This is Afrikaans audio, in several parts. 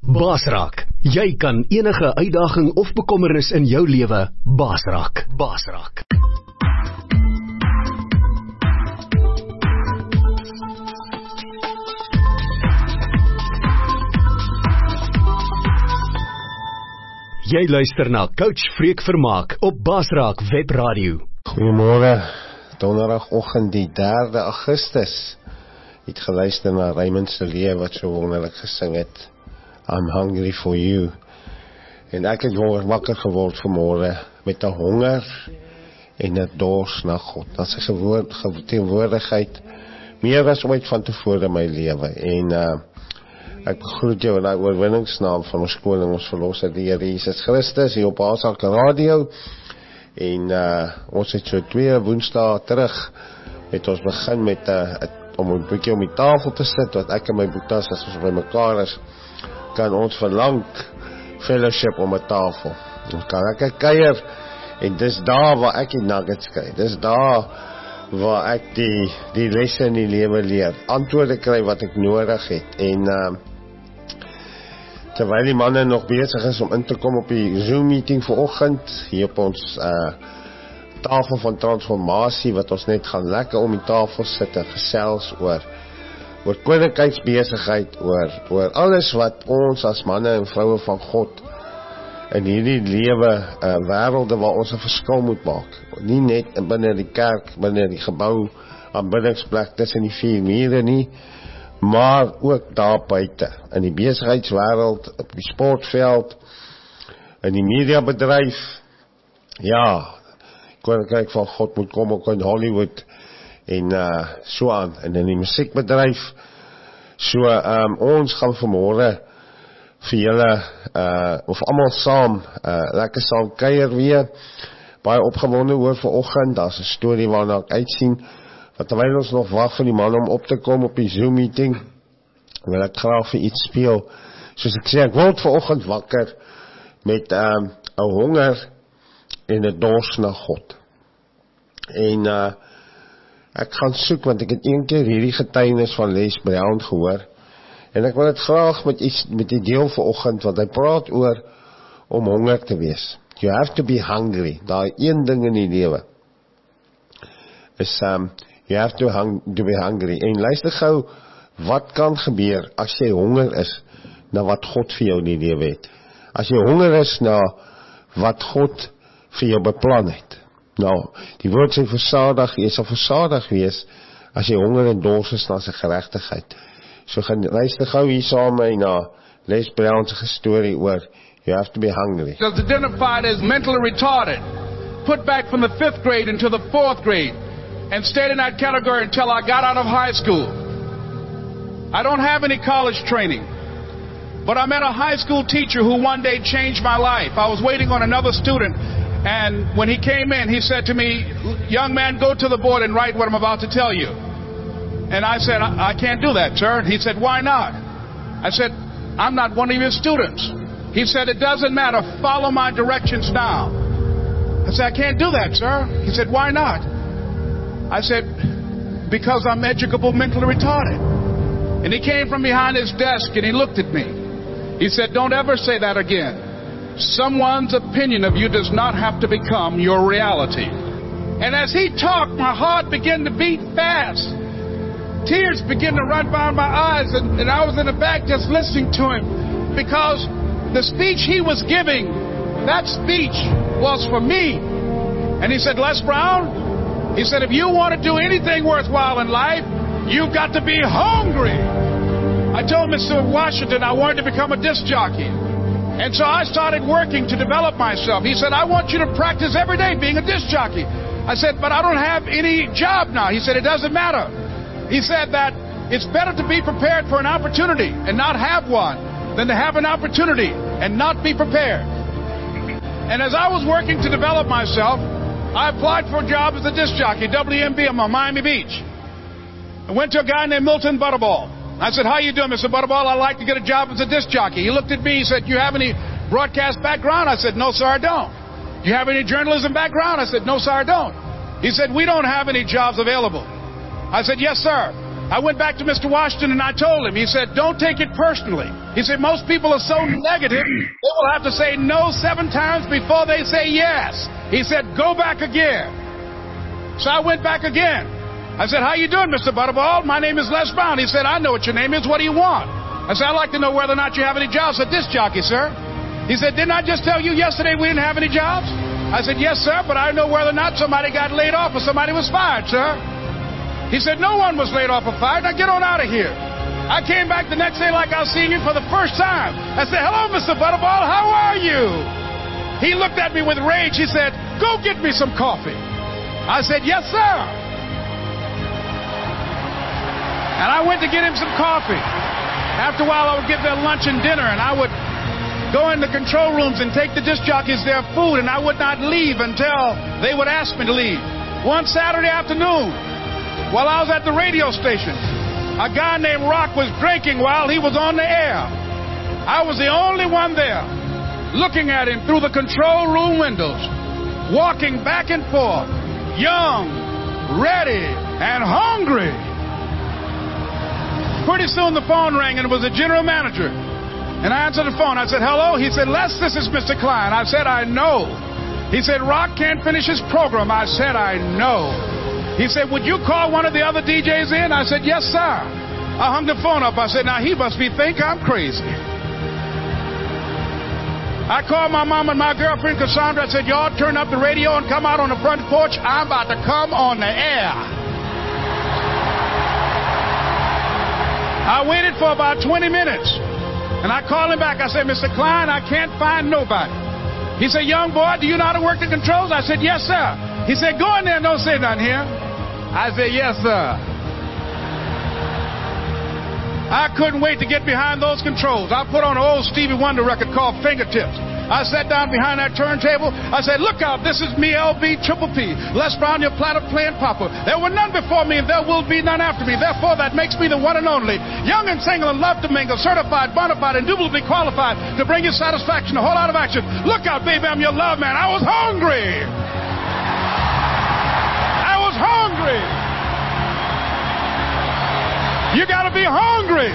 Baasraak. Jy kan enige uitdaging of bekommernis in jou lewe baasraak. Baasraak. Jy luister na Coach Freek Vermaak op Baasraak Webradio. Goeiemôre, donderdagoggend die 3 Augustus. Het geluister na Raymond se lied wat so wonderlik gesing het. I'm hungry for you. En ek het wakker geword vanmôre met 'n honger en 'n dors na God. Dat is 'n teenwoordigheid meer as ooit van tevore in my lewe. En ek groet jou in die oorwinningsnaam van ons koning, ons verlosser, die Here Jesus Christus, hier op Baasraak Radio. En ons het so 2 woensdae terug het ons begin met om 'n bietjie om die tafel te sit, wat ek en my boetas, as ons by mekaar is, kan ons verlang fellowship om 'n tafel. Ons kan lekker kuier, en dis daar waar ek die nuggets kry. Dis daar waar ek die lesse in die lewe leer, antwoorde kry wat ek nodig het. En terwyl die manne nog besig is om in te kom op die Zoom meeting vanoggend, hier op ons tafel van transformasie, wat ons net gaan lekker om die tafel sit en gesels oor koninkryksbesigheid, oor alles wat ons as manne en vroue van God in hierdie lewe, wêrelde waar ons 'n verskil moet maak. Nie net binne die kerk, binne die gebou, aanbiddingsplek tussen die 4 mure nie, maar ook daar buite, in die besigheidswêreld, op die sportveld, in die mediabedryf. Ja, koninkryk van God moet kom ook in Hollywood en so aan, en in die musiekbedryf. So ons gaan vanmôre vir julle of almal saam lekker saam kuier weer. Baie opgewonde oor vanoggend. Daar's 'n storie waarna ek uitsien, wat terwyl ons nog wag vir die man om op te kom op die Zoom meeting, wil ek graag vir iets speel. Soos ek sê, ek word vanoggend wakker met 'n honger en 'n dors na God. En ek gaan soek, want ek het een keer hierdie getuienis van Les Brown gehoor, en ek wil dit graag met die deel vanoggend, want hy praat oor om honger te wees. You have to be hungry. Daar een ding in die lewe is you have to be hungry. En luister gou, wat kan gebeur as jy honger is na wat God vir jou in die lewe het? As jy honger is na wat God vir jou beplan het. Nou, die woord sê versadig, jy sal versadig wees as jy honger en dors is na sy geregtigheid. So gaan luister gou hier saam met my na Les Brown se storie oor you have to be hungry. Was identified as mentally retarded, put back from the 5th grade into the 4th grade, and stayed in that category until I got out of high school. I don't have any college training, but I met a high school teacher who one day changed my life. I was waiting on another student, and when he came in, he said to me, "Young man, go to the board and write what I'm about to tell you." And I said, I can't do that, sir. He said, "Why not?" I said, "I'm not one of your students." He said, "It doesn't matter. Follow my directions now." I said, "I can't do that, sir." He said, "Why not?" I said, "Because I'm educable mentally retarded." And he came from behind his desk and he looked at me. He said, "Don't ever say that again. Someone's opinion of you does not have to become your reality." And as he talked, my heart began to beat fast. Tears began to run down my eyes, and I was in the back just listening to him, because the speech he was giving, that speech was for me. And he said, "Les Brown," he said, "if you want to do anything worthwhile in life, you've got to be hungry." I told Mr. Washington I wanted to become a disc jockey. And so I started working to develop myself. He said, "I want you to practice every day being a disc jockey." I said, "But I don't have any job now." He said, "It doesn't matter." He said that it's better to be prepared for an opportunity and not have one than to have an opportunity and not be prepared. And as I was working to develop myself, I applied for a job as a disc jockey, WMB, on Miami Beach. I went to a guy named Milton Butterball. I said, "How you doing, Mr. Butterball? I'd like to get a job as a disc jockey." He looked at me, he said, "You have any broadcast background?" I said, "No, sir, I don't." "You have any journalism background?" I said, "No, sir, I don't." He said, "We don't have any jobs available." I said, "Yes, sir." I went back to Mr. Washington and I told him, he said, don't take it personally. He said, most people are so negative, they will have to say no 7 times before they say yes. He said, go back again. So I went back again. I said, how you doing, Mr. Butterball? My name is Les Brown. He said, I know what your name is. What do you want? I said, I'd like to know whether or not you have any jobs at disc jockey, sir. He said, didn't I just tell you yesterday we didn't have any jobs? I said, yes, sir, but I know whether or not somebody got laid off or somebody was fired, sir. He said, no one was laid off or fired. Now get on out of here. I came back the next day like I was seeing him for the first time. I said, hello, Mr. Butterball, how are you? He looked at me with rage. He said, go get me some coffee. I said, yes, sir. And I went to get him some coffee. After a while, I would get their lunch and dinner, and I would go in the control rooms and take the disc jockeys their food, and I would not leave until they would ask me to leave. One Saturday afternoon, while I was at the radio station, a guy named Rock was drinking while he was on the air. I was the only one there, looking at him through the control room windows, walking back and forth, young, ready, and hungry. Pretty soon the phone rang, and it was the general manager. And I answered the phone. I said, hello? He said, Les, this is Mr. Klein. I said, I know. He said, Rock can't finish his program. I said, I know. He said, would you call one of the other DJs in? I said, yes, sir. I hung the phone up. I said, now he must think I'm crazy. I called my mom and my girlfriend, Cassandra. I said, y'all turn up the radio and come out on the front porch. I'm about to come on the air. I waited for about 20 minutes. And I called him back. I said, Mr. Klein, I can't find nobody. He said, young boy, do you know how to work the controls? I said, yes, sir. He said, go in there and don't say nothing here. I said, yes, sir. I couldn't wait to get behind those controls. I put on an old Stevie Wonder record called Fingertips. I sat down behind that turntable. I said, look out, this is me, LB Triple P. Les Brown, your platter playing papa. There were none before me, and there will be none after me. Therefore, that makes me the one and only. Young and single and love to mingle, certified, bona fide, indubitably qualified to bring you satisfaction, a whole lot of action. Look out, baby, I'm your love man. I was hungry. I was hungry. You got to be hungry.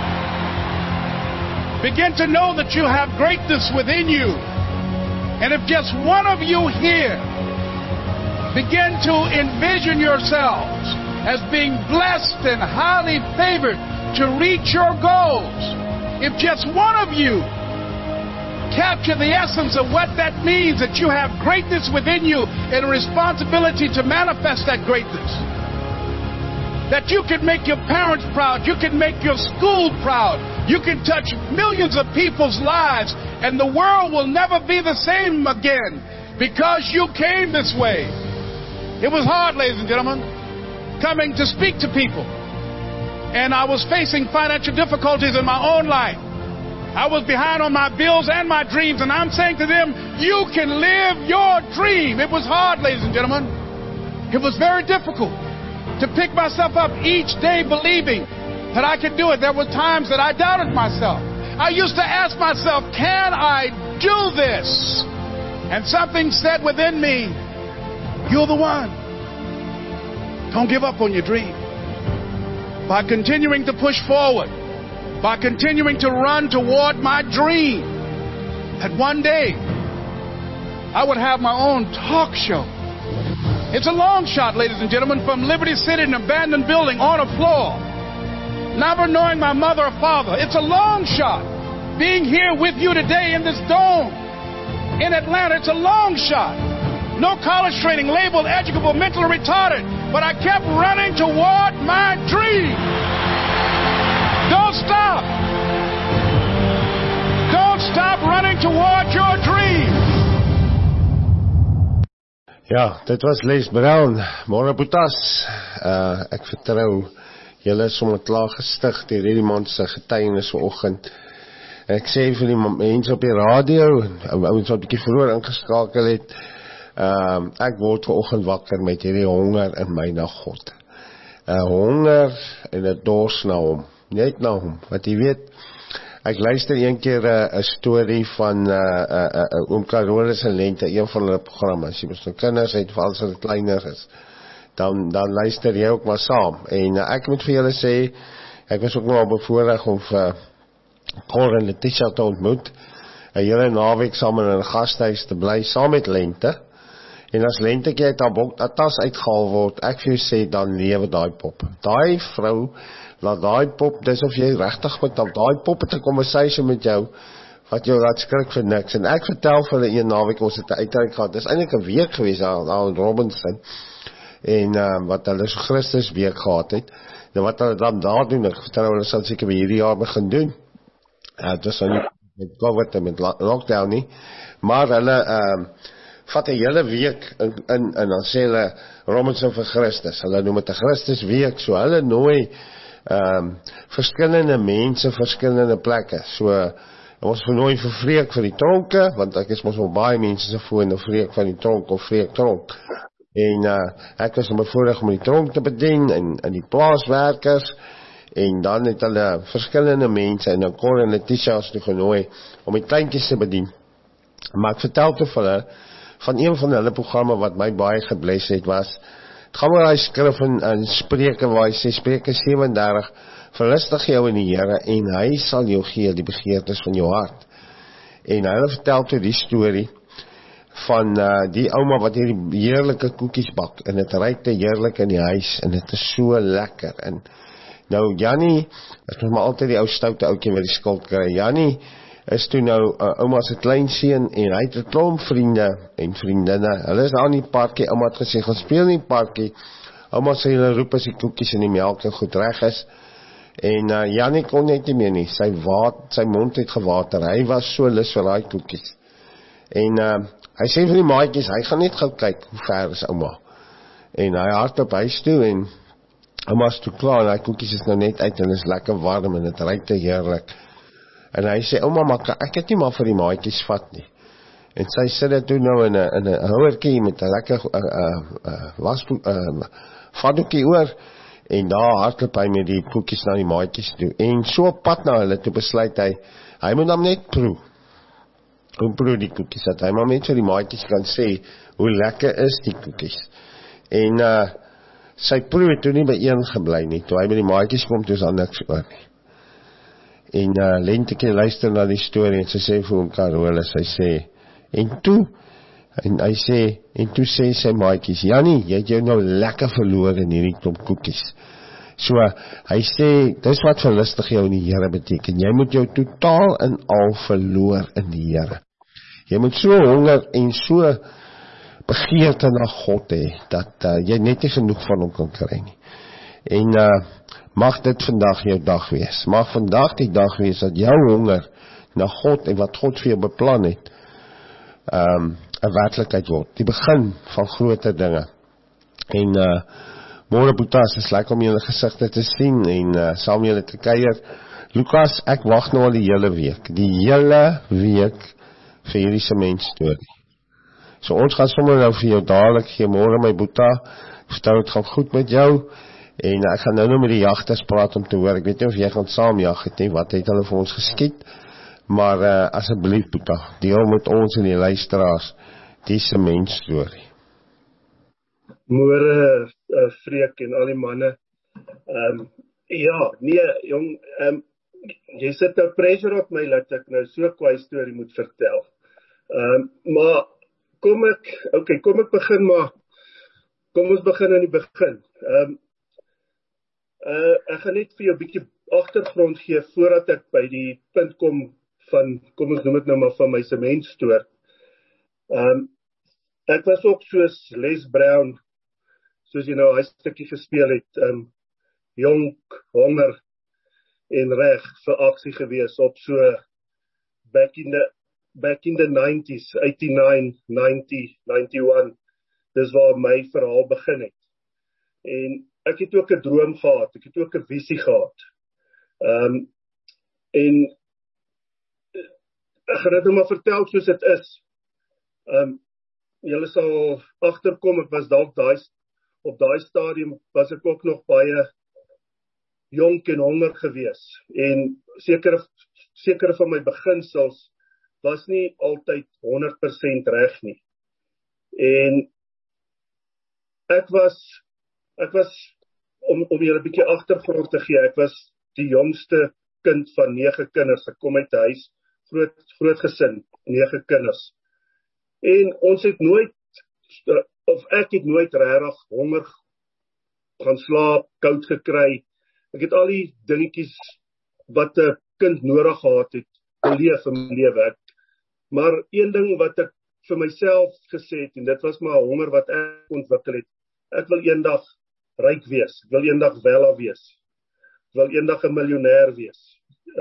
Begin to know that you have greatness within you. And if just one of you here begin to envision yourselves as being blessed and highly favored to reach your goals, if just one of you capture the essence of what that means, that you have greatness within you and a responsibility to manifest that greatness, that you can make your parents proud, you can make your school proud, you can touch millions of people's lives, and the world will never be the same again because you came this way. It was hard, ladies and gentlemen, coming to speak to people. And I was facing financial difficulties in my own life. I was behind on my bills and my dreams, and I'm saying to them, you can live your dream. It was hard, ladies and gentlemen. It was very difficult to pick myself up each day believing that I could do it. There were times that I doubted myself. I used to ask myself, can I do this? And something said within me, you're the one. Don't give up on your dream. By continuing to push forward, by continuing to run toward my dream, that one day I would have my own talk show. It's a long shot, ladies and gentlemen, from Liberty City, an abandoned building on a floor, never knowing my mother or father. It's a long shot. Being here with you today in this dome in Atlanta, it's a long shot. No college training, labeled educable, mentally retarded, but I kept running toward my dream. Don't stop. Don't stop running toward your dream. Ja, dit was Les Brown. Môre Boetas. Ek vertrou julle is sommer klaar gestig deur hierdie man se getuienis vanoggend. Ek sê vir die mense op die radio, ouens wat 'n bietjie vroeër ingeskakel het, ek word vanoggend wakker met hierdie honger in my na God. Honger en 'n dors na hom, net na hom. Wat jy weet, ek luister een keer 'n storie van oom Carolus en Lente, een van hulle programme. As jy mos nou kinders het, veral as hulle kleiner is, dan luister jy ook maar saam. En ek moet vir julle sê, ek was ook nog bevoorreg om Cor en Letitia te ontmoet, 'n hele naweek saam in 'n gasthuis te bly, saam met Lente. En as Lentetjie uit haar tas uitgehaal word, ek vir jou sê, dan lewe daai pop. Daai vrou, laat daai pop, dis of jy regtig met daai pop het 'n conversation met jou, wat jou laat skrik vir niks. En ek vertel vir hulle een naweek, ons het 'n uitreik gehad, dis eintlik 'n week gewees daar in Robinson, en wat hulle so Christus week gehad het, en wat hulle dan daar doen, ek vertel hulle sal seker by hierdie jaar begin doen, dit was nie met COVID en met lockdown nie, maar hulle vat 'n hele week en dan sê hulle Robinson vir Christus, hulle noem dit 'n Christus week, so hulle nooi verskillende mense, verskillende plekke, so ons vernooi vir Freek vir die tronke, want ek is mos al baie mense se foon, of Freek van die tronk, of Freek tronk, en ek was bevoorreg om die tronk te bedien, en die plaaswerkers, en dan het hulle verskillende mense, en dan Cor en Letitia is toe genooi, om die kleintjies te bedien, maar ek vertel toe vir hulle, van een van hulle programme wat my baie gebless het was, het gaan oor hy skrif in Spreuke waar hy sê, Spreuke 37, verlustig jou in die Here en hy sal jou gee die begeertes van jou hart. En hy vertel toe die storie van die ouma wat hierdie heerlike koekies bak en dit ruik te heerlik in die huis en dit is so lekker. En nou Jannie, is maar altyd die ou stoute ouetjie wat die skuld kry. Jannie is toe nou ouma se kleinseun en hy het 'n klomp vriende en vriendinne. Hulle is daar in die parkie, ouma het gesê, gaan speel in die parkie. Ouma sê hulle roep as die koekies en die melk en goed reg is. En Jannie kon net nie meer nie. Sy mond het gewater. Hy was so lus vir daai koekies. En hy sê vir die maatjies, hy gaan net gou kyk hoe ver is ouma. En hy hardloop huis toe en ouma is toe klaar en daai koekies is nou net uit en is lekker warm en dit ruik te heerlik. En hy sê, ouma, maar ek het nie maar vir die maatjies vat nie. En sy sit dit toe nou in 'n houertjie met 'n lekker vatdoekie oor, en daar hardloop hy met die koekies na die maatjies toe. En so op pad na hulle toe besluit hy moet dan net proe. Hoe proe die koekies, dat hy maar net vir die maatjies kan sê, hoe lekker is die koekies. En sy proe het toe nie by een gebly nie, toe hy by die maatjies kom, toe is daar niks oor nie. En Lentetjie luister na die storie en sy sê vir hom Carolus, hy sê, en toe sê sy maatjies, Jannie, jy het jou nou lekker verloor in hierdie klomp koekies. So, hy sê, dis wat verlustig jou in die Here beteken, jy moet jou totaal en al verloor in die Here. Jy moet so honger en so begeerte na God hê, dat jy net nie genoeg van hom kan kry nie. En mag dit vandag jou dag wees. Mag vandag die dag wees dat jou honger na God en wat God vir jou beplan het, 'n werklikheid word. Die begin van groter dinge. En môre Boetas, is lekker om julle gesigte te sien en saam julle te kuier. Lukas, ek wag nou al die hele week vir hierdie sement storie. So ons gaan sommer nou vir jou dadelik gee, môre my Boeta, verstaan het gaan goed met jou. En ek gaan nou met die jagters praat om te hoor, ek weet nie of jy gaan saam jag het nie, wat het hulle vir ons geskiet, maar asseblief Boeta, deel met ons en die luisteraars die sement storie. Môre Freek en al die manne, ja, nee jong, jy sit nou pressure op my, dat ek nou so 'n kwaai storie moet vertel, maar kom ek begin maar, kom ons begin aan die begin. Ek gaan net vir jou 'n bietjie agtergrond gee voordat ek by die punt kom van, kom ons noem dit nou maar van my sementstoor. Ek was ook soos Les Brown, soos jy nou hy stukkie gespeel het, jonk, honger en reg vir aksie gewees op so back in the 90s, 89, 90, 91. Dis waar my verhaal begin het. En ek het ook 'n droom gehad, ek het ook 'n visie gehad. En ek gaan dit nou maar vertel soos dit is. Julle sal agterkom, ek was dalk op daai stadium was ek ook nog baie jonk en honger gewees. En sekere van my beginsels was nie altyd 100% reg nie. En ek was Ek was, om julle 'n bietjie agtergrond te gee, ek was die jongste kind van 9 kinders. Ek kom uit 'n huis, groot gesin, 9 kinders. En ons het nooit, of ek het nooit regtig honger gaan slaap, koud gekry. Ek het al die dingetjies wat 'n kind nodig gehad het, beleef in my lewe. Maar een ding wat ek vir myself gesê het, en dit was maar 'n honger wat ek ontwikkel het, ek wil eendag ryk wees, ek wil eendag wella wees, ek wil eendag 'n miljonair wees.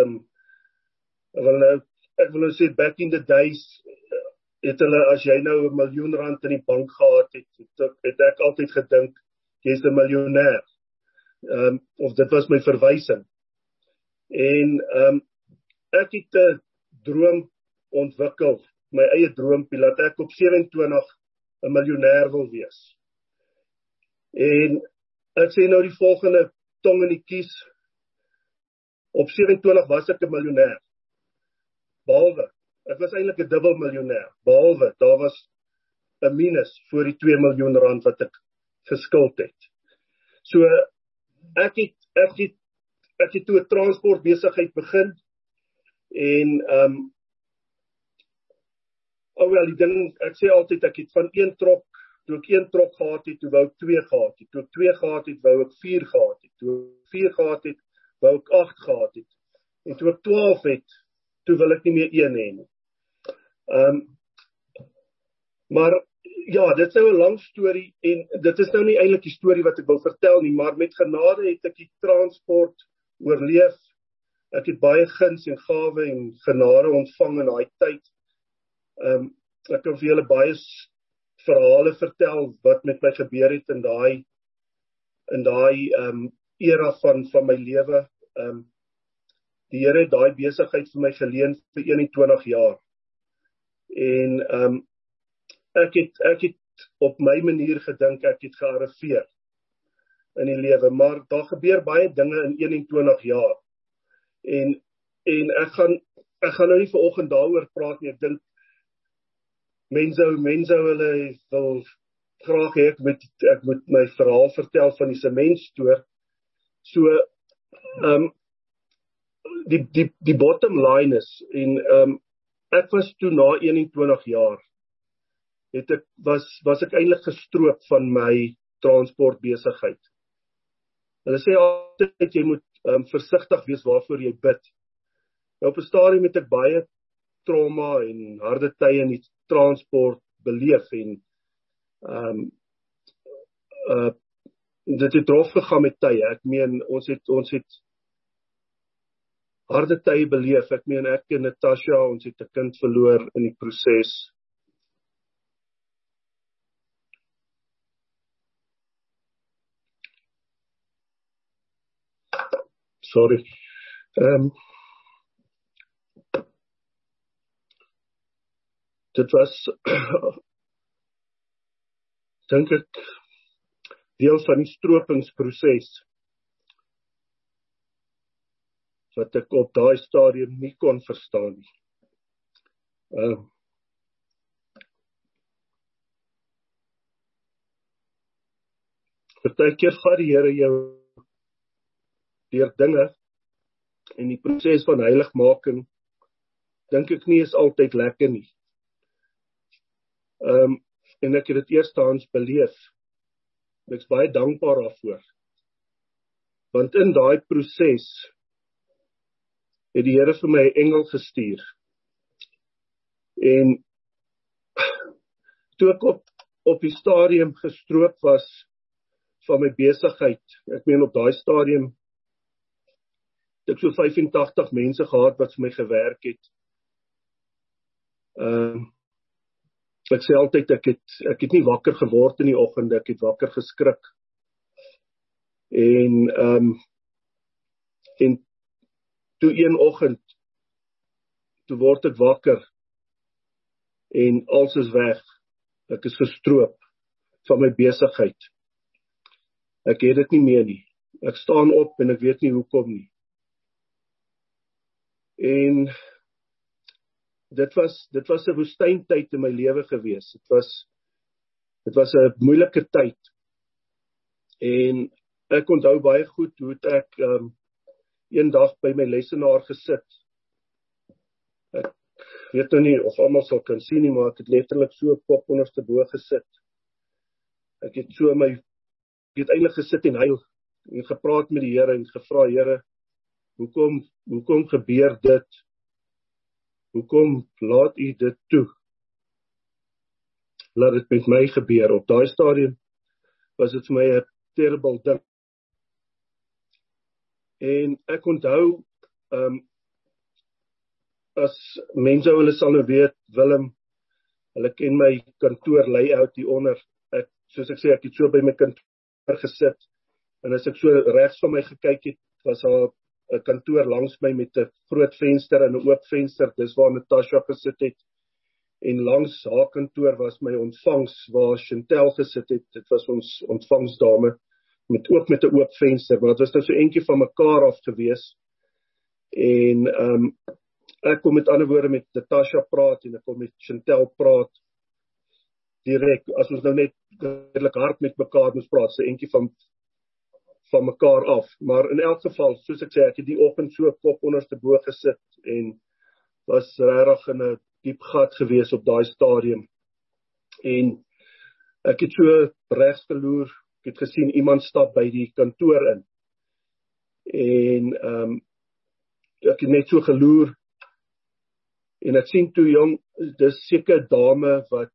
Ek wil nou sê, back in the days, het hulle, as jy nou R1 miljoen in die bank gehad het ek altyd gedink, jy's 'n miljonair. Of dit was my verwysing. En ek het 'n droom ontwikkel, my eie droompie, dat ek op 27 'n miljonair wil wees. En ek sê nou die volgende tong in die kies. Op 27 was ek 'n miljonair. Behalwe, ek was eintlik 'n dubbel miljonair. Behalwe, daar was 'n minus voor die R2 miljoen wat ek geskuld het. So, ek het toe 'n transportbesigheid begin. En, die ding, ek sê altyd, ek het van een trok, toe ek 1 trok gehad het, toe wou ek 2 gehad het. Toe ek 2 gehad het, wou ek 4 gehad het. Toe ek 4 gehad het, wou ek 8 gehad het. En toe ek 12 het, toe wil ek nie meer 1 hê nie. Maar ja, dit is nou 'n lang storie, en dit is nou nie eintlik die storie wat ek wil vertel nie, maar met genade het ek die transport oorleef. Ek het baie guns en gawe en genade ontvang in daai tyd. Ek kan vir julle baie verhale vertel wat met my gebeur het in daai era van my lewe. Die Here het daai besigheid vir my geleen vir 21 jaar. En ek het op my manier gedink, ek het gearriveer in die lewe, maar daar gebeur baie dinge in 21 jaar. En ek gaan nou nie vanoggend daaroor praat nie. Ek dink mense hulle wil graag hê ek moet my verhaal vertel van die sementstoor. So, die bottom line is, en ek was toe na 21 jaar, was ek eintlik gestroop van my transportbesigheid. Hulle sê altyd, jy moet versigtig wees waarvoor jy bid. Nou, op 'n stadium het ek baie trauma en harde tye in die transport beleef, en dit het rof gegaan met tye. Ek meen, ons het harde tye beleef. Ek meen, ek en Natasha, ons het 'n kind verloor in die proses. Sorry. Dit was, dink ek, deel van die stropingsproses, wat ek op daai stadium nie kon verstaan nie. Partykeer vat die Here jou deur dinge, en die proses van heiligmaking, dink ek nie is altyd lekker nie. En ek het dit eerstehands beleef. Ek is baie dankbaar daarvoor. Want in daai proses het die Here vir my 'n engel gestuur. En toe ek op die stadium gestroop was van my besigheid, ek meen op daai stadium het ek so 85 mense gehad wat vir my gewerk het. Ek sê altyd, ek het nie wakker geword in die oggend, ek het wakker geskrik. En toe een oggend, toe word ek wakker, en alles is weg. Ek is gestroop van my besigheid. Ek het dit nie meer nie. Ek staan op en ek weet nie hoekom nie. En dit was 'n woestyntyd in my lewe gewees. Dit was 'n moeilike tyd. En ek onthou baie goed hoe het ek een dag by my lesenaar gesit. Ek weet nou nie of almal sal kan sien nie, maar ek het letterlik so kop onderste bo gesit. Ek het eintlik gesit en huil en gepraat met die Here en gevra, Here, hoekom gebeur dit? Hoekom laat U dit toe? Laat dit met my gebeur. Op daai stadium was dit vir my 'n terrible ding. En ek onthou, as mense hulle sal nou weet, Willem, hulle ken my kantoor layout hier onder. Soos ek sê, ek het so by my kantoor gesit, en as ek so regs van my gekyk het, was daar 'n kantoor langs my met 'n groot venster en 'n oop venster, dis waar Natasha gesit het. En langs haar kantoor was my ontvangs, waar Chantel gesit het. Dit was ons ontvangsdame, met 'n oop venster, maar dit was nou so eentjie van mekaar af gewees. En ek kon met ander woorde met Natasha praat, en ek kon met Chantel praat, direk, as ons nou net redelik hard met mekaar moes praat, so eentjie van mekaar af. Maar in elk geval, soos ek sê, ek het die oggend so kop onderste bo gesit, en was regtig in 'n diep gat gewees op daai stadium. En ek het so regs geloer, ek het gesien iemand stap by die kantoor in. En ek het net so geloer, en ek sien toe, jong, dis seker 'n dame wat,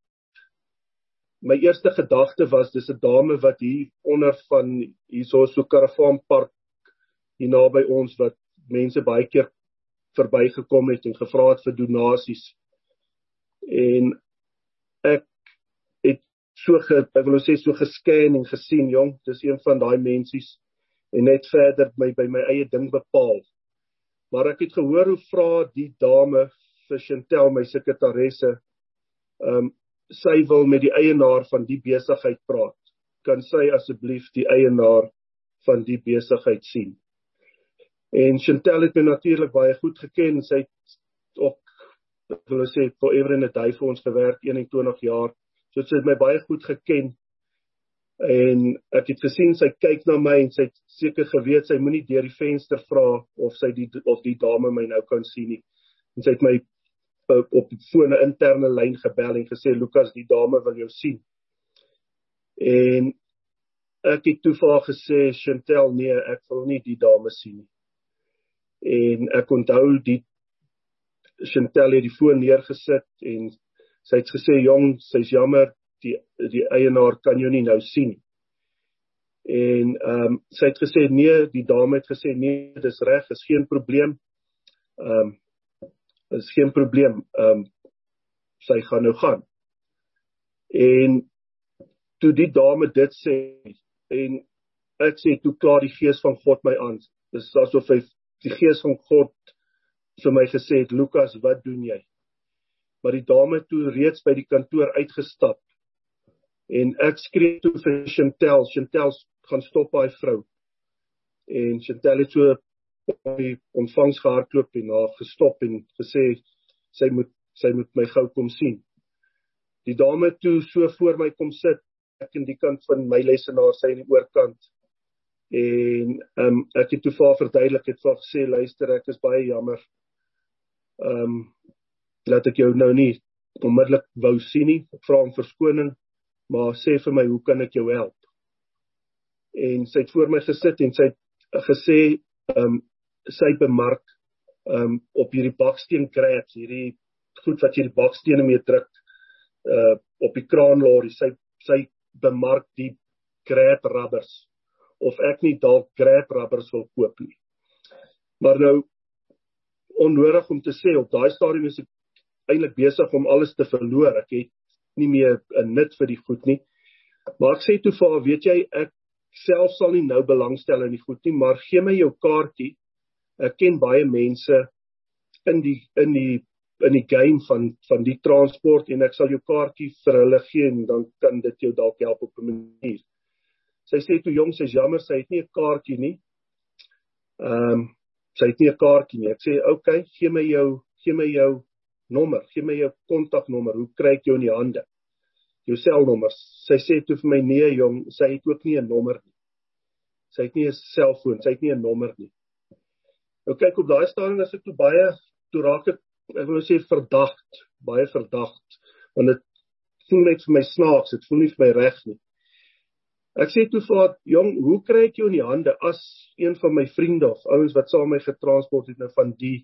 my eerste gedagte was, dis 'n dame wat hier onder van, so Karavaanpark, hier naby ons, wat mense baie keer verbygekom het en gevra het vir donasies. En ek het ek wil sê, so gescan en gesien, jong, dis een van daai mensies, en net verder by my eie ding bepaal. Maar ek het gehoor hoe vra die dame vir Chantel, my sekretaresse, sy wil met die eienaar van die besigheid praat. Kan sy asseblief die eienaar van die besigheid sien? En Chantel het my natuurlik baie goed geken, sy het ook, ek wil sê, forever in a day vir ons gewerk, 21 jaar, so sy het my baie goed geken, en ek het gesien, sy kyk na my, en sy het seker geweet, sy moenie deur die venster vra, of die dame my nou kan sien nie, en sy het my op die foon 'n interne lyn gebel en gesê, Lukas, die dame wil jou sien. En ek het toe vir haar gesê, Chantel, nee, ek wil nie die dame sien nie. En ek onthou, Chantel het die foon neergesit, en sy het gesê, jong, sy's jammer, die eienaar kan jou nie nou sien. En sy het gesê, nee, die dame het gesê, nee, dis reg, is geen probleem. Is geen probleem, sy gaan nou gaan. En toe die dame dit sê, en ek sê, toe klaar die gees van God my aan, dis asof die gees van God vir my gesê het, Lukas, wat doen jy? Maar die dame toe reeds by die kantoor uitgestap, en ek skree toe vir Chantel, gaan stop daai vrou. En Chantel het so op die ontvangs gehardloop en haar gestop en gesê, sy moet my gou kom sien. Die dame toe so voor my kom sit, ek in die kant van my lesenaar, sy in die oorkant, en ek het toe vir haar verduidelik, het vir haar gesê, luister, ek is baie jammer, dat ek jou nou nie onmiddellik wou sien nie, ek vra om verskoning, maar sê vir my, hoe kan ek jou help? En sy het voor my gesit, en sy het gesê, sy bemark op hierdie baksteen crabs, hierdie goed wat jy die bakstene mee druk, op die kraanlorry, sy bemark die crab rubbers, of ek nie dalk crab rubbers wil koop nie. Maar nou, onnodig om te sê, op daai stadium is ek eintlik besig om alles te verloor, ek het nie meer 'n nut vir die goed nie, maar ek sê toe vir haar, weet jy, ek self sal nie nou belangstel in die goed nie, maar gee my jou kaartjie, ek ken baie mense in die game van die transport, en ek sal jou kaartjie vir hulle gee, en dan kan dit jou dalk help op 'n manier. Sy sê toe, jong, sy's jammer, sy het nie 'n kaartjie nie. Ek sê, okay, gee my jou nommer, gee my jou kontaknommer, hoe kry ek jou in die hande? Jou selnommer. Sy sê toe vir my, nee jong, sy het ook nie 'n nommer nie. Sy het nie 'n selfoon, sy het nie 'n nommer nie. Nou kyk, op daai stadium is ek toe raak ek wil sê baie verdagt, want dit voel net vir my snaaks, dit voel nie vir my reg nie. Ek sê toe vir haar, jong, hoe kry ek jou in die hande as een van my vriende of ouens wat saam my getransport het nou van die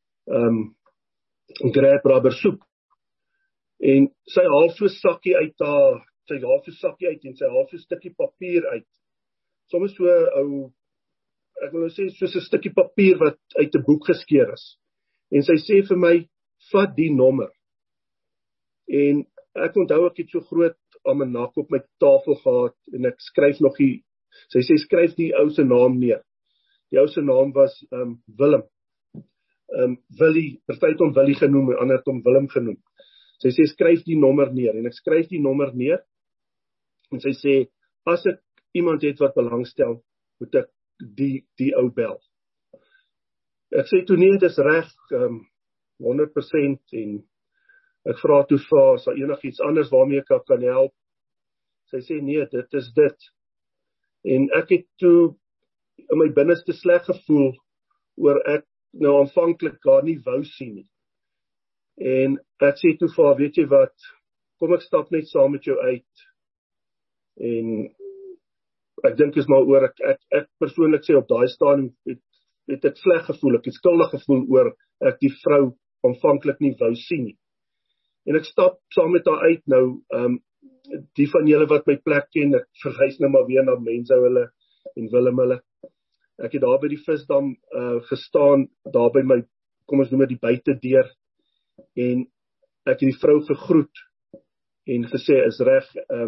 Grab Rubber soek. En sy haal so sakkie uit en sy haal so stukkie papier uit. Soms so ou, ek wil nou sê, soos 'n stukkie papier wat uit 'n boek geskeur is. En sy sê vir my, vat die nommer. En ek onthou ek het so groot almanak op my tafel gehad, en ek skryf nog sy sê, skryf die ou se naam neer. Die ou se naam was Willem. Willie, party het hom Willie genoem, en ander het hom Willem genoem. Sy sê, skryf die nommer neer, en ek skryf die nommer neer, en sy sê, as ek iemand het wat belangstel, moet ek die ou bel. Ek sê toe, nee, dis reg, 100%, en ek vra toe vir, is daar enigiets anders waarmee ek kan help? Sy sê, nee, dit is dit. En ek het toe in my binneste sleg gevoel, oor ek nou aanvanklik daar nie wou sien nie. En ek sê toe vir haar, weet jy wat, kom ek stap net saam met jou uit, en ek dink is maar oor, ek persoonlik sê op daai stadium het ek sleg gevoel, ek het skuldig gevoel oor ek die vrou aanvanklik nie wou sien nie. En ek stap saam met haar uit nou, die van julle wat my plek ken, ek verwys nou maar weer na Mense hulle en Willem hulle. Ek het daar by die visdam gestaan, daar by my, kom ons noem dit die buitedeur, en ek het die vrou gegroet, en gesê, is reg,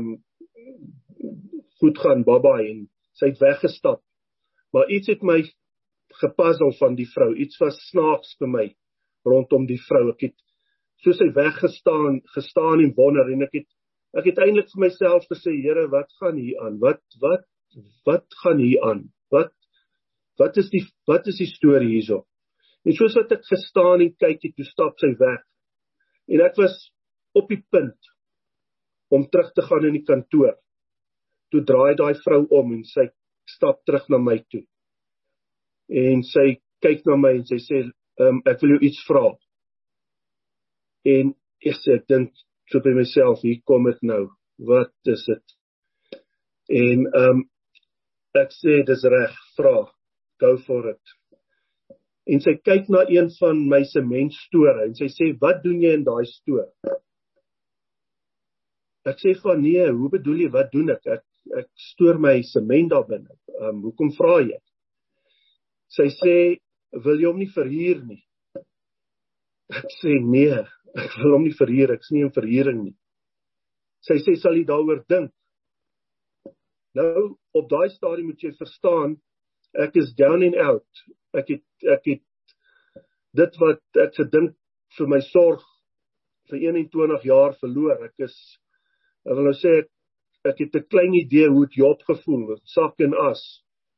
goed gaan, bye-bye, en sy het weggestap. Maar iets het my gepuzzle van die vrou, iets was snaaks vir my, rondom die vrou. Ek het, soos sy gestaan en wonder, en ek het eintlik vir myself gesê, Here, wat gaan hier aan? Wat gaan hier aan? Wat is die storie hierso? En soos wat ek gestaan en kyk, toe stap sy weg. En ek was op die punt om terug te gaan in die kantoor. Toe draai daai vrou om en sy stap terug na my toe. En sy kyk na my en sy sê, ek wil jou iets vra. En ek dink so by myself, hier kom dit nou, wat is dit? En ek sê, dis reg, vra, go for it. En sy kyk na een van my sementstore, en sy sê, wat doen jy in daai stoor? Ek sê van, nee, hoe bedoel jy, wat doen ek? Ek stoor my sement daar binne, hoekom vra jy? Sy sê, wil jy hom nie verhuur nie? Ek sê, nee, ek wil hom nie verhuur, ek is nie in verhuuring nie. Sy sê, sal jy daaroor dink? Nou, op daai stadium moet jy verstaan, ek is down and out. Ek het dit wat ek gedink vir my sorg vir 21 jaar verloor. Ek wil nou sê, ek het 'n klein idee hoe het Job gevoel, sak en as.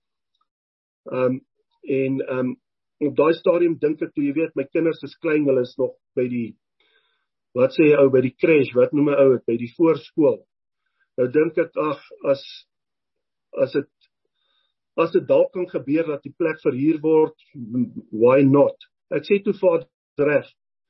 Op daai stadium dink ek, toe jy weet, my kinders is klein, hulle is nog by die, wat sê jy ou, by die crash, wat noem my ou, by die voorskool. Nou dink ek, as dit dalk kan gebeur dat die plek verhuur word, why not? Ek sê toe vir reg,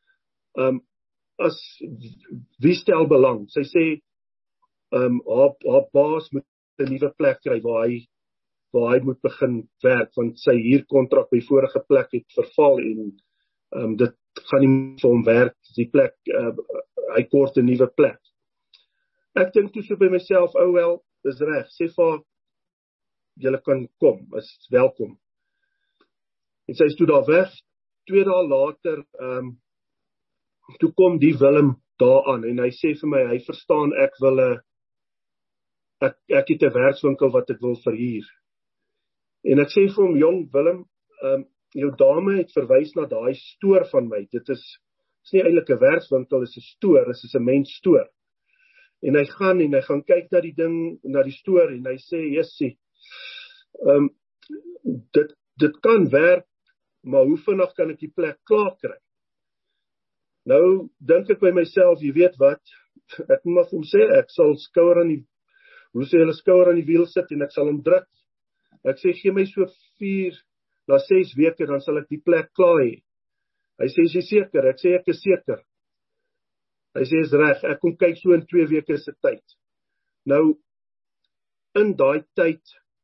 wie stel belang? Sy sê, haar baas moet 'n nuwe plek kry waar hy moet begin werk, want sy huurkontrak by vorige plek het verval, en dit gaan nie vir hom werk, die plek, hy kort 'n nuwe plek. Ek dink toe so by myself, wel, dis reg, sê vir haar, julle kan kom, is welkom. En sy is toe daar weg, 2 dae later, toe kom die Willem daar aan, en hy sê vir my, hy verstaan, ek het 'n werkswinkel wat ek wil verhuur. En ek sê vir hom, jong Willem, jou dame het verwys na daai stoor van my, dit is nie eintlik 'n werkswinkel, dit is 'n stoor, dit is 'n mensstoor. En hy gaan kyk na die ding, na die stoor, en hy sê, Jessie, dit kan werk, maar hoe vinnig kan ek die plek klaar kry? Nou, dink ek by myself, jy weet wat, ek moet maar vir hom sê, ek sal skouer aan die wiel sit, en ek sal hom druk. Ek sê, gee my so 4 na 6 weke, dan sal ek die plek klaar hê. Hy sê, is jy seker? Ek sê, ek is seker. Hy sê, is reg, ek kom kyk so in 2 weke se tyd. Nou, in daai tyd,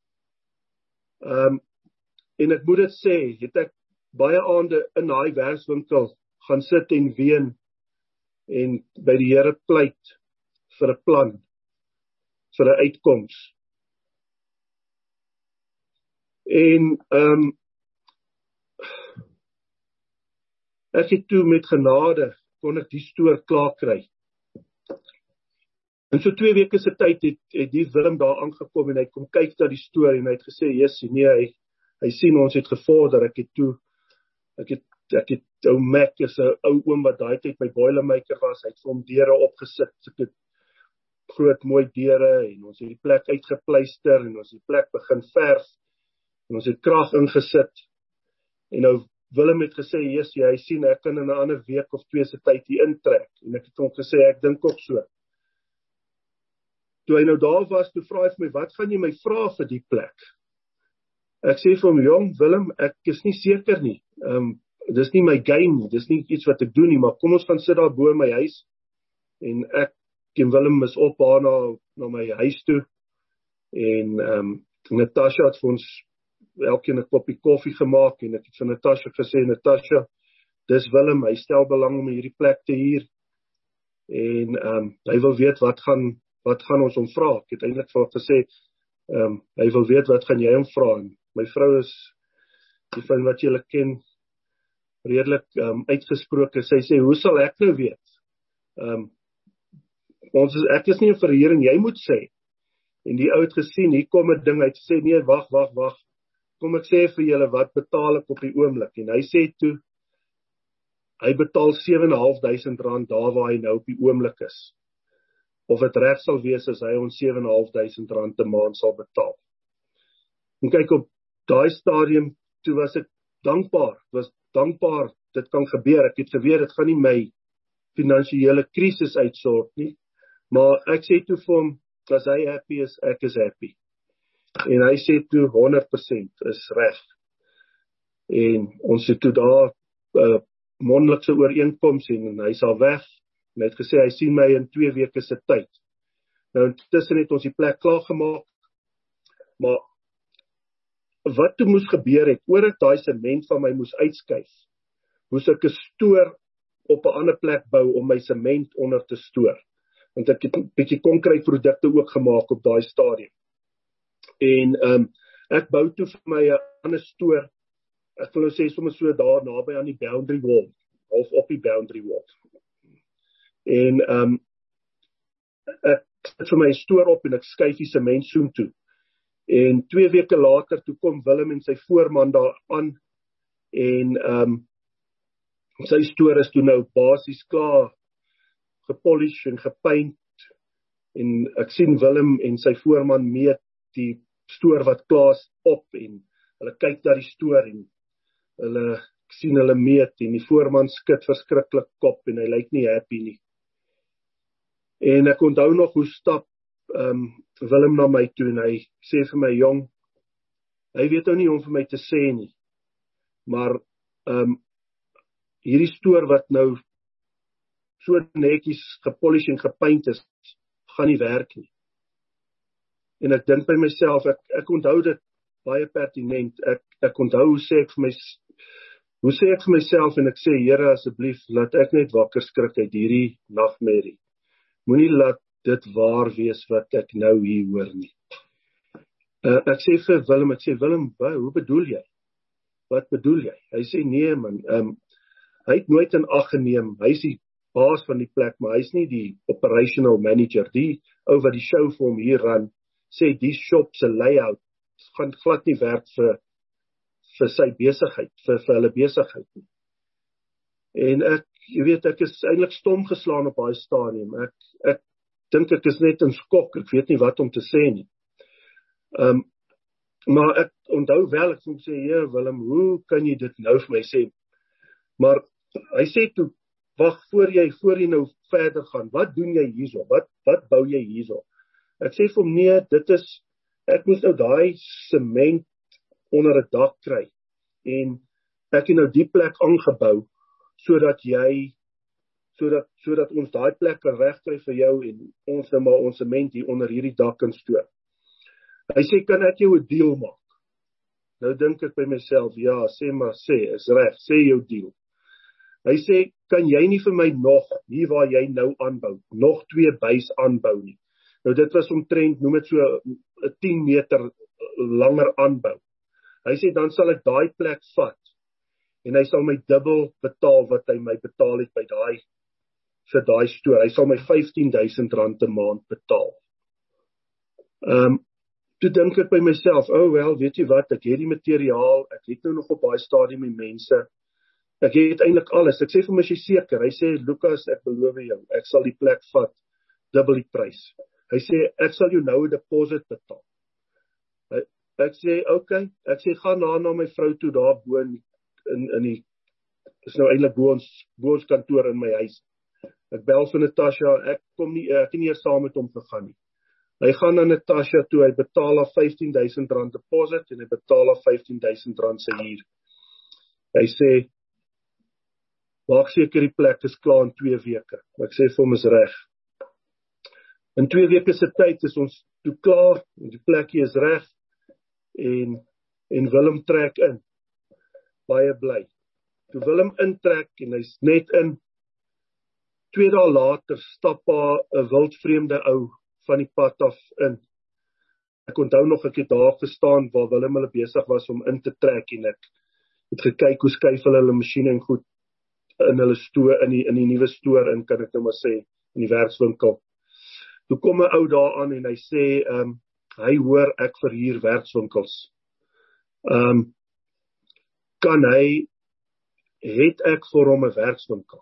en ek moet dit sê, het ek baie aande in daai werkswinkel gaan sit en ween, en by die Here pleit vir 'n plan, vir 'n uitkoms. En ek het toe met genade kon ek die stoor klaar kry. En so 2 weke se tyd het die Willem daar aangekom en hy kom kyk na die stoor en hy het gesê, Jessie, nee, hy sien ons het gevorder. Ek het ou Mac is 'n ou oom wat daai tyd my boilermaker was. Hy het vir hom deure opgesit. Ek het groot mooi deure en ons het die plek uitgepleister en ons het die plek begin verf en ons het krag ingesit. En nou Willem het gesê, Jessie, hy sien ek kan in 'n ander week of 2 se tyd hier intrek. En ek het hom gesê, ek dink ook so. Toe hy nou daar was, toe vra hy vir my, wat gaan jy my vra vir die plek? Ek sê vir hom, jong Willem, ek is nie seker nie. Dis nie my game nie, dis nie iets wat ek doen nie, maar kom ons gaan sit daar bo in my huis. En ek en Willem is op haar na my huis toe. En Natasha het vir ons elkeen 'n koppie koffie gemaak en ek het vir Natasha gesê, Natasha, dis Willem, hy stel belang om hierdie plek te huur. En hy wil weet wat gaan ons hom vra. Ek het eintlik vir hom gesê, hy wil weet wat gaan jy hom vra. En my vrou is, die van wat julle ken, redelik uitgesproke. Sy sê, hoe sal ek nou weet? Ek is nie 'n verheer en jy moet sê. En die ou het gesien, hier kom 'n ding, hy het gesê, nee, wag. Kom ek sê vir julle, wat betaal ek op die oomblik? En hy sê toe, hy betaal R7.500 daar waar hy nou op die oomblik is. Of het reg sal wees as hy ons R7.500 'n maand sal betaal. En kyk, op daai stadium, toe was ek dankbaar. Dit kan gebeur. Ek het geweet, dit gaan nie my finansiële krisis uitsort nie. Maar ek sê toe vir hom, as hy happy is, ek is happy. En hy sê toe 100% is reg. En ons het toe daar mondelikse ooreenkoms en hy sal weg. En hy het gesê, hy sien my in 2 weke se tyd. Nou, intussen het ons die plek klaargemaak. Maar wat toe moes gebeur het, oor ek daai sement van my moes uitskuif, moes ek 'n stoor op 'n ander plek bou om my sement onder te stoor. Want ek het 'n bietjie konkreetprodukte ook gemaak op daai stadium. En ek bou toe vir my 'n ander stoor, ek wil nou sê sommer so daar naby aan die boundary wall, of op die boundary wall. En ek sit vir my 'n stoor op en ek skuif die sement soontoe. En 2 weke later, toe kom Willem en sy voorman daar aan, en sy stoor is toe nou basies klaar, gepolish en gepaint, en ek sien Willem en sy voorman meet die stoor wat klaar is op, en hulle kyk na die stoor, en ek sien hulle meet, en die voorman skud verskriklik kop, en hy lyk nie happy nie. En ek onthou nog hoe stap Willem na my toe, en hy sê vir my, jong, hy weet nou nie om vir my te sê nie, maar hierdie stoor wat nou so netjies gepolish en gepaint is, gaan nie werk nie. En ek dink by myself, ek onthou dit baie pertinent, ek onthou hoe sê ek vir myself, en ek sê, Here, asseblief, laat ek net wakker skrik uit hierdie nagmerrie. Moenie laat dit waar wees wat ek nou hier hoor nie. Ek sê vir Willem, hoe bedoel jy? Wat bedoel jy? Hy sê, nee man, hy het nooit in ag geneem, hy is die baas van die plek, maar hy is nie die operational manager, die ou wat die show vir hom hier ran, sê die shop se layout, gaan glad nie werk vir sy besigheid, vir hulle besigheid nie. En ek is eintlik stom geslaan op daai stadium, ek dink ek is net in skok, ek weet nie wat om te sê nie. Maar ek onthou wel, ek sê, Heer Willem, hoe kan jy dit nou vir my sê? Maar hy sê toe, wag, voor jy nou verder gaan, wat doen jy hierso? Wat bou jy hierso? Ek sê vir hom, nee, ek moes nou daai sement onder 'n dak kry. En ek het nou die plek aangebou sodat ons daai plek kan regkry vir jou en ons nou maar ons sement hier onder hierdie dak kan stoor. Hy sê, kan ek jou 'n deal maak? Nou dink ek by myself, ja, sê, is reg, sê jou deal. Hy sê, kan jy nie vir my nog, hier waar jy nou aanbou, nog 2 buis aanbou nie? Nou dit was omtrent, noem dit so 'n 10 meter langer aanbou. Hy sê, dan sal ek daai plek vat, en hy sal my dubbel betaal wat hy my betaal het by vir daai stoor. Hy sal my R15,000 'n maand betaal. Toe dink ek by myself, wel, weet jy wat, ek het die materiaal, ek het nou nog op baie stadium die mense, ek het eintlik alles. Ek sê vir my, is jy seker? Hy sê, Lukas, ek beloof jou, ek sal die plek vat, dubbel die prys. Hy sê, ek sal jou nou 'n deposit betaal. Ek sê, okay, ek sê, gaan na my vrou toe daar bo in die, is nou eintlik bo ons kantoor in my huis. Ek bel vir Natasha, ek het nie eers saam met hom gegaan nie. Hy gaan na Natasha toe, hy betaal haar R15,000 deposit en hy betaal haar R15,000 se huur. Hy sê, maak seker die plek is klaar in 2 weke. Ek sê vir hom is reg. In 2 weke se tyd is ons toe klaar, en die plekkie is reg, en Willem trek in. Baie bly. Toe Willem intrek, en hy's net in, 2 dae later stap daar 'n wildvreemde ou van die pad af in. Ek onthou nog, ek het daar gestaan waar Willem hulle besig was om in te trek, en ek het gekyk hoe skuif hulle masjiene en goed in hulle stoor, in die nuwe stoor in, kan ek nou maar sê, in die werkswinkel. Toe kom 'n ou daar aan en hy sê, hy hoor ek verhuur werkswinkels. Het ek vir hom 'n werkswinkel?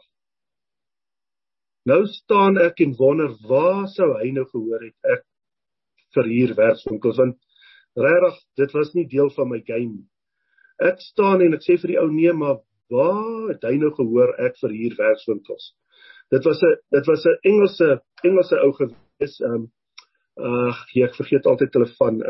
Nou staan ek en wonder, waar sou hy nou gehoor het ek verhuur werkswinkels, want regtig, dit was nie deel van my game nie. Ek staan en ek sê vir die ou, nee, maar waar het hy nou gehoor ek verhuur werkswinkels? Dit was 'n Engelse ou gewees, ek vergeet altyd hulle van,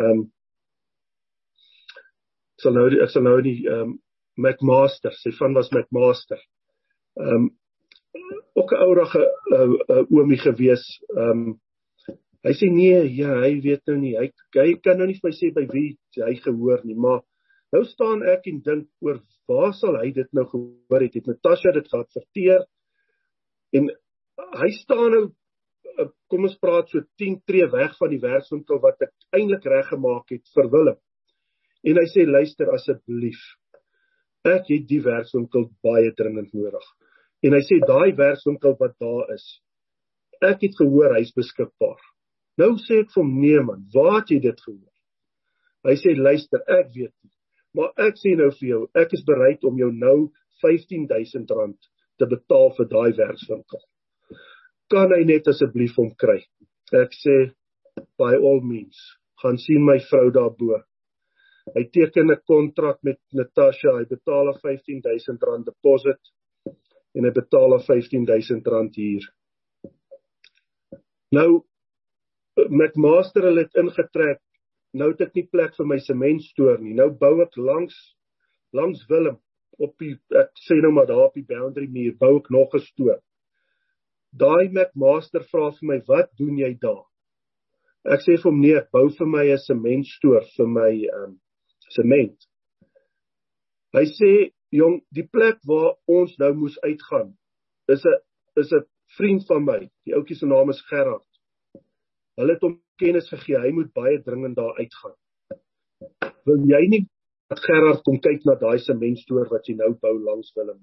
ek sal nou die, McMaster, sy van was McMaster. Ook 'n ouerige oomie gewees. Hy sê nee, ja, hy weet nou nie, hy kan nou nie vir my sê by wie hy gehoor nie, maar nou staan ek en dink oor, waar sal hy dit nou gehoor het Natasha dit geadverteer, en hy staan nou, kom ons praat so 10 tree weg van die werkswinkel wat ek eintlik reggemaak het vir Willem, en hy sê, luister asseblief, ek het die werkswinkel baie dringend nodig, en hy sê, daai werkswinkel wat daar is, ek het gehoor, hy is beskikbaar. Nou sê ek vir hom, nee man, waar het jy dit gehoor? Hy sê, luister, ek weet nie, maar ek sê nou vir jou, ek is bereid om jou nou R15,000 te betaal vir daai werkswinkel. Kan hy net asseblief hom kry? Ek sê, by all means, gaan sien my vrou daarbo. Hy teken 'n kontrak met Natasha, hy betaal haar R15,000 deposit, en hy betaal haar R15,000 huur. Nou, McMaster het ingetrek, nou het ek nie plek vir my sementstoor nie, nou bou ek langs Willem, ek sê nou maar daar op die boundary muur, bou ek nog 'n stoor. Daai McMaster vra vir my, wat doen jy daar? Ek sê vir hom, nee, ek bou vir my 'n sementstoor, vir my sement. Hy sê, jong, die plek waar ons nou moes uitgaan, is 'n vriend van my, die ouetjie se naam is Gerard. Hulle het hom kennis gegee, hy moet baie dringend daar uitgaan. Wil jy nie dat Gerard kom kyk na daai sementstoor wat jy nou bou langs Willem?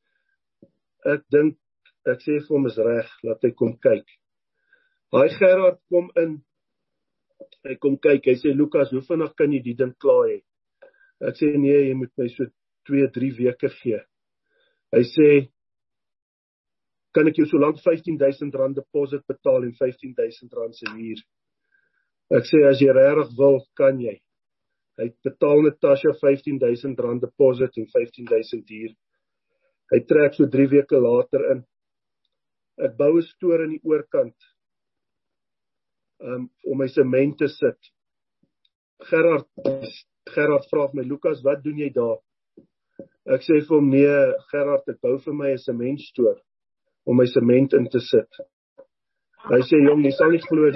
Ek sê vir hom is reg, laat hy kom kyk. Daai Gerard kom in, hy kom kyk, hy sê, Lukas, hoe vinnig kan jy die ding klaar hê? Ek sê, nee, jy moet my so 2-3 weke gee. Hy sê, kan ek jou so lank R15,000 deposit betaal en R15,000 se huur? Ek sê, as jy regtig wil, kan jy. Hy betaal Natasha R15,000 deposit en R15,000 huur. Hy trek so 3 weke later in. Ek bou 'n stoor in die oorkant, om my sement te sit. Gerard vra my, Lukas, wat doen jy daar? Ek sê vir hom, nee, Gerard, ek bou vir my 'n sementstoor om my sement in te sit. Hy sê, jong, jy sal nie glo,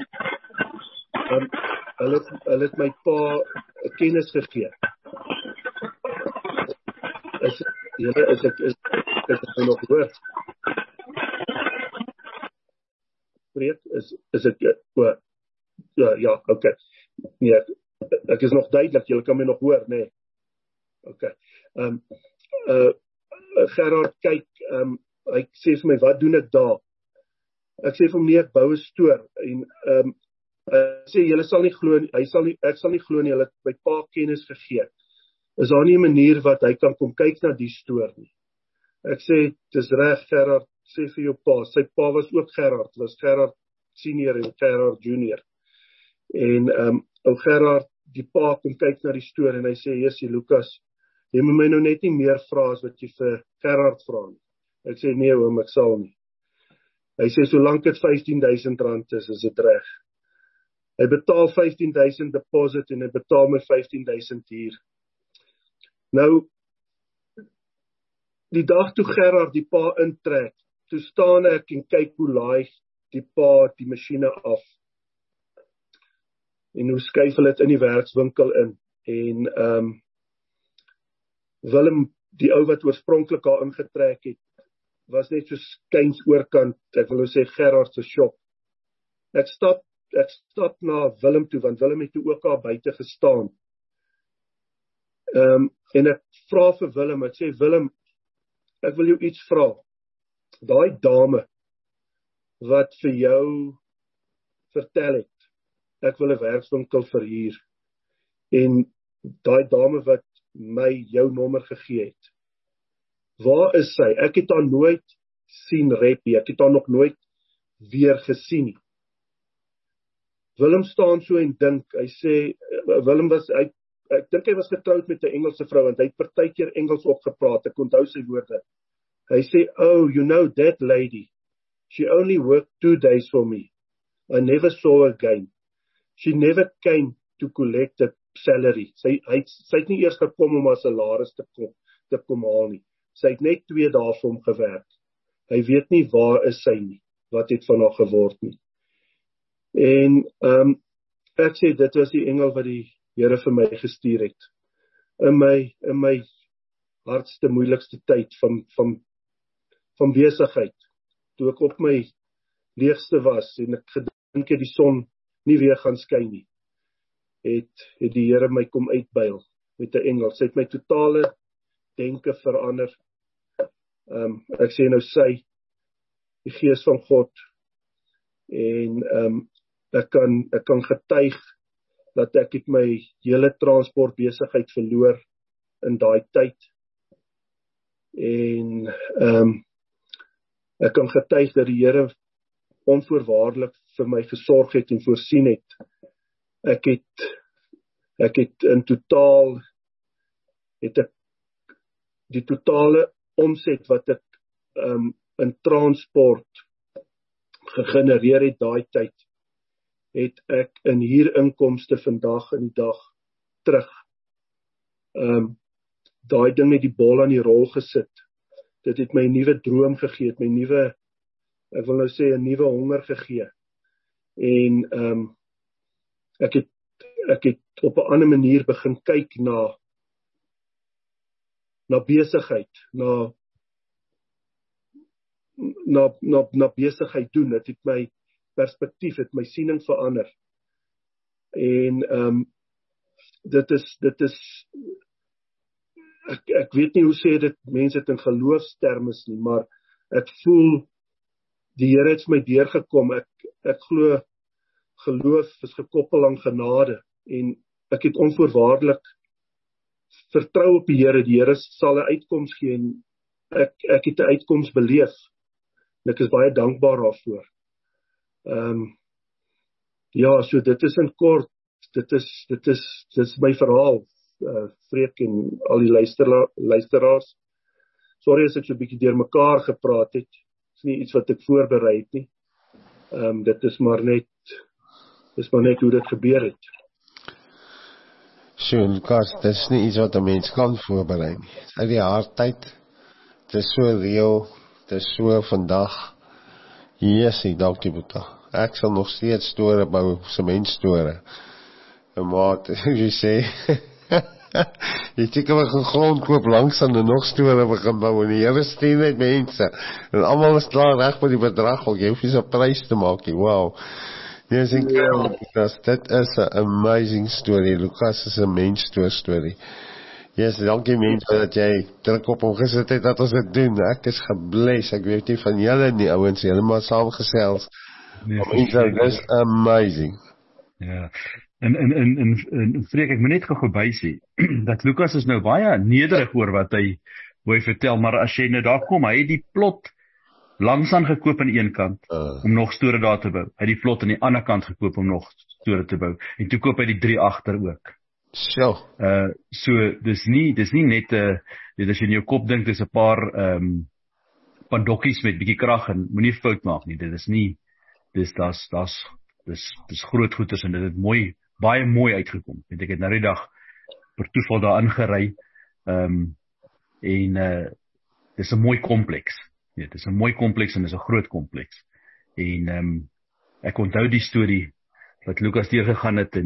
hulle het my pa kennis gegee. Is ek nog hoor? Breek, is ek, ja, okay. Nee, ek is nog duidelik, julle kan my nog hoor, nee. Okay. Gerard kyk, hy sê vir my, wat doen ek daar? Ek sê vir hom, nee, ek bou 'n stoor, en hy sê, julle sal nie glo, ek sal nie glo nie, hulle het my pa kennis gegee. Is daar nie 'n manier wat hy kan kom kyk na die stoor nie? Ek sê, dis reg, Gerard, sê vir jou pa, sy pa was ook Gerard, was Gerard senior en Gerard junior. En ou Gerard, die pa kom kyk na die stoor en hy sê, Jessie, Lukas, jy moet my nou net nie meer vra as wat jy vir Gerard vra nie. Ek sê, nee oom, ek sal nie. Hy sê, solank dit R15,000 is dit reg. Hy betaal 15,000 deposit en hy betaal my 15,000 hier. Nou, die dag toe Gerard die pa intrek, toe staan ek en kyk hoe laai die pa die masjiene af. En hoe skuif hulle dit in die werkswinkel in. En Willem, die ou wat oorspronklik daar ingetrek het, was net so skuins oorkant, ek wil nou sê Gerard se shop. Ek stap na Willem toe, want Willem het toe ook daar buite gestaan. En ek vra vir Willem, ek sê, Willem, ek wil jou iets vra. Daai dame wat vir jou vertel het, ek wil 'n werkswinkel verhuur, en daai dame wat my jou nommer gegee het, waar is sy? Ek het haar nooit sien rep nie, ek het haar nog nooit weer gesien nie. Willem staan so en dink, hy sê, Willem was, ek dink hy was getroud met 'n Engelse vrou, en hy het partykeer Engels opgepraat, ek onthou sy woorde. Hy sê, oh, you know that lady, she only worked 2 days for me, I never saw her again, she never came to collect the salary, sy het nie eers gekom om haar salaris te kom haal nie, sy het net 2 dae vir hom gewerk, hy weet nie waar is sy nie, wat het van haar geword nie. En ek sê, dit was die engel wat die Here vir my gestuur het, in my hardste, moeilikste tyd van besigheid, toe ek op my leegste was, en ek gedink het die son nie weer gaan skyn nie, het die Here my kom uitbuil, met 'n engel, sy het my totale denke verander, ek sê nou sy, die Gees van God, en ek kan getuig, dat ek het my hele transportbesigheid verloor, in daai tyd, en ek kan getuig dat die Here onvoorwaardelik vir my gesorg het en voorsien het. Ek het in totaal, die totale omset wat ek in transport gegenereer het daai tyd, het ek in huurinkomste vandag in die dag terug. Daai ding met die bol aan die rol gesit. Dit het my 'n nuwe droom gegee, my nuwe, ek wil nou sê 'n nuwe honger gegee. En ek het op 'n ander manier begin kyk na besigheid, na besigheid doen. Dit het my perspektief, het my siening verander. En dit is ek weet nie hoe sê dit mense dit in geloofstermes nie, maar ek voel die Here het my deurgekom. Ek glo geloof is gekoppel aan genade, en ek het onvoorwaardelik vertrou op die Here. Die Here sal 'n uitkoms gee, en ek het 'n uitkoms beleef, en ek is baie dankbaar daarvoor. Ja, so dit is in kort, dit is my verhaal, Freek en al die luisteraars. Sorry as ek so 'n bietjie deur mekaar gepraat het, dit is nie iets wat ek voorberei het nie. Dit is maar net hoe dit gebeur het. So, Lukas, dit is nie iets wat 'n mens kan voorberei nie. Dit is uit die hardheid. Dit is so reël. Dit is so vandag. Jesusie, dankie Boeta. Ek sal nog steeds store bou, sementstore. En maat, jy sê, jy seker wel grond koop langs aan en nog store begin bou en die Here stuur net mense. En almal is klaar reg met die bedrag, jy hoef nie so 'n prys te maak nie. Wow. Jy sê, dit is 'n amazing story. Lukas is 'n mens storie. Yes, dankie mense dat jy druk op hom gesit het dat ons dit doen. Ek is gebless. Ek weet nie van julle nie ouens, julle maar saamgesels. Dit is amazing. Ja. En Freek, ek moet net gou by sê dat Lukas is nou baie nederig oor wat hy vertel, maar as jy nou daar kom, hy het die plot langs aan gekoop aan die een kant om nog store daar te bou. Hy het die plot aan die ander kant gekoop om nog store te bou. En toe koop hy die 3 agter ook. So, dis nie net as jy in jou kop dink dis 'n paar pandokkies met bietjie krag en moenie fout maak nie. Dit is nie dis groot goeders en dit het baie mooi uitgekom. Ek het nou die dag per toeval daar ingery dis 'n mooi kompleks. Ja, dis 'n mooi kompleks en dis 'n groot kompleks. En ek onthou die storie wat Lukas deurgegaan het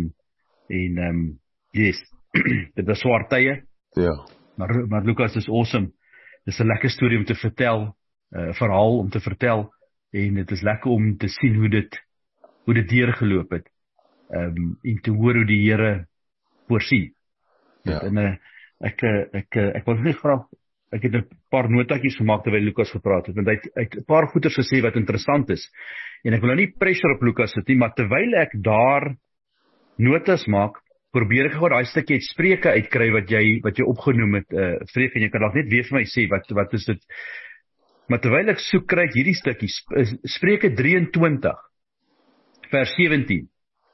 en yes, dit was swaar tye. ja. Maar Lukas is awesome. Dis 'n lekker storie om te vertel, 'n verhaal om te vertel en dit is lekker om te sien hoe dit deurgeloop het. En te hoor hoe die Here voorsien. Ja. En ek wil net vra, ek het 'n paar notaatjies gemaak terwyl Lukas gepraat het, want hy het 'n paar goeters gesê wat interessant is. En ek wil nou nie pressure op Lukas sit nie, maar terwyl ek daar notas maak, probeer ek gou daai stukkie uit Spreuke uitkry wat jy opgenoem het, Freek, en jy kan dalk net weer vir my sê wat is dit? Maar terwyl ek soek, kry ek hierdie stukkie Spreuke 23 vers 17.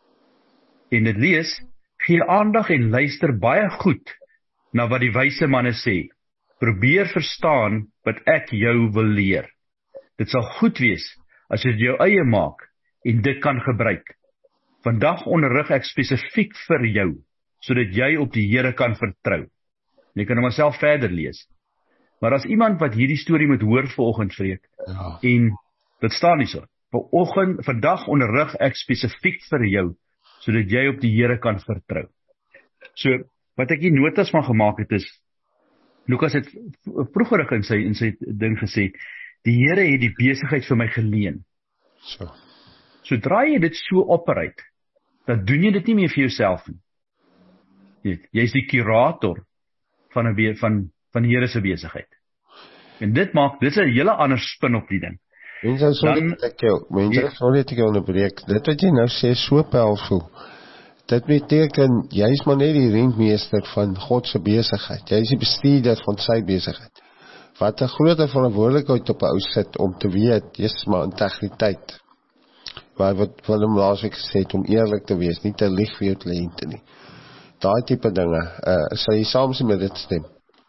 En dit lees: gee aandag en luister baie goed na wat die wyse manne sê. Probeer verstaan wat ek jou wil leer. Dit sal goed wees as jy dit jou eie maak en dit kan gebruik. Vandag onderrig ek spesifiek vir jou, sodat jy op die Here kan vertrou. Jy kan hom self verder lees. Maar as iemand wat hierdie storie moet hoor vanoggend, Freek, en dit staan nie so. Vandag onderrig ek spesifiek vir jou, sodat jy op die Here kan vertrou. So, wat ek hier notas van gemaak het is, Lukas het vroeger in sy ding gesê, die Here het die besigheid vir my geleen. So. Sodra jy dit so operate, dan doen jy dit nie meer vir jouself nie. Jy is die curator van die Here se besigheid. En dit is 'n hele ander spin op die ding. Mense, sorry dat ek jou onderbreek. Dit wat jy nou sê, so powerful. Dit beteken, jy is maar net die rentmeester van God se besigheid. Jy is die bestuurder van sy besigheid. Wat 'n groter verantwoordelikheid op 'n ou sit om te weet, jy's maar integriteit. Maar wat hom laasweek gesê het, om eerlik te wees, nie te lieg vir jou kliënte nie. Daai tipe dinge, sal jy saam met dit stem?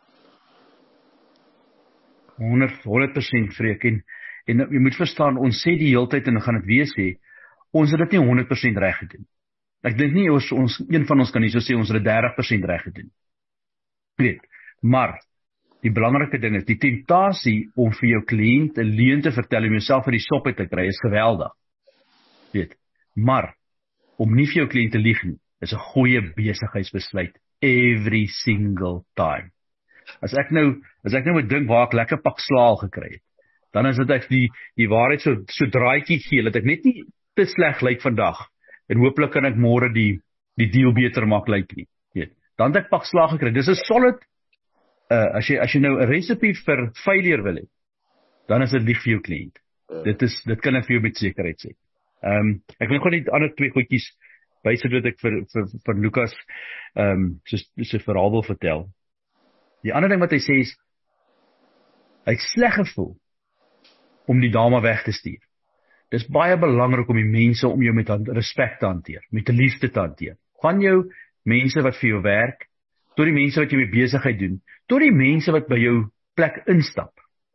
100% Freek, en jy moet verstaan, ons sê die hele tyd en gaan dit weer sê, ons het dit nie 100% reg gedoen. Ek dink nie een van ons kan nie so sê ons het dit 30% reg gedoen. Weet, maar die belangrike ding is, die tentasie om vir jou kliënt 'n leuen te vertel om jouself uit die sop uit te kry is geweldig. Weet, maar om nie vir jou kliënt te lieg nie, is 'n goeie besigheidsbesluit every single time. As ek nou moet dink waar ek lekker pak slaal gekry het, dan is dit ek die waarheid so draaitjie gee, dat ek net nie te sleg lyk vandag, en hooplik kan ek môre die deal beter maak lyk nie. Weet, dan het ek pak slaag gekry. Dis 'n solid, as jy nou 'n recipe vir failure wil hê, dan is dit lieg vir jou kliënt. Dit kan ek vir jou met sekerheid sê. Ek wil gewoon die ander 2 goedjies bysit wat ek vir Lukas so verhaal wil vertel. Die ander ding wat hy sê is, hy het sleg gevoel om die dame weg te stuur. Dis baie belangrik om die mense om jou met respek te hanteer, met liefde te hanteer. Van jou mense wat vir jou werk, tot die mense wat jy mee besigheid doen, tot die mense wat by jou plek instap.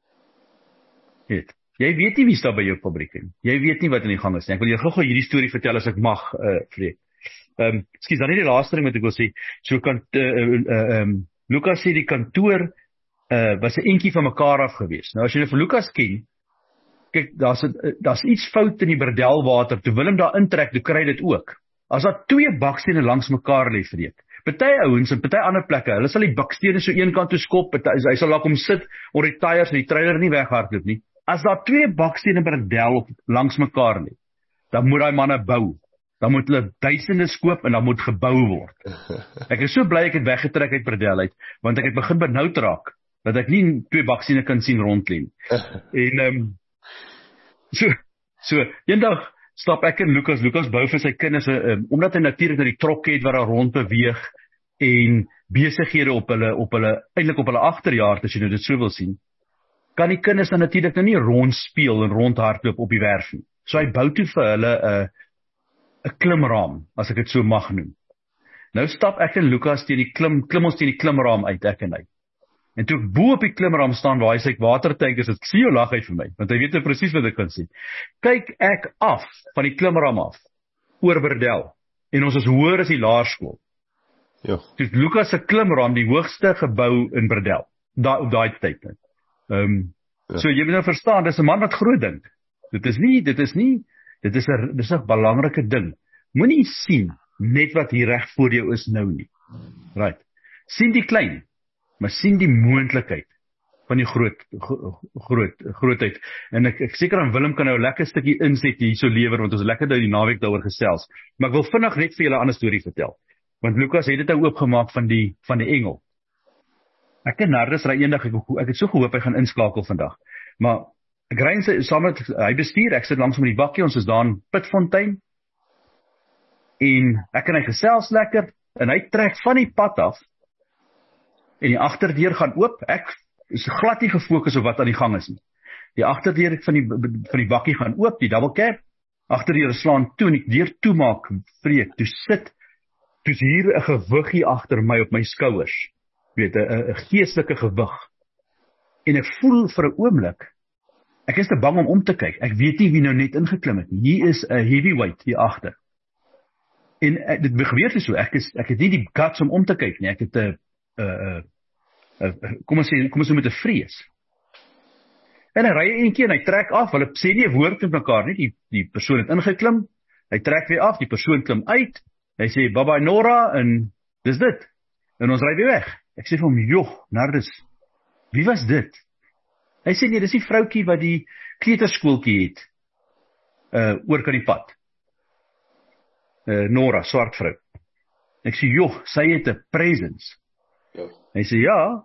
Jy weet nie wie staan by jou fabriek nie. Jy weet nie wat in die gang is nie. Ek wil jou gou hierdie storie vertel as ek mag, Freek. Skus, dan nie die laaste ding wat ek wil sê. So Lukas sê die kantoor was 'n entjie van mekaar af gewees. Nou as jy vir Lukas ken, kyk, daar's iets fout in die Berdelwater. Toe Willem daar intrek, toe kry dit ook. As daar 2 bakstene langs mekaar lê, vreek. Party ouens en party ander plekke, hulle sal die bakstene so een kant toe skop, hy sal laat hom sit onder die tyres en die trailer nie weghardloop nie. As daar 2 bakstene Berdel langs mekaar lê, dan moet daai manne bou. Dan moet hulle duisende skoop en dan moet gebou word. Ek is so bly ek het weggetrek uit Berdel uit, want ek het begin benoud raak dat ek nie 2 bakstene kan sien rondlê nie. En so eendag stap ek en Lukas bou vir sy kinders, omdat hy natuurlik na die trokke het waar hy rond beweeg en besighede op hulle agterjaar, as jy nou dit so wil sien, kan die kinders dan natuurlik nou nie rond speel en rondhardloop op die werf nie. So hy bou toe vir hulle 'n klimraam, as ek dit so mag noem. Nou stap ek en Lukas klim ons teen die klimraam uit, ek en hy. En toe ek bo op die klimraam staan waar hy sy watertank is, dit sien jou lag uit vir my, want hy weet nou presies wat ek kan sien. Kyk ek af van die klimraam af oor Berdel en ons is hoër as die laerskool. Ja. Dis Lukas se klimraam die hoogste gebou in Berdel op daai tyd. So jy moet nou verstaan, dis 'n man wat groot dink. Dit is 'n belangrike ding. Moenie sien net wat hier reg voor jou is nou nie. Right. Sien die klein, maar sien die moontlikheid van die grootheid. En ek seker aan Willem kan nou 'n lekker stukkie inset hier so lewer, want ons lekker nou die naweek daaroor gesels. Maar ek wil vinnig net vir julle 'n ander storie vertel. Want Lukas het dit nou oopgemaak van die engel. Ek en Nardus ry eendag, ek het so gehoop hy gaan inskakel vandag. Maar ek ry saam met hy bestuur, ek sit langs met die bakkie, ons is daar in Pitfontein. En ek en hy gesels lekker en hy trek van die pad af. En die agterdeur gaan oop. Ek is glad nie gefokus op wat aan die gang is nie. Die agterdeur van die bakkie gaan oop, die double cab. Agterdeur slaan toe en die deur toemaak, vreek. Toe's hier 'n gewig hier agter my op my skouers. Weet, 'n geestelike gewig. En ek voel vir 'n oomblik, ek is te bang om te kyk. Ek weet nie wie nou net ingeklim het nie. Hier is 'n heavyweight hier agter. En dit gebeur so, ek het nie die guts om te kyk nie. Ek het kom ons sê met 'n vrees. En hy ry een keer en hy trek af, hulle sê nie 'n woord met mekaar nie, die persoon het ingeklim, hy trek weer af, die persoon klim uit, hy sê, bye bye Nora, en dis dit. En ons ry weer weg. Ek sê vir hom, joh, Nardus, wie was dit? Hy sê, nee, dis die vroukie wat die kleuterskooltjie het, oor kan die pad. Nora, swart vrou. Ek sê, joh, sy het 'n presence. Hy sê, ja,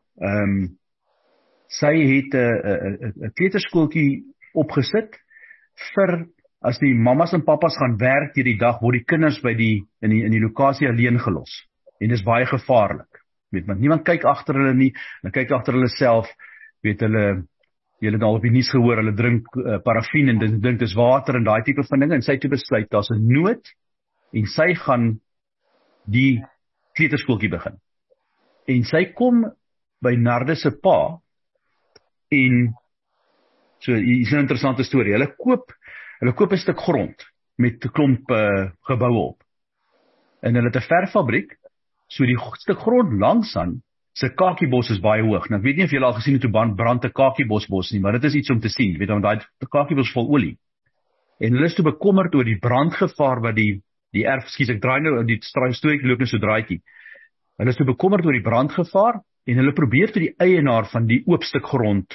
sy het 'n kleuterskooltjie opgesit vir as die mammas en pappas gaan werk deur die dag, word die kinders in die lokasie alleen gelos. En dis baie gevaarlik. Weet, want niemand kyk agter hulle nie, hulle kyk agter hulle self, weet julle het al op die nuus gehoor, hulle drink parafien en dink dis water en daai tipe van dinge, en sy het besluit, daar's 'n nood, en sy gaan die kleuterskooltjie begin. En sy kom by Nardus se pa, en so, hier is 'n interessante storie, hulle koop 'n stuk grond, met 'n klomp geboue op, en hulle het 'n verffabriek, so die stuk grond langs aan, sy kakiebos is baie hoog. Nou, ek weet nie of julle al gesien het hoe brand 'n kakiebos nie, maar dit is iets om te sien, weet, want daai kakiebos vol olie. En hulle is toe bekommerd oor die brandgevaar wat die erf, ek draai nou, die storie loop nou so draaitjie. Hulle is toe bekommerd oor die brandgevaar, en hulle probeer toe die eienaar van die oop stuk grond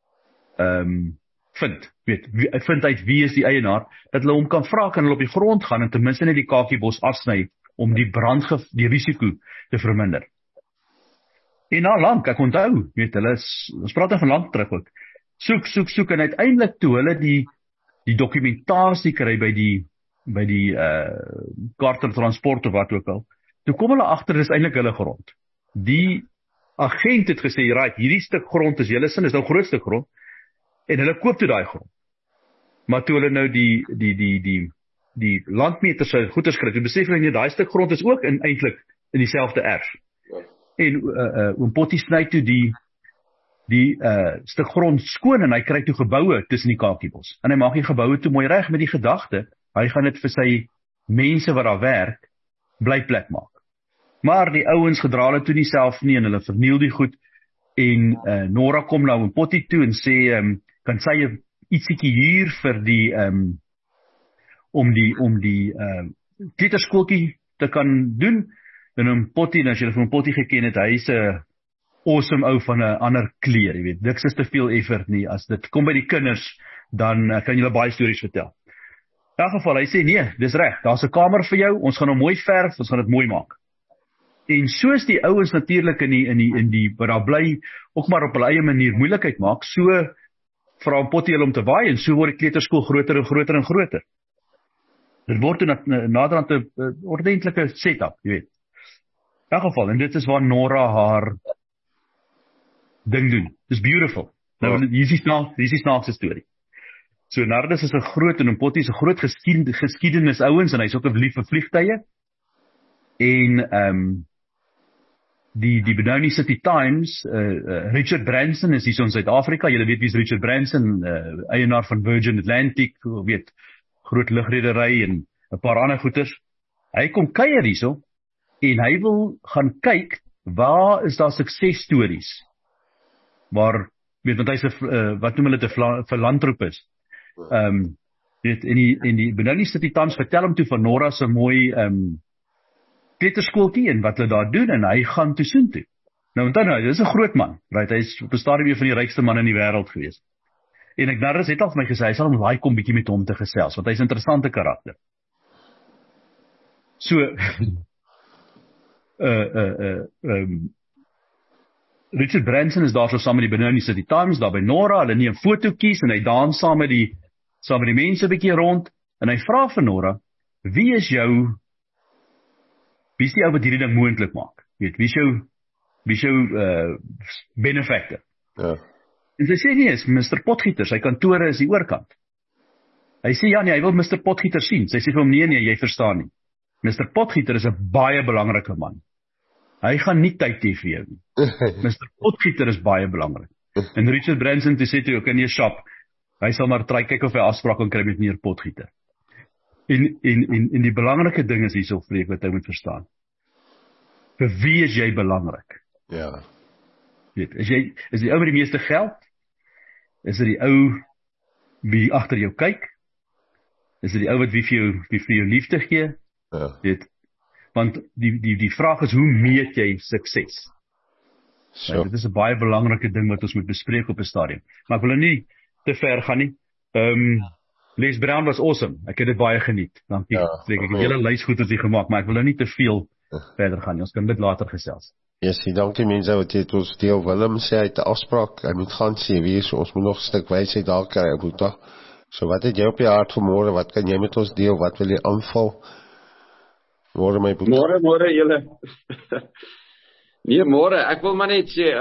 vind uit wie is die eienaar, dat hulle hom kan vra, kan hulle op die grond gaan, en ten minste net die kakiebos afsny, om die risiko te verminder. En na lank, ek onthou, weet, ons praat van lank terug ook, soek, en uiteindelik toe hulle die dokumentasie kry by die Carter Transport of wat ook al, toe kom hulle agter, dis eintlik hulle grond. Die agent het gesê, right, hierdie stuk grond is julle sin, is nou groot stuk grond, en hulle koop toe daai grond. Maar toe hulle nou die landmeters se goeders kry, toe besef hulle, daai stuk grond is ook eintlik in dieselfde erf. En oom Pottie sny toe die stuk grond skoon, en hy kry toe geboue tussen die kakiebos. En hy maak die geboue toe mooi reg met die gedagte, hy gaan dit vir sy mense wat daar werk, blyplek maak. Maar die ouens gedra hulle toe nie self nie en hulle verniel die goed en Nora kom nou in Potty toe en sê kan sy ietsiekie huur vir die om die kleuterskooltjie te kan doen. En in Potty, as jy van Potty geken het, hy is 'n awesome ou van 'n ander kleur, jy weet. Niks is te veel effort nie. As dit kom by die kinders, dan kan jy baie stories vertel. In elk geval, hy sê nee, dis reg. Daar's 'n kamer vir jou. Ons gaan hom mooi verf, ons gaan dit mooi maak. En soos die ouens natuurlik in die wat daar bly ook maar op hulle eie manier moeilikheid maak, so vra Potty hulle om te waai en so word die kleuterskool groter en groter en groter. Dit word naderhand 'n ordentlike setup, jy weet. In elk geval, en dit is waar Nora haar ding doen. Dis beautiful. Nou, hier is die snaakse storie. So Nardus is 'n groot en Potty is 'n groot geskiedenis ouens en hy's ook 'n lief vir vliegtye. En die Benoni City Times, Richard Branson is hier in Suid-Afrika. Julle weet wie is Richard Branson, eienaar van Virgin Atlantic, weet, groot lugredery en 'n paar ander goeders. Hy kom kuier hierso en hy wil gaan kyk waar is daar suksesstories. Maar weet want hy's 'n wat noem hulle dit 'n filantropis. Weet in die Benoni City Times vertel hom toe van Nora se mooi kleuterskooltjie en wat hulle daar doen en hy gaan toe soontoe. Nou onthou nou, dis 'n groot man, right? Hy's op 'n stadium een van die rykste manne in die wêreld gewees. En ek Nardus het al vir my gesê hy sal hom laai kom bietjie met hom te gesels want hy's 'n interessante karakter. So Richard Branson is daar so saam met die Benoni City Times daar by Nora, hulle neem fotootjies en hy dans saam met die mense 'n bietjie rond en hy vra vir Nora, wie is die ou wat hierdie ding moontlik maak? Weet, wie is jou benefactor? Ja. En sy sê nee, is Mr. Potgieter, sy kantore is die oorkant. Hy sê ja nee, hy wil Mr. Potgieter sien. Sy sê vir hom nee, jy verstaan nie. Mr. Potgieter is 'n baie belangrike man. Hy gaan nie tyd hê vir jou nie. Mr. Potgieter is baie belangrik. En Richard Branson sê toe ook in die shop, hy sal maar try kyk of hy afspraak kan kry met meneer Potgieter. En die belangrike ding is hierso vreek wat jy moet verstaan. Vir wie is jy belangrik? Ja. Weet, is die ou met die meeste geld? Is dit die ou wie agter jou kyk? Is dit die ou wat wie vir jou liefde gee? Ja. Weet, want die vraag is, hoe meet jy sukses? So. Dit is 'n baie belangrike ding wat ons moet bespreek op 'n stadium. Maar ek wil nie te ver gaan nie. Les Brown was awesome. Ek het dit baie geniet. Dankie. Ja, Ek het julle lys goed het jy gemaak, maar ek wil nou nie te veel verder gaan nie. Ons kan dit later gesels. Yes, dankie mense wat jy het ons deel. Willem sê hy het 'n afspraak. Hy moet gaan sien wie is. Ons moet nog 'n stuk wysheid daar kry, Boeta. So wat het jy op die hart vir môre? Wat kan jy met ons deel? Wat wil jy aanval? Môre my Boeta. Môre julle. Nee, môre. Ek wil maar net sê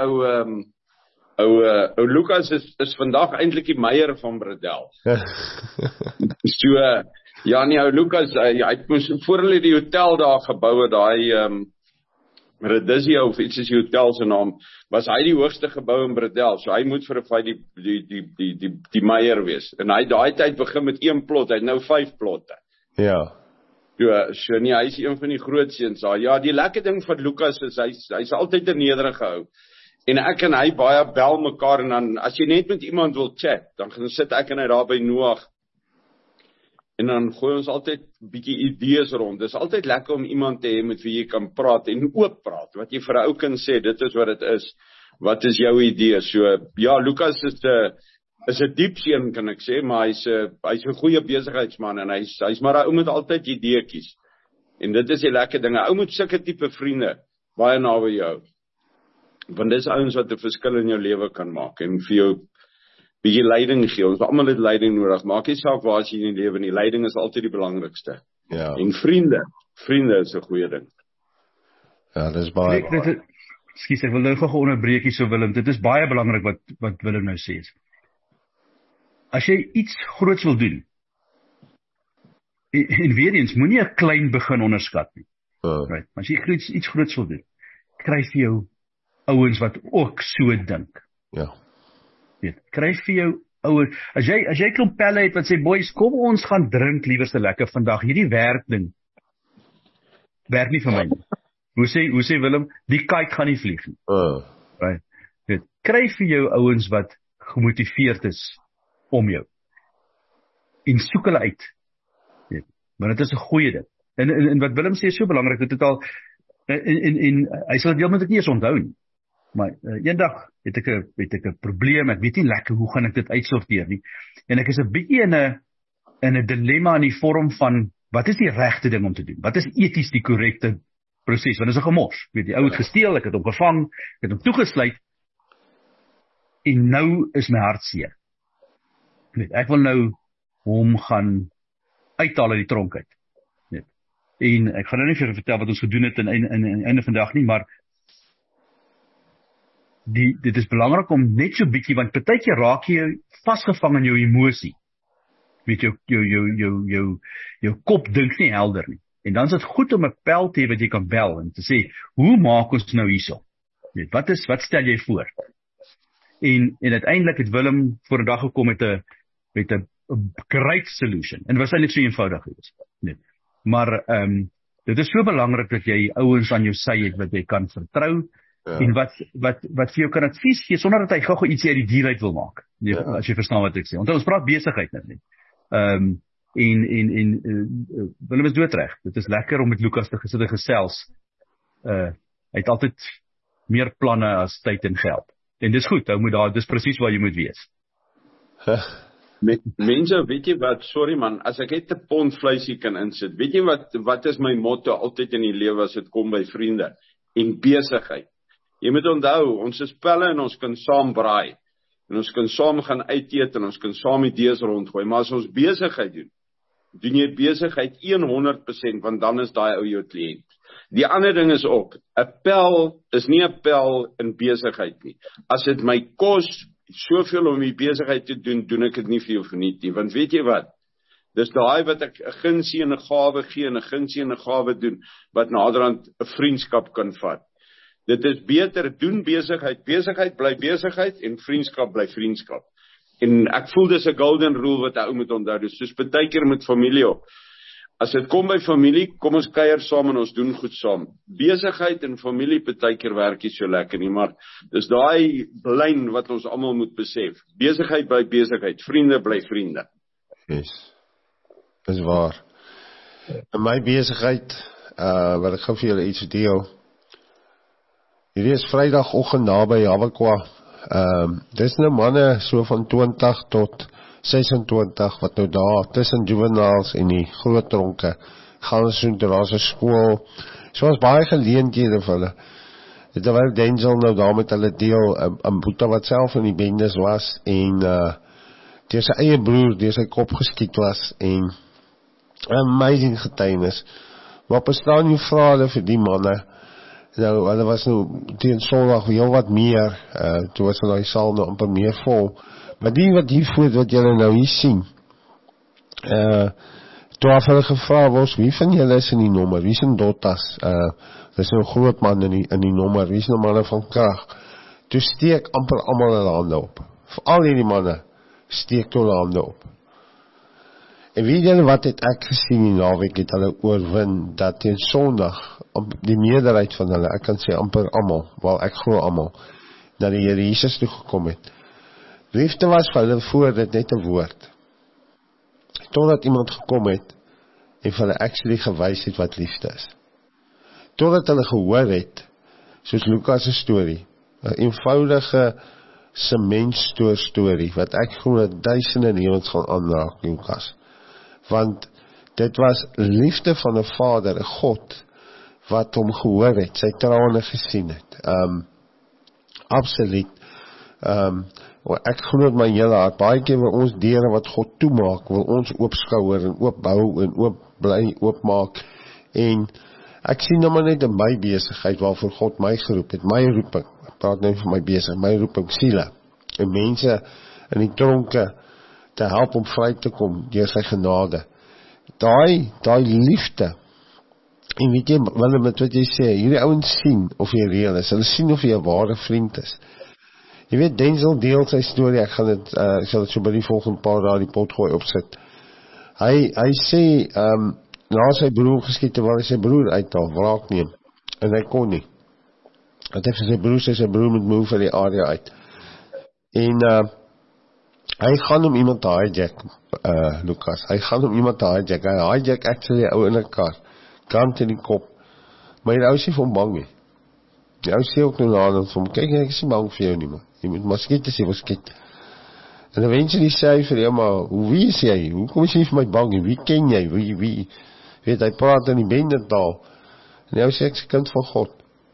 ou Lucas is vandag eintlik die meier van Bredel. So ja nee, ou Lucas, hy moes voor hulle die hotel daar gebou het, daai Redizio of iets is die hotel se naam, was hy die hoogste gebou in Bredel. So hy moet vir 'n feit die meier wees. En hy daai tyd begin met 1 plot, hy het nou 5 plotte. Ja. So nee, hy is een van die groot seuns daar. Ja, die lekker ding van Lucas is hy's altyd 'n nederige ou. En ek en hy baie bel mekaar en dan as jy net met iemand wil chat, dan gaan sit ek en hy daar by Noag. En dan gooi ons altyd bietjie idees rond. Dis altyd lekker om iemand te hê met wie jy kan praat en oop praat. Wat jy vir 'n ou kan sê, dit is wat dit is. Wat is jou idee? So ja, Lucas is 'n diep seun kan ek sê, maar hy's 'n goeie besigheidsman en hy's maar 'n ou met altyd ideetjies. En dit is die lekker dinge. Ou moet sulke tipe vriende baie naby jou. Want dis ouens wat 'n verskil in jou lewe kan maak en vir jou bietjie leiding gee. Ons almal het leiding nodig. Maak nie saak waar jy in die lewe nie. Leiding is altyd die belangrikste. Ja. En vriende is 'n goeie ding. Ja, dis baie. Ekskuus, ek wil nou gou onderbreek hier so Willem. Dit is baie belangrik wat Willem nou sê. As jy iets groots wil doen, en weer eens, moenie 'n klein begin onderskat nie. Right? As jy iets groots wil doen, kry vir jou ouens wat ook so dink. Ja. Weet, kry vir jou ouens, as jy klomp pelle het wat sê, boys, kom ons gaan drink liewerste lekker vandag, hierdie werk ding. werk nie vir my nie. Hoe sê Willem, die kite gaan nie vlieg nie. Right. Goed. Kry vir jou ouens wat gemotiveerd is om jou. En soek hulle uit. Weet, want dit is 'n goeie ding. En wat Willem sê is so belangrik, dit het al en hy sal dit heeltemal nie eens onthou nie. Maar eendag het ek 'n probleem, ek weet nie lekker hoe gaan ek dit uitsorteer nie. En ek is 'n bietjie in 'n dilemma in die vorm van wat is die regte ding om te doen? Wat is eties die korrekte proses? Want dit is 'n gemors. Weet jy, ou het gesteel, ek het hom gevang, ek het hom toegesluit. En nou is my hart seer. Weet, ek wil nou hom gaan uithaal uit die tronk uit. Weet. En ek gaan nou nie vir julle vertel wat ons gedoen het in einde van die dag nie, maar dit is belangrik om net so bietjie, want partykeer raak jy vasgevang in jou emosie. Weet jou kop dink nie helder nie. En dan is dit goed om 'n pel te hê wat jy kan bel en te sê, hoe maak ons nou hierso? Weet, wat stel jy voor? En uiteindelik het Willem voor 'n dag gekom met 'n great solution. En dit was eintlik so eenvoudig geweest. Nee. Maar dit is so belangrik dat jy ouens aan jou sy het wat jy kan vertrou. Ja. En wat vir jou kan advies gee sonder dat hy gou iets uit die dier uit wil maak. Nee, ja. As jy verstaan wat ek sê. Want ons praat besigheid nou net. Willem is doodreg. Dit is lekker om met Lukas te gesit en gesels. Hy het altyd meer planne as tyd en geld. En dis goed, dis presies waar jy moet wees. Mense, weet jy wat, sorry man, as ek net 'n pond vleisie kan insit, weet jy wat is my motto altyd in die lewe as dit kom by vriende en besigheid? Jy moet onthou, ons is pelle en ons kan saam braai. En ons kan saam gaan uit eet en ons kan saam idees rondgooi, maar as ons besigheid doen jy besigheid 100%, want dan is daai ou jou kliënt. Die ander ding is ook, 'n pel is nie 'n pel in besigheid nie. As dit my kos soveel om die besigheid te doen, doen ek dit nie vir jou verniet nie, want weet jy wat? Dis daai wat ek 'n gunsie en 'n gawe gee en 'n gunsie en 'n gawe doen, wat naderhand 'n vriendskap kan vat. Dit is beter, doen besigheid bly besigheid en vriendskap bly vriendskap. En ek voel dis 'n golden rule wat 'n ou moet onthou, dis soos baie keer met familie ook. As dit kom by familie, kom ons kuier saam en ons doen goed saam. Besigheid en familie baie keer werk nie so lekker nie, maar dis daai lyn wat ons almal moet besef. Besigheid bly besigheid, vriende bly vriende. Yes. Dis waar. In my besigheid, wat ek gou vir julle iets deel. Hierdie is Vrydagoggend naby Habakwa. Dis nou manne so van 20 tot 26 wat nou daar tussen juveniles en die groot tronke gaan so daar's 'n skool. So was baie geleenthede vir hulle. Terwyl Denzel nou daar met hulle deel, 'n boetie wat self in die bendes was en deur sy eie broer deur sy kop geskiet was en amazing getuienis. Maar bestaan nie vra hulle vir die manne. Nou, hulle was nou teen Sondag heel wat meer, toe was hulle die saal nou amper meer vol. Maar die wat hiervoor, wat julle nou hier sien, toe het hulle gevra, wie van julle is in die nommer, wie is in Dottas, dis nou groot man in die nommer, wie is nou manne van krag, toe steek amper almal hulle hande op, vir al die manne, steek toe hulle hande op. En weet julle wat het ek gesien die naweek, het hulle oorwin, dat teen Sondag, die meerderheid van hulle, ek kan sê amper almal, wel ek glo almal, dat die Here Jesus toe gekom het. Liefde was vir hulle voor dit net 'n woord. Totdat iemand gekom het, en vir hulle actually gewys het wat liefde is. Totdat hulle gehoor het, soos Lukas' storie, 'n eenvoudige sementstorie, wat ek glo duisende lewens gaan aanraak, Lukas. Want dit was liefde van 'n Vader, 'n God, wat hom gehoor het, sy trane gesien het. Absoluut. Ek glo met my hele hart, baie keer wil ons deure wat God toemaak, wil ons oopskouer en oopbou en oopmaak. En ek sien nou maar net in my besigheid waarvoor God my geroep het, my roeping, ek praat nou vir my besigheid, my roeping, siele, en mense in die tronke te help om vry te kom deur sy genade. Daai liefde. En weet jy, met wat jy sê, hierdie ouens sien of jy reël is, hulle sien of jy 'n ware vriend is. Jy weet, Denzel deel sy storie, ek sal dit so by die volgende paar dae die pot gooi opsit. Hy sê, na sy broer geskiet terwyl hy sy broer uithaal, wraak neem. En hy kon nie. Want hy vir sy broer moet move vir die area uit. En hy gaan om iemand te hijack, Lucas. Hy gaan om iemand te hijack. Hy hijack actually ou in 'n kar. Kant in die kop. Maar die ou sê vir hom bang nie. Die ou sê ook nou na hom, kyk, ek is nie bang vir jou nie, man. Jy moet maar skiet as jy wil skiet. En eventually sê hy vir hom, maar wie is jy? Hoekom is jy vir my bang nie? Wie ken jy? Wie? Weet, hy praat in die bendetaal. En hy sê, ek is kind van God.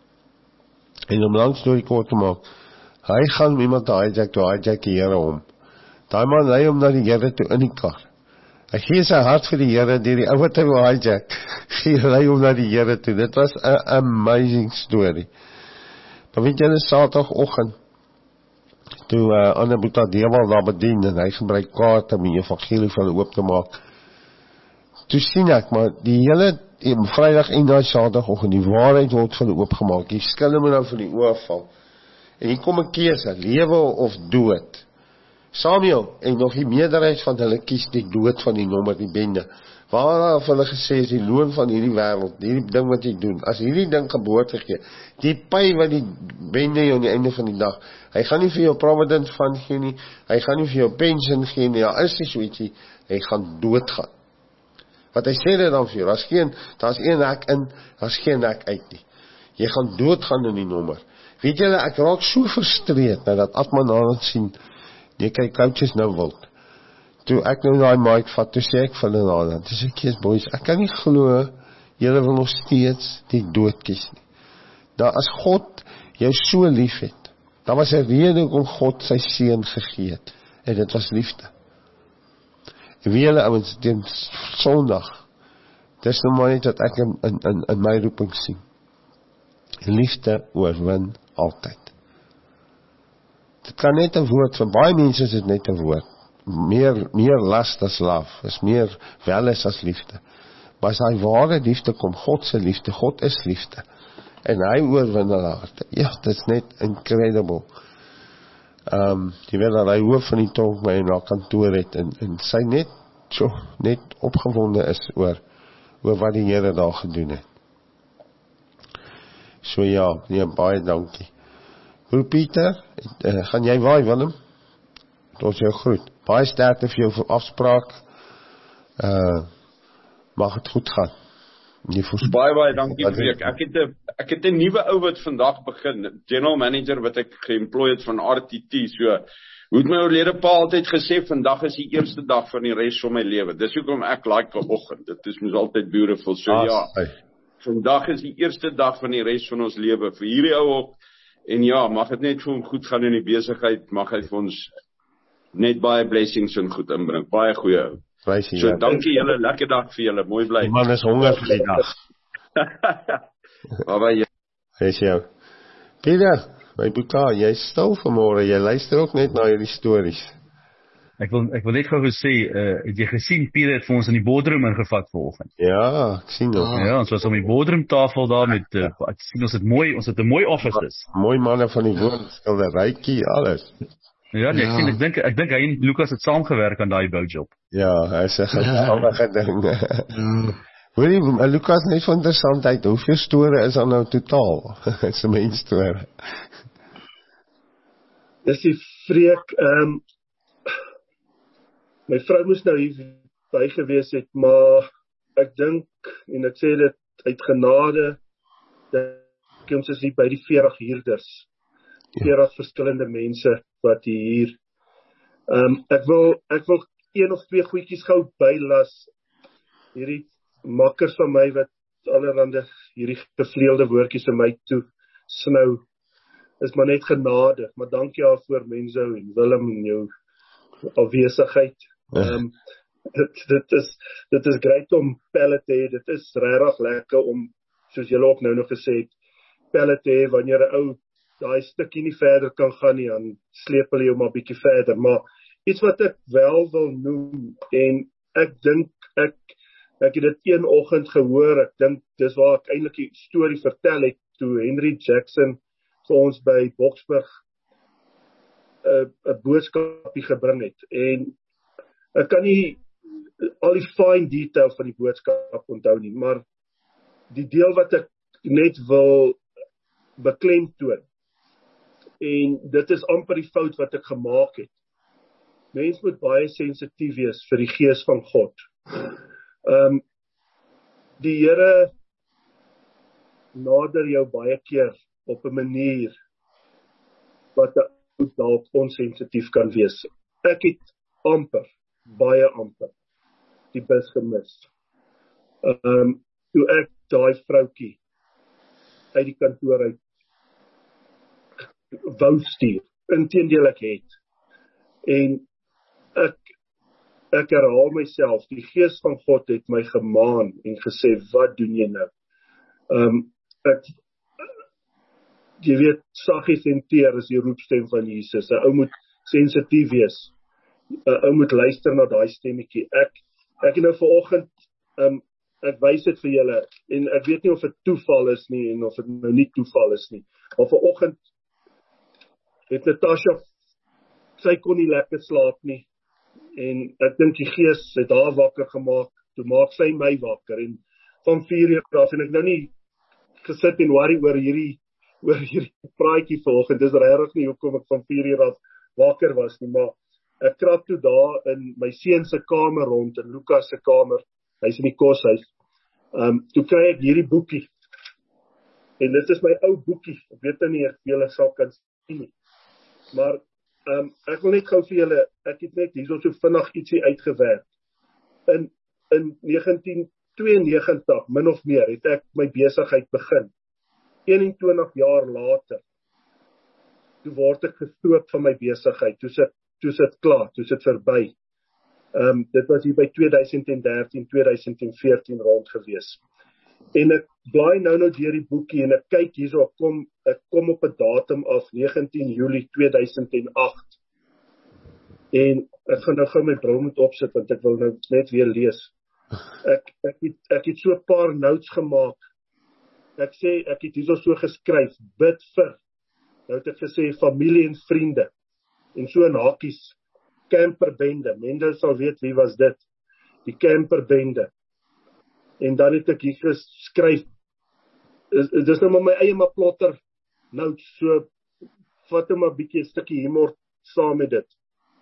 En om lang storie kort te maak, hy gaan om iemand te hijack, toe hijack die Here hom. Daai man lei hom na die Here toe in die kar. Hy gee sy hart vir die Here, deur die ou wat hy wil hijack, lei hom na die Here toe. Dit was 'n amazing story. Maar weet jy, dit is Saterdagoggend, toe Anne Boeta Dewald daar bedien, en hy gebruik kaarte om die evangelie vir hulle oop te maak. Toe sien ek, maar die hele Vrydag en daai Saterdagoggend, die waarheid word vir hulle oopgemaak. Die skille moet nou van die oë val. En hier kom 'n keuse, lewe of dood. Samuel, en nog die meerderheid van hulle kies die dood van die nommer, die bende. Waar hulle gesê is die loon van hierdie wêreld, hierdie ding wat jy doen, as hierdie ding geboorte gee, die py wat die bende jou aan die einde van die dag, hy gaan nie vir jou provident fund gee nie, hy gaan nie vir jou pension gee nie, daar is nie so ietsie, hy gaan doodgaan. Wat hy sê dit dan vir jou, daar's een hek in, daar's geen hek uit nie. Jy gaan doodgaan in die nommer. Weet julle, ek raak so frustreerd nou dat Atman aan sien, jy kyk coaches nou wild. Toe ek nou daai mic vat, toe sê ek vir hulle daarna, toe sê ek, yes boys, ek kan nie glo, julle wil nog steeds die dood kies nie. Nou as God jou so lief het, dan was 'n rede om God sy seun gegee het, en dit was liefde. En wie julle ouens, teen Sondag, dis nou maar net wat ek in my roeping sien. Liefde oorwin altyd. Dit kan net 'n woord, vir baie mense is dit net 'n woord. Meer lust as love, is meer welis as liefde. Maar as hy ware liefde kom, God se liefde, God is liefde. En hy oorwin hulle harte. Ja, dit is net incredible. Jy weet dat hy hoof van die tolk by na kantoor het, en sy net opgewonde is oor wat die Here daar gedoen het. So ja, baie dankie. Hoe Pieter, gaan jy waai Willem? Tot jou groet. Baie sterkte vir jou afspraak. Mag het goed gaan. Baie dankie Freek. Ek het 'n nuwe ou wat vandag begin, general manager wat ek geemploy het van RTT, so hoe het my oorlede pa altyd gesê, vandag is die eerste dag van die res van my lewe. Dis hoekom ek like 'n oggend. Dit is mos altyd beautiful. So ja, vandag is die eerste dag van die res van ons lewe vir hierdie ou ook. En ja, mag dit net vir hom goed gaan in die besigheid, mag hy vir ons net baie blessings en goed inbring. Baie goeie ou. So dankie julle, lekker dag vir julle, mooi bly. Die man is honger vir die dag. Bye. Hey jou. Pieter, my Boeta, jy is stil vanmôre, jy luister ook net na hierdie stories. Ek wil net gou sê, het jy gesien Pieter het vir ons in die boardroom ingevat vanoggend? Ja, ek sien dit. Ja, ons was op die boardroomtafel daar met ek sien ons het 'n mooi office. Mooi manne van die woonskilderytjie, alles. Ja, nee, ek dink hy en Lucas het saamgewerk aan daai boujob. Ja, hy sê geweldige ding. Hoorie, Lucas, net van interessantheid, hoeveel store is daar nou totaal? Dis 'n mens store. Dis die Freek, my vrou moes nou hier by gewees het, maar ek dink, en ek sê dit uit genade, dat ons is hier by die 40 huurders, 40 verskillende mense wat hier. Ek wil een of twee goedjies gou bylas, hierdie makkers van my wat allerhande hierdie gevleelde woordjies in my toe snou, is maar net genade, maar dankie daarvoor mense en Willem en jou afwesigheid. Dit is great om pelle te hê, dit is regtig lekker om, soos julle ook nou nog gesê het, pelle te hê, wanneer 'n ou daai stukkie nie verder kan gaan nie, dan sleep hulle jou maar bietjie verder, maar iets wat ek wel wil noem, en ek dink, ek het dit een oggend gehoor, ek dink, dis waar ek eintlik die storie vertel het, toe Henry Jackson vir ons by Boksburg 'n boodskapie gebring het, en ek kan nie al die fine detail van die boodskap onthou nie, maar die deel wat ek net wil beklemtoon, en dit is amper die fout wat ek gemaak het. Mens moet baie sensitief wees vir die gees van God. Die Here nader jou baie keer op 'n manier wat dalk onsensitief kan wees. Ek het baie amper, die bus gemis. Toe ek daai vroutjie uit die kantoor uit wou stuur, inteendeel ek het. En ek herhaal myself, die gees van God het my gemaan en gesê, wat doen jy nou? Jy weet, saggies en teer is die roepstem van Jesus. 'n Ou moet sensitief wees. 'n Ou moet luister na daai stemmetjie. Ek nou vanoggend, ek wys dit vir julle, en ek weet nie of dit toeval is nie, en of dit nou nie toeval is nie. Maar vanoggend het Natasha, sy kon nie lekker slaap nie, en ek dink die gees het haar wakker gemaak, toe maak sy my wakker, en van 4 uur af, en ek nou nie gesit en worry oor hierdie praatjie vanoggend, dis regtig nie hoekom ek van 4 uur af wakker was nie, maar ek krap toe daar in my seun se kamer rond, in Lukas se kamer, hy's in die koshuis, toe kry ek hierdie boekie, en dit is my ou boekie, ek weet nie of julle sal kan sien nie, maar ek wil net gou vir julle, ek het net hierso so vinnig ietsie uitgewerk. In 1992, min of meer, het ek my besigheid begin. 21 jaar later, toe word ek gestroop van my besigheid, toe sit klaar, toe sit verby. Dit was hier by 2013, 2014 rond gewees. En ek blaai nou deur die boekie en ek kyk hierso, ek kom op 'n datum af, 19 Julie 2008. En ek gaan nou gou my bril moet opsit, want ek wil nou net weer lees. Ek het so 'n paar notes gemaak. Ek het hierso so geskryf, bid vir. Nou het ek gesê, familie en vriende. En so in hakies, camperbende. Mense sal weet wie was dit. Die camperbende. En dan het ek hier geskryf, dis nou maar my eie plotter notes, so vat nou maar 'n bietjie 'n stukkie humor saam met dit.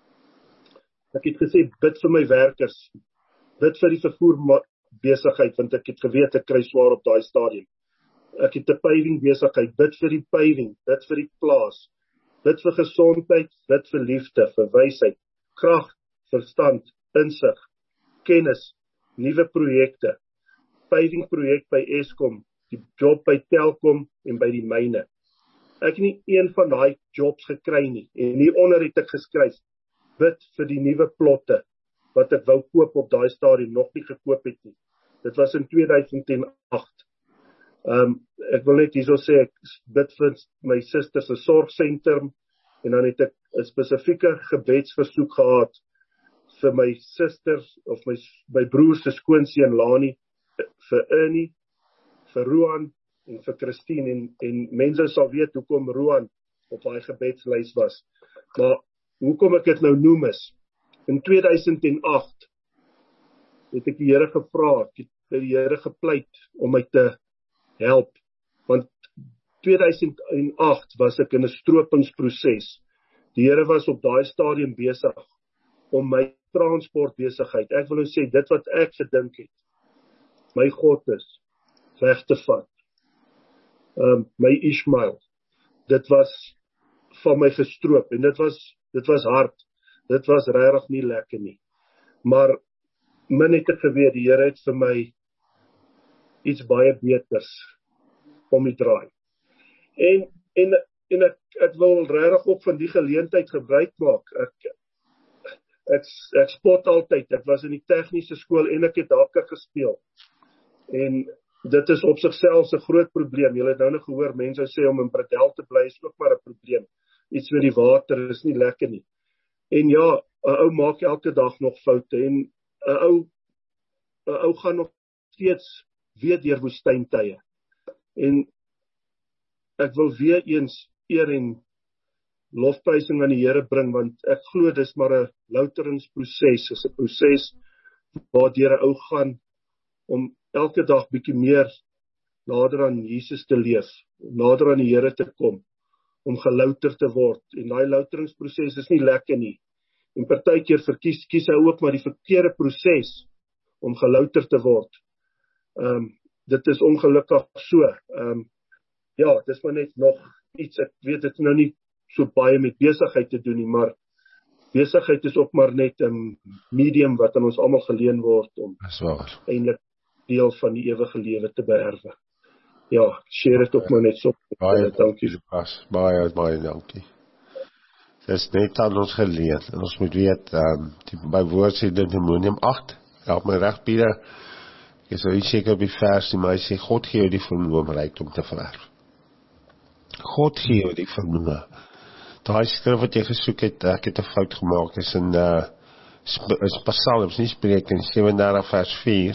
Ek het gesê, bid vir my werkers, bid vir die vervoer besigheid, want ek het geweet ek kry swaar op daai stadium. Ek het 'n paving besigheid, bid vir die paving, bid vir die plaas, bid vir gesondheid, bid vir liefde, vir wysheid, krag, verstand, insig, kennis, nuwe projekte, paving projek by Eskom, die job by Telkom en by die myne. Ek het nie een van daai jobs gekry nie, en hieronder het ek geskryf, bid vir die nuwe plotte, wat ek wou koop op daai stadium, nog nie gekoop het nie. Dit was in 2008. Ek wil net hierso sê, ek bid vir my suster se sorgsentrum, en dan het ek 'n spesifieke gebedsversoek gehad vir my susters, of my broer se skoonseun Lani, vir Ernie, vir Roan, en vir Christine, en mense sal weet hoekom Roan op daai gebedslys was. Maar hoekom ek dit nou noem is, in 2008 het ek die Here gevra, ek het by die Here gepleit om my te help, want 2008 was ek in 'n stropingsproses. Die Here was op daai stadium besig om my transportbesigheid, ek wil nou sê, dit wat ek gedink het, my God is, weg te vat. My Ishmael, dit was van my gestroop, en dit was hard, dit was regtig nie lekker nie, maar min het ek geweet, die Here het vir my iets baie beters om die draai. En ek wil regtig ook van die geleentheid gebruik maak. Ek spot altyd, ek was in die tegniese skool en ek het hakker gespeel. En dit is op sigself 'n groot probleem. Julle het nou nog gehoor, mense sê om in Bradel te bly is ook maar 'n probleem. Iets met die water is nie lekker nie. En ja, 'n ou maak elke dag nog foute, en 'n ou gaan nog steeds weer deur woestyntye. En ek wil weer eens eer en lofprysing aan die Here bring, want ek glo dis maar 'n louteringsproses, is 'n proses waardeur 'n ou gaan om elke dag bietjie meer nader aan Jesus te leef, nader aan die Here te kom, om gelouter te word. En daai louteringsproses is nie lekker nie. En partykeer kies hy ook maar die verkeerde proses om gelouter te word. Dit is ongelukkig so. Ja, dis maar net nog iets, ek weet dit nou nie so baie met besigheid te doen nie, maar besigheid is ook maar net 'n medium wat aan ons almal geleen word om eintlik deel van die ewige lewe te beerwe. Ja, share dit ook maar net so. Baie dankie Lukas, baie dankie. Dit is net aan ons geleen, en ons moet weet, by woord sê Deuteronomium 8, help my reg Pieter, ek is nou nie seker op die vers nie, maar hy sê, God gee jou die vermoë om rykdom te verwerf. God gee jou die vermoë. Daai skrif wat jy gesoek het, ek het 'n fout gemaak, is in Psalms, nie Spreuke, 37 vers 4,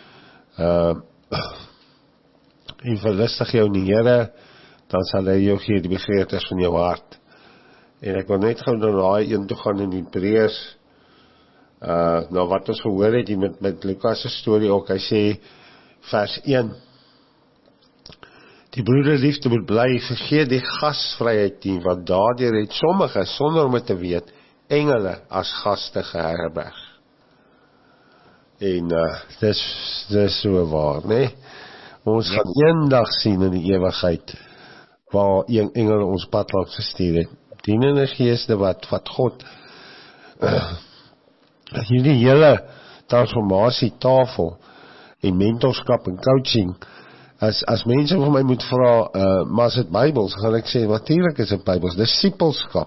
en verlustig jou in die Here, dan sal hy jou gee die begeertes van jou hart. En ek wil net gou na daai een toe gaan in Hebreërs, nou wat ons gehoor het, met Lukas se storie ook, hy sê, vers 1, die broederliefde moet bly, vergeet die gasvryheid nie, want daardeur het sommige, sonder om het te weet, engele as gaste geherberg. En dis so waar, nee? Ons gaan eendag sien in die ewigheid, waar een engele ons pad langs gestuur het. Dienende geeste wat God, hierdie hele transformasietafel, en mentorskap en coaching, as mense van my moet vra, maar is dit Bybels, gaan ek sê, natuurlijk is dit Bybels, discipelskap,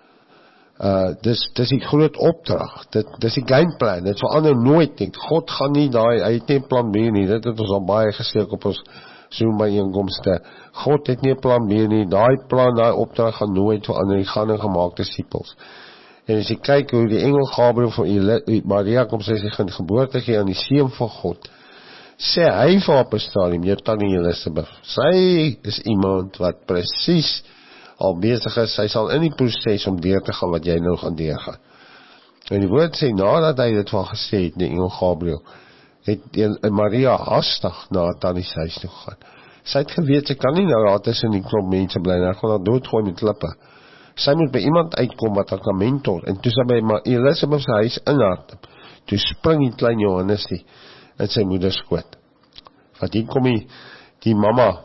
dis die groot opdrag, dis die gameplan, dit verander nooit nie, God gaan nie daai, hy het nie plan B nie, dit het ons al baie gesteek op ons Zoom byeenkomste, God het nie plan B nie, daai plan, daai opdrag gaan nooit verander, die gaan in gemaak disciples. En as jy kyk hoe die engel Gabriël van Maria kom sê, sy gaan geboorte gee aan die seun van God, sê hy vir op 'n stadium, jou tannie Elisabeth, sy is iemand wat presies al besig is, sy sal in die proses om deur te gaan wat jy nou gaan deurgaan. En die woord sê, nadat hy dit van gesê het, die engel Gabriël, het Maria hastig na tannie se huis toe gegaan. Sy het geweet, sy kan nie nou daar tussen die klomp mense bly, en hy gaan haar doodgooi met klippe. Sy moet by iemand uitkom wat haar kan mentor, en toe sy by Elisabeth se huis inhardop, toe spring die klein Johannes in sy moeder skoot. Want hier kom die mamma,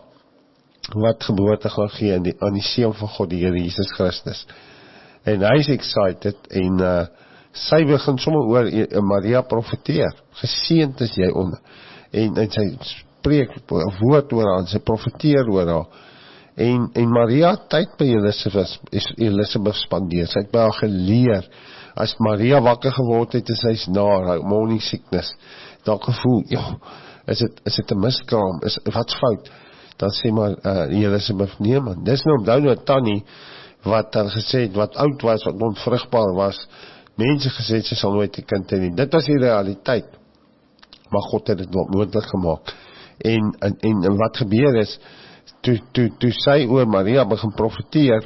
wat geboorte gaan gee aan die seun van God, die Here Jesus Christus. En hy is excited, en sy begin sommer oor Maria profeteer, geseënd is jy onder, en sy spreek woord oor haar, sy profeteer oor haar, en Maria tyd by Elisabeth spandeer, sy het by haar geleer, as Maria wakker geword het, en sy is na haar morning sickness, dan gevoel, is dit 'n miskraam, wat's fout, dan sê maar, Elisabeth, nee man, dis nou onthou nou tannie, wat gesê het, wat oud was, wat onvrugbaar was, mense gesê het, sy sal nooit 'n kind hê nie, dit was die realiteit, maar God het dit moontlik gemaak, en wat gebeur is, toe sy oor Maria begin profeteer,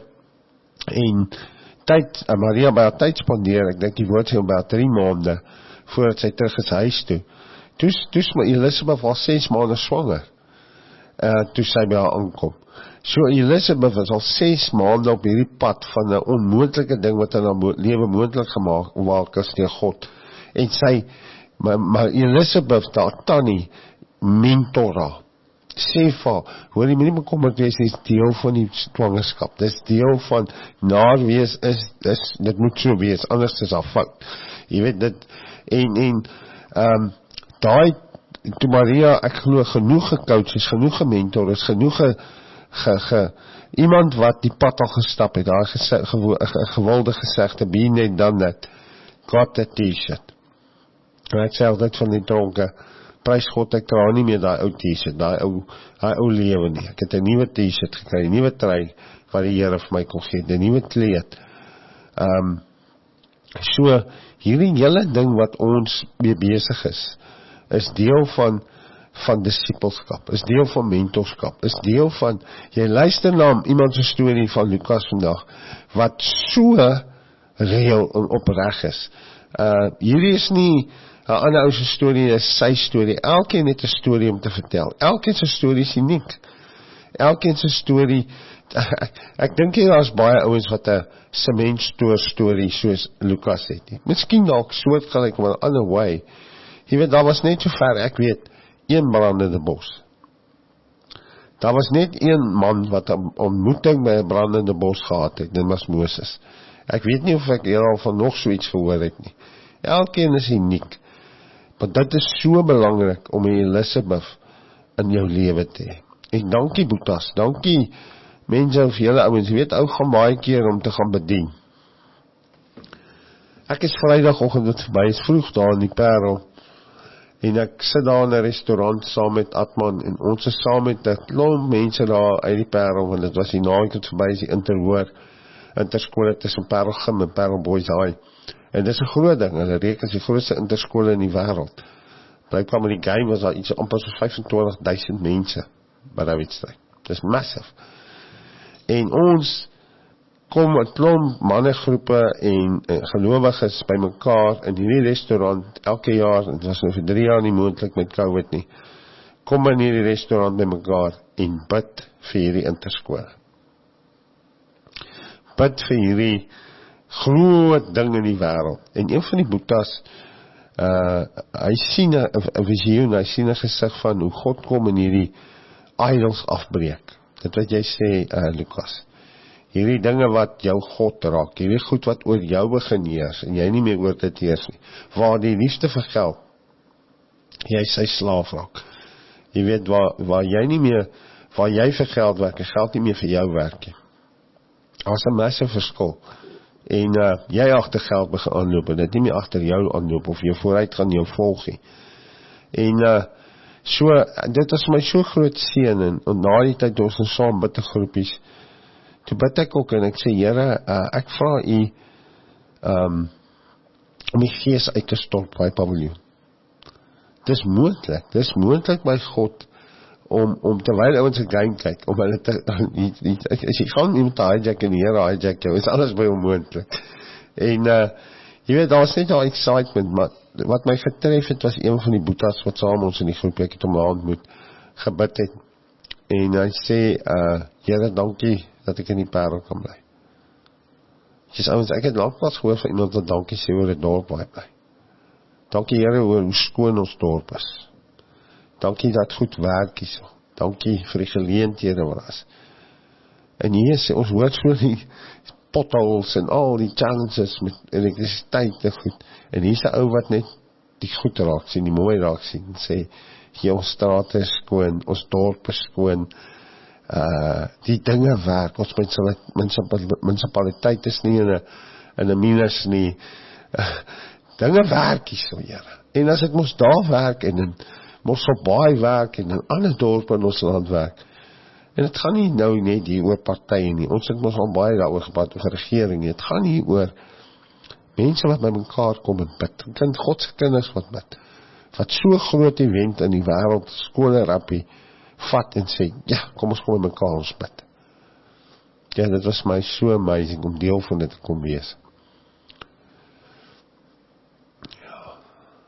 en Maria by haar tyd spandeer, ek dink die woord sê om by 3 maande, voordat sy terug is huis toe, toe Elisabeth was 6 maande swanger, toe sy by haar aankom. So Elisabeth was al 6 maande op hierdie pad van 'n onmoontlike ding wat in haar lewe moontlik gemaak is deur God. En sy, maar Elisabeth, daar tannie, mentora, sê vir, hoor jy, moet nie bekommerd wees, dit is deel van die swangerskap, dit is deel van, naar wees dit moet so wees, anders is daar fout. Jy weet dit, daai, toe Maria, ek glo, genoeg gecoach is, genoeg gementor is, genoeg iemand wat die pad al gestap het, daar gewilde gesegde, be net done that, got a t-shirt. En ek sê altyd van die dronke, prys God, ek dra nie meer daai ou t-shirt, daai ou lewe nie, ek het 'n nuwe t-shirt gekry, 'n nuwe trui, wat die Here vir my kon gee, 'n nuwe kleed. So, hierdie hele ding wat ons mee besig is deel van discipelskap, is deel van mentorskap, is deel van, jy luister na iemand se storie van Lukas vandag, wat so reël en opreg is. Hierdie is nie 'n ander ou se storie is sy storie. Elkeen het 'n storie om te vertel. Elkeen se storie is uniek. Elkeen se storie, ek dink hier daar's baie ouens wat 'n sementstoor storie soos Lukas het nie. Miskien dalk soortgelyk op 'n ander way. Jy weet, daar was net so ver, ek weet, een brandende bos. Daar was net een man wat 'n ontmoeting by 'n brandende bos gehad het, dit was Moses. Ek weet nie of ek al van nog so iets gehoor het nie. Elkeen is uniek. Maar dit is so belangrik om 'n Elisabeth in jou lewe te hê. En dankie Boetas, dankie mense of julle ouens, weet ou gaan baie keer om te gaan bedien. Ek is Vrydagoggend wat verby is vroeg daar in die Parel. En ek sit daar in 'n restaurant saam met Atman en ons is saam met 'n klomp mense daar uit die Parel, want dit was die naweek wat verby is, die interskole tussen Parel Gym en Parel Boys High. En dis 'n groot ding, hulle reken die grootste interskole in die wêreld. Blykbaar met die game was daar iets amper so 25,000 mense by daai wedstryd. Dis massive. En ons kom 'n klomp mannegroepe en gelowiges bymekaar in hierdie restaurant elke jaar, en dit was nou vir 3 jaar nie moontlik met COVID nie, kom in hierdie restaurant bymekaar en bid vir hierdie interskole. Bid vir hierdie groot ding in die wêreld. En een van die boetas, hy sien 'n visioen, hy sien 'n gesig van hoe God kom en hierdie idols afbreek. Dit wat jy sê, Lukas. Hierdie dinge wat jou God raak, hierdie goed wat oor jou begin heers, en jy nie meer oor dit heers nie, waar die liefde vir geld, jy sy slaaf raak. Jy weet, waar jy nie meer, waar jy vir geld werk, en geld nie meer vir jou werk nie. Daar's 'n massive verskil. En jy agter geld begin aanloop, en dit nie meer agter jou aanloop, of jy vooruit gaan jou volg nie. En so, dit was my so groot seën, en na die tyd ons nou saam bid 'n groepies, toe bid ek ook, en ek sê, Here, ek vra u, om die gees uit te stort by paviljoen. Dis moontlik by God, om terwyl ouens 'n game kyk, om hulle te, as jy gaan iemand te hijack en die Here hijack jou, is alles by onmoontlik. En, jy weet, daar is net al excitement, maar wat my getref het, was een van die boetas, wat saam ons in die groep, ek het hom ontmoet, gebid het, en hy sê, Here, dankie, dat ek in die Parel kan bly. Dis ouens, ek het lankpas gehoor van iemand wat dankie sê oor die dorp waar hy bly. Dankie Here oor hoe skoon ons dorp is. Dankie dat goed werk is. Dankie vir die geleenthede wat is. En hier sê ons hoor so die potholes en al die challenges met elektrisiteit en goed. En hier is 'n ou wat net die goed raak sien, die mooi raak sien, en sê, hier ons strate is skoon, ons dorp is skoon, die dinge werk, ons munisipaliteit is nie in 'n minus nie, dinge werk hier so, Here. En as ek mos daar werk, en in Mosselbaai werk, en in ander dorpe in ons land werk, en het gaan nie nou net hier oor partye nie, ons het mos al baie daaroor gepraat, oor regering nie, het gaan hier oor mense wat by mekaar kom en bid, Godse kinders wat bid, wat so groot event in die wêreld, skole rappie, vat en sê, ja, kom ons kom by mekaar ons bid. Ja, dit was my so amazing om deel van dit te kom wees. Ja.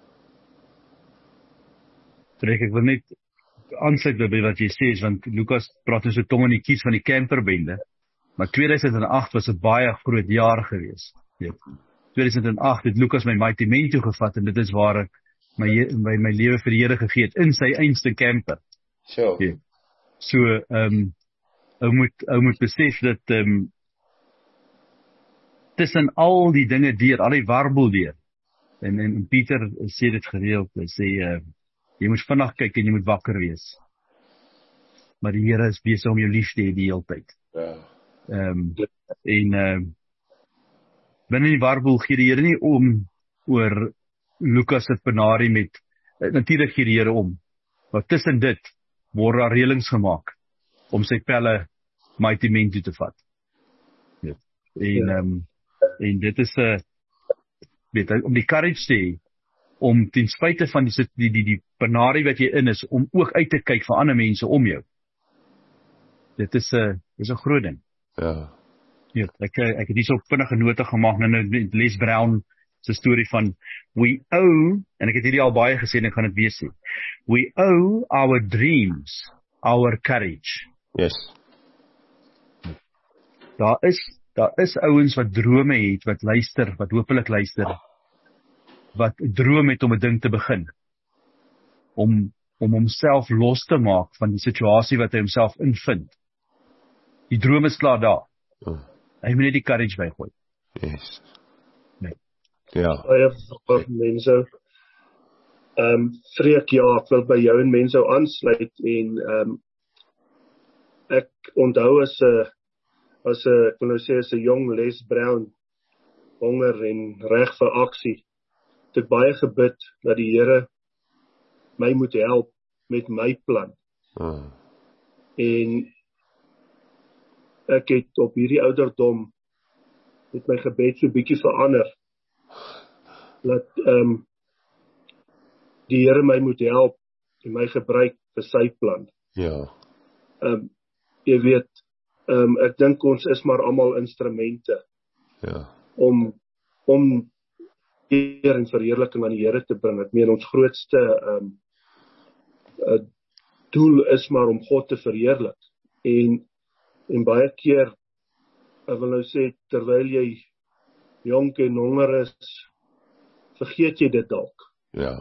Trek, ek wil net aansluit by wat jy sê, want Lukas praat so tong in die kies van die camperbende, maar 2008 was 'n baie groot jaar gewees. Ja. 2008 het Lukas my Mighty Men toe gevat, en dit is waar ek my lewe vir die Here gegee het, in sy einste camper. Sure. Ja. So, ou moet besef dat tussen al die dinge deur, al die warbel deur, en Pieter sê dit gereeld, hy sê, jy moet vinnig kyk en jy moet wakker wees. Maar die Here is besig om jou lief te hê die hele tyd. Ja. Binne die warbel gee die Here nie om oor Lukas se penarie met, natuurlik gee die Here om, maar tussen dit word daar reëlings gemaak om sy pelle Mighty Men toe te vat. Ja. En dit is weet, om die courage te hê, om ten spyte van die penarie wat jy in is, om ook uit te kyk vir ander mense om jou. Dit is 'n groot ding. Ja. Ja, ek het hier so vinnige note gemaak, nou Les Brown 'n storie van we owe, en ek het hierdie al baie gesê en ek gaan dit weer sê. We owe our dreams, our courage. Yes. Daar is ouens wat drome het, wat luister, wat hopelik luister, wat droom het om 'n ding te begin. Om homself los te maak van die situasie wat hy homself invind. Die droom is klaar daar. Hy moet net die courage bygooi. Yes. Nee. Ja. Baie mense. Freek, ja, ek wil by jou en mense aansluit en ek onthou as 'n ek wil nou sê as 'n jong Les Brown, honger en reg vir aksie, het ek baie gebid dat die Here my moet help met my plan. En ek het op hierdie ouderdom met my gebed so bietjie verander. Dat die Here my moet help en my gebruik vir sy plan. Ja. Jy weet, ek dink ons is maar almal instrumente. Ja. Om eer en verheerliking aan die Here te bring. Ek meen ons grootste doel is maar om God te verheerlik. En baie keer, ek wil nou sê, terwyl jy jonk en honger is, vergeet jy dit dalk. Ja.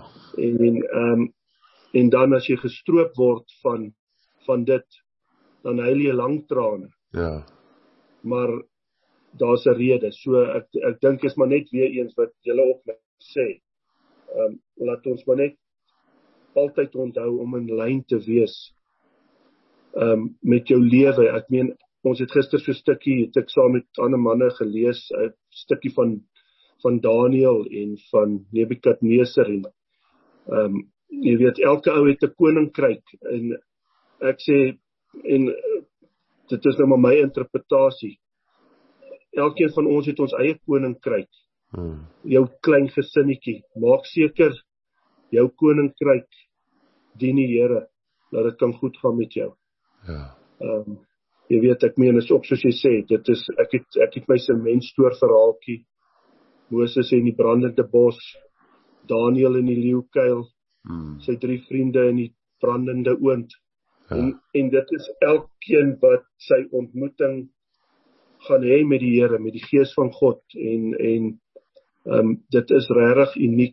En dan as jy gestroop word van dit, dan huil jy lang trane. Ja. Maar daar's 'n rede. So ek dink is maar net weer eens wat julle ook sê. Laat ons maar net altyd onthou om in lyn te wees met jou lewe. Ek meen, ons het gister so 'n stukkie, het ek saam met ander manne gelees, 'n stukkie van Daniël en van Nebukadneser en jy weet, elke ou het 'n koninkryk en ek sê, en dit is nou maar my interpretasie, elkeen van ons het ons eie koninkryk, jou klein gesinnetjie, maak seker jou koninkryk dien die Here, dat dit kan goed gaan met jou. Ja. Jy weet, ek meen, is ook soos jy sê, dit is, ek het my sementstoor verhaaltjie, Moses in die brandende bos, Daniël in die leeukuil, sy 3 vriende in die brandende oond. Ja. En dit is elkeen wat sy ontmoeting gaan hê met die Here, met die Gees van God, en dit is regtig uniek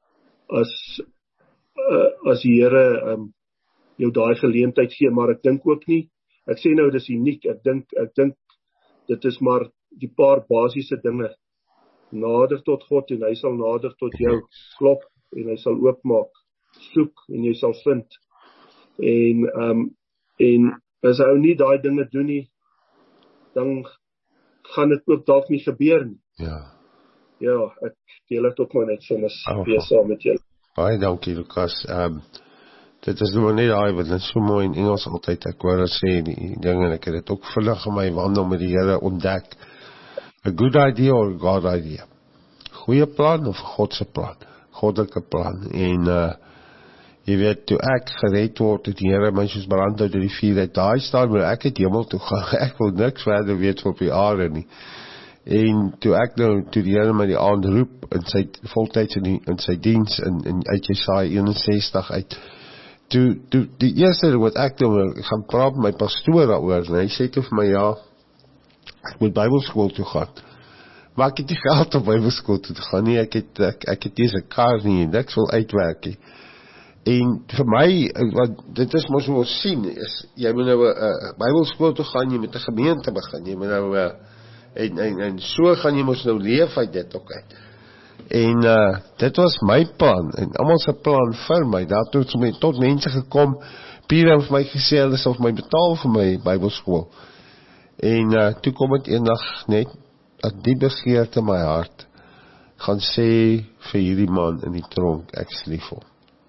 as die Here jou daai geleentheid gee, maar ek dink ook nie, ek sê nou dis uniek, ek dink dit is maar die paar basiese dinge, nader tot God en hy sal nader tot jou, klop en hy sal oopmaak, soek en jy sal vind, en as hy nie daai dinge doen nie, dan gaan dit ook dalk nie gebeur nie. Ja, ek deel dit ook maar net soms weer saam met julle. Baie dankie, Lukas. Dit is nou net daai wat net so mooi in Engels altyd, ek hoor sê die dinge, en ek het dit ook vinnig in my wandel met die Here ontdek. A good idea or a God idea. Goeie plan of God se plan, goddelike plan. En jy weet, toe ek gered word, het die Here my soos brand uit die vuur uit daai staan, maar ek het hemel toe gaan, ek wil niks verder weet op die aarde nie. En toe die Here my die aand roep, in sy voltyds in sy diens, in uit Jesaja 61 uit, toe die eerste wat ek gaan praat met my pastoor daaroor, en hy sê toe vir my, ja, ek moet Bybelskool toe gaan, maar ek het nie geld om Bybelskool toe te gaan nie, ek het nie 'n kar nie, en ek wil uitwerk nie. En vir my, dit is mos hoe ons sien, is, jy moet nou 'n Bybelskool toe gaan, jy moet 'n gemeente begin, jy moet nou, en so gaan jy mos nou leef uit dit ook uit. En dit was my plan, en almal se plan vir my, daar tot mense gekom, Pierre het vir my gesê, hulle sal vir my betaal vir my Bybelskool. En toe kom het eendag net, dat die begeerte in my hart, gaan sê vir hierdie man in die tronk, ek is lief vir hom.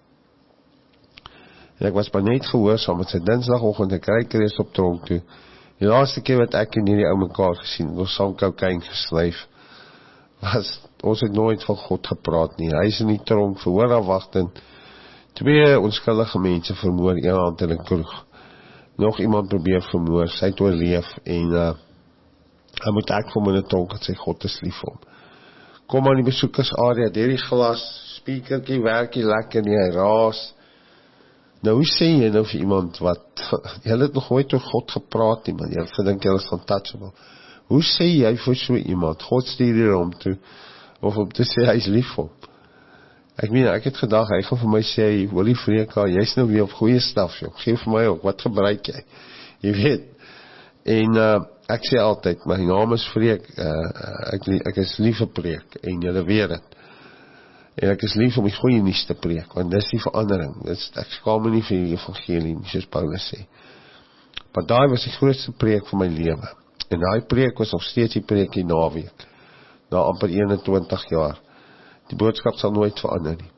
En ek was maar net gehoorsaam, met sy dinsdagoggend, ek ry reeds op tronk toe. Die laaste keer wat ek en hierdie ou mekaar gesien, ons saam kokain geslyf, ons het nooit van God gepraat nie. Hy is in die tronk, verhoorafwagting, 2 onskuldige mense vermoor, een hand in 'n kroeg. Nog iemand probeer vermoor, sy het oorleef, en hy moet ek vir my in 'n tronk, en sê God is lief vir hom. kom aan die besoekersarea, deur die glas, speakertjie, werkie lekker nie, hy raas. Nou, hoe sê jy nou vir iemand wat, jy het nog nooit oor God gepraat nie, man, jy gedink jy is untouchable. Hoe sê jy vir so iemand, God stuur hier om toe, of om te sê, hy is lief vir hom? Ek meen, ek het gedag, hy gaan vir my sê, Willie Freka, jy is nou weer op goeie staf, joh, geef vir my ook, wat gebruik jy? Jy weet, en ek sê altyd, my naam is Freek, ek is lief vir preek, en julle weet het, en ek is lief om die goeie nuus te preek, want dis die verandering, ek skaam my nie vir die evangelie, soos Paulus sê, maar daai was die grootste preek van my lewe, en daai preek was nog steeds die preek die naweek, na amper 21 jaar, die boodskap sal nooit verander nie.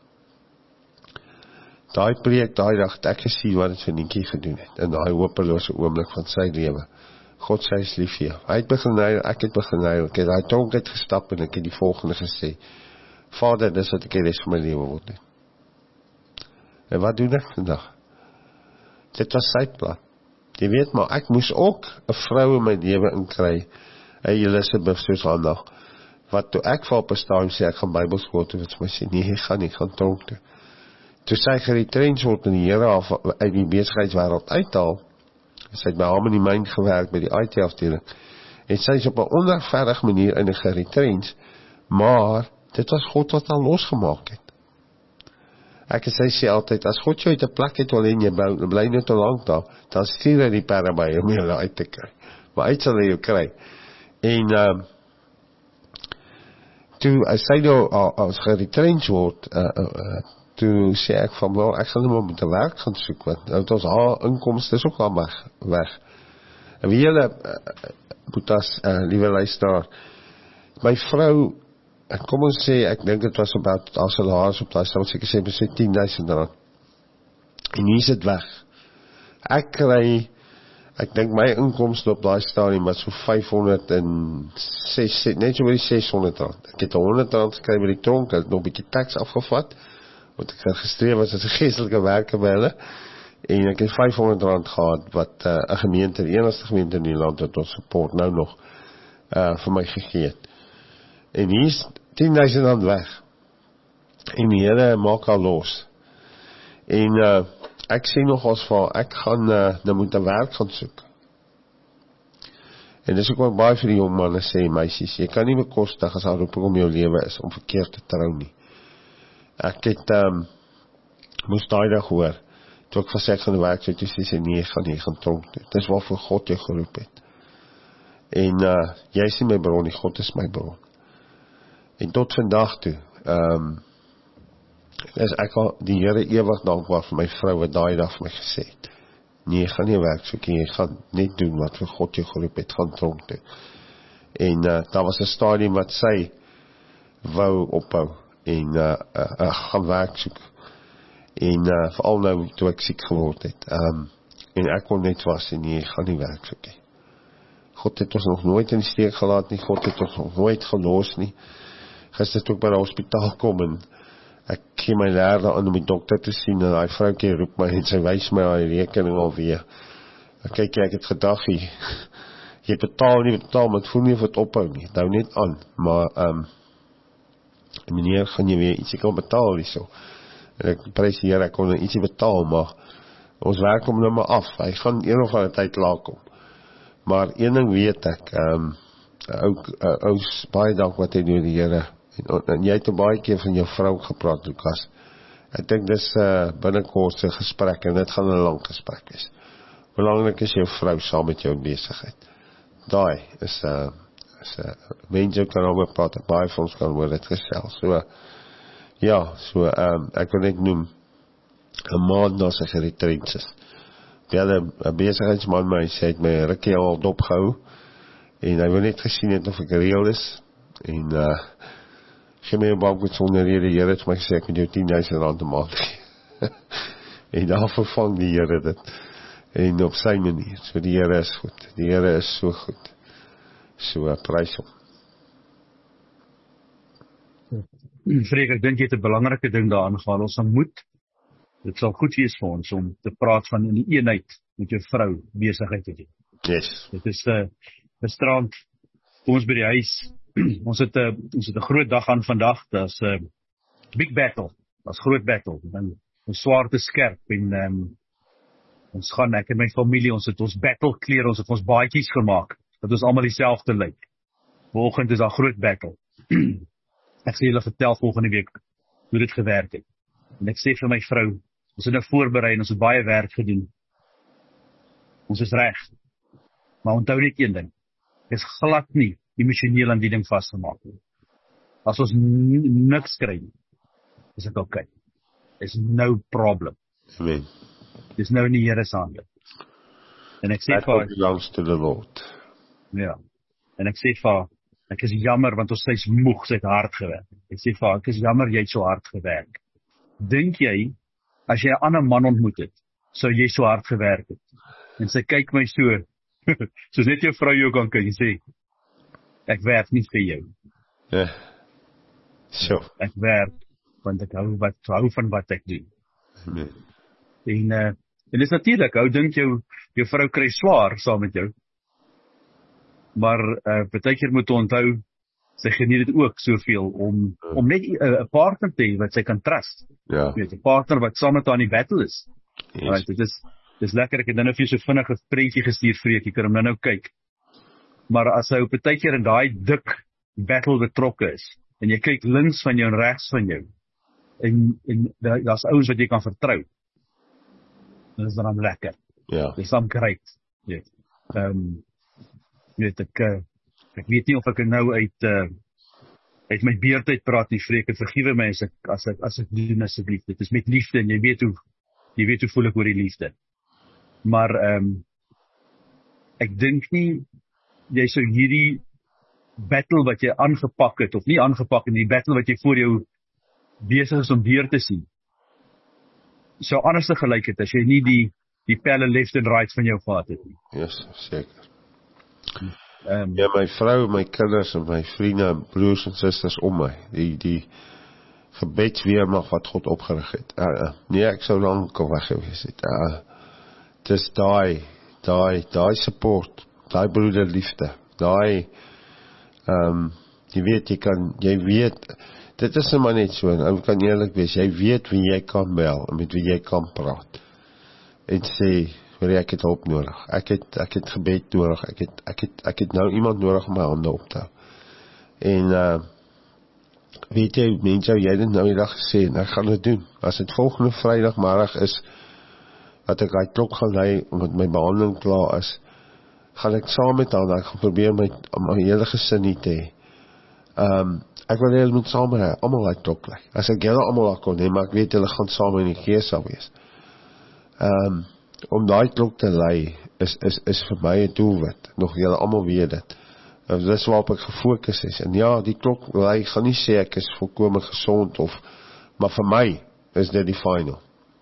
Daai preek, daai dag, ek gesien wat het vir Nietjie gedoen het, in daai hopeloze oomblik van sy lewe, God sê is lief vir jou. Hy het begin huil, ek het begin huil, ek het daai tronk uitgestap en ek het die volgende gesê, Vader, dis wat ek die rest van my lewe wil doen. En wat doen ek vandag? Dit was sy plan. Jy weet maar, ek moes ook 'n vrou in my lewe inkry, Elisabeth soos vandag, wat toe ek vir op 'n stadium sê, ek gaan Bybelskool toe, wat sy my sê, nee, ek gaan nie, ek gaan tronk toe. Toe sy geretrench word in die Here af, uit die besigheidswêreld uithaal, sy het by hom in die myn gewerk, by die IT-afdeling, en sy is op 'n onregverdige manier in die geretrench, maar, dit was God wat al losgemaak het. Ek en sy sê altyd, as God jou uit 'n plek het wil en jy bly net te lank daar, dan stuur hy die perre by om jou uit te kry. Maar uit sal hy jou kry. En toe sy nou as geretrench word, toe sê ek van, wel, ek gaan nou maar met 'n werk gaan soek, want nou het ons haar inkomste is ook al weg. En wie julle, Boetas, liewe luisteraar, my vrou, kom ons sê, ek dink het was about, as salaris op die sal seker sê, besê 10.000 rand. En hier is het weg. Ek kry, ek dink my inkomste op die stadium was so 506, net so by die 600 rand. Ek het 100 rand gekry by die tronk, ek het nog 'n bietjie tax afgevat, want ek het gestreef as 'n geestelike werker by hulle, en ek het 500 rand gehad, wat 'n gemeente, die enigste gemeente in die land wat ons support nou nog, vir my gegee het. En hier is 10.000 rand weg. En die Here maak al los. En ek sê nog als van, ek gaan nou moet 'n werk gaan soek. En dis ook wat baie vir die jong manne sê, meisies, jy kan nie bekostig as haar roeping om jou lewe is, om verkeerd te trou nie. Ek het, moes daai dag hoor, toe ek gesê ek gaan werk, so toe sê nee, jy gaan tronk toe. Dis waarvoor God jou geroep het. En jy is nie my bron nie, God is my bron. En tot vandag toe, is ek al die Here ewig dankbaar vir my vrou wat daai dag vir my gesê het. Nee, gaan nie werk soek, jy gaan net doen wat vir God jou geroep het, gaan tronk toe. En daar was 'n stadium wat sy wou ophou en gaan werk soek. En veral nou toe ek siek geword het. En ek kon net was en nee, gaan nie werk soek nie. God het ons nog nooit in die steek gelaat nie, God het ons nog nooit gelos nie. Gister toe ek by die hospitaal kom en ek gee my lerde aan om die dokter te sien en die vroukie roep my en sy wys my aan die rekening alweer. En kyk, ek het gedag, jy betaal nie, maar het voel nie of het ophou nie, het hou net aan, maar meneer, gaan jy weer ietsie kan betaal nie so. En ek prys die Here, ek kon ietsie betaal, maar ons werk hom nou maar af, hy gaan een of ander tyd laat kom. Maar een ding weet ek, ook baie dank wat hy doen die Here. En jy het baie keer van jou vrou gepraat, Lukas. Ek dink dis binnekort 'n gesprek en dit gaan 'n lang gesprek wees. Belangrik is jou vrou saam met jou in besigheid. Daai is mense kan oor praat, baie van ons kan oor dit gesels. So ja, ek wil net noem 'n maand na sy geretrench is. Bel 'n besigheidsman my sê het my rukkie al dopgehou en hy wil net gesien het of ek reël is en gee my 'n bank met sonder rede, Here het my gesê ek moet jou 10.000 rand 'n maand gee. En daar vervang die Here dit. En op sy manier. So die Here is goed. Die Here is so goed. So prys hom. Freek, ek dink jy het 'n belangrike ding daaraan gehaal. Ons moet, dit sal goed wees vir ons om te praat van in die eenheid met jou vrou besigheid te doen. Yes. Dit is gisterand, kom ons by die huis, ons het 'n groot dag aan vandag, dis 'n big battle, dis groot battle, dan ons swaar te skerp en ons gaan, ek en my familie, ons het ons battle klere, ons het ons baadjies gemaak, dat ons almal dieselfde lyk. Vanoggend is daar groot battle. Ek sê julle vertel volgende week hoe dit gewerk het. En ek sê vir my vrou, ons het nou voorberei en ons het baie werk gedoen. Ons is reg. Maar onthou net een ding, is glad nie emosioneel aan die ding vasgemaak nie. As ons niks kry, is dit okay. There's no problem. Amen. Dis nou in die Here se hande. En ek sê vir belongs to the Lord. ja. En ek sê vir ek is jammer want ons sy's moeg, sy het hard gewerk. Ek sê vir ek is jammer jy het so hard gewerk. Dink jy as jy 'n ander man ontmoet het, sou jy so hard gewerk het? En sy kyk my so, soos net jou vrou jou kan kyk en sê, ek werk nie vir jou. Ja. So. Ek werk want ek hou van wat ek doen. Nee. En dit is natuurlik, hou dink jou vrou kry swaar saam met jou. Maar baie keer moet onthou, sy geniet dit ook soveel om net 'n partner te hê wat sy kan trust. Ja. Weet, 'n partner wat saam met haar in die battle is. Yes. Right, dit is lekker, ek het nou vir jou so vinnig 'n prentjie gestuur, Freek, jy kan hom nou kyk. Maar as hy op baie keer in daai dik battle betrokke is, en jy kyk links van jou en regs van jou, en daar's ouens wat jy kan vertrou, dan is dan lekker. Ja. Dis dan great. Weet. Weet ek weet nie of ek nou uit my beerd uit praat nie, Freek, en vergewe my as ek doen asseblief. Dit is met liefde en jy weet hoe voel ek oor die liefde. Maar ek dink nie jy sou hierdie battle wat jy aangepak het, of nie aangepak het, die battle wat jy voor jou besig is om deur te sien, sou anders gelyk het as jy nie die pelle left and right van jou gehad het nie. Yes, seker. Ja, my vrou, my kinders en my vriende, broers en susters om my, die gebedsweermag wat God opgerig het. Nee, ek sou lank al weg gewees het. Dis daai support, daai broederliefde, daai jy weet, dit is maar net so, en kan eerlik wees, jy weet wie jy kan bel, en met wie jy kan praat, en sê, ek het hulp nodig, ek het gebed nodig, ek het nou iemand nodig om my hande op te hou, en weet jy, mense, jy het nou die dag gesê, en ek gaan dit doen, as het volgende Vrydagmiddag is, dat ek die klok gaan lei, omdat my behandeling klaar is, gaan ek saam met haar, ek gaan probeer my hele gesin nie te hê. Ek wil julle moet saam ry, almal die klok lei. As ek julle almal daar kon hê, maar ek weet julle gaan saam in die gees sal wees. Om daai klok te lei, is vir my 'n doelwit. Nog julle almal weet dit. Dis waarop ek gefokus is. En ja, die klok lei, gaan nie sê ek is volkome gesond maar vir my is dit die final.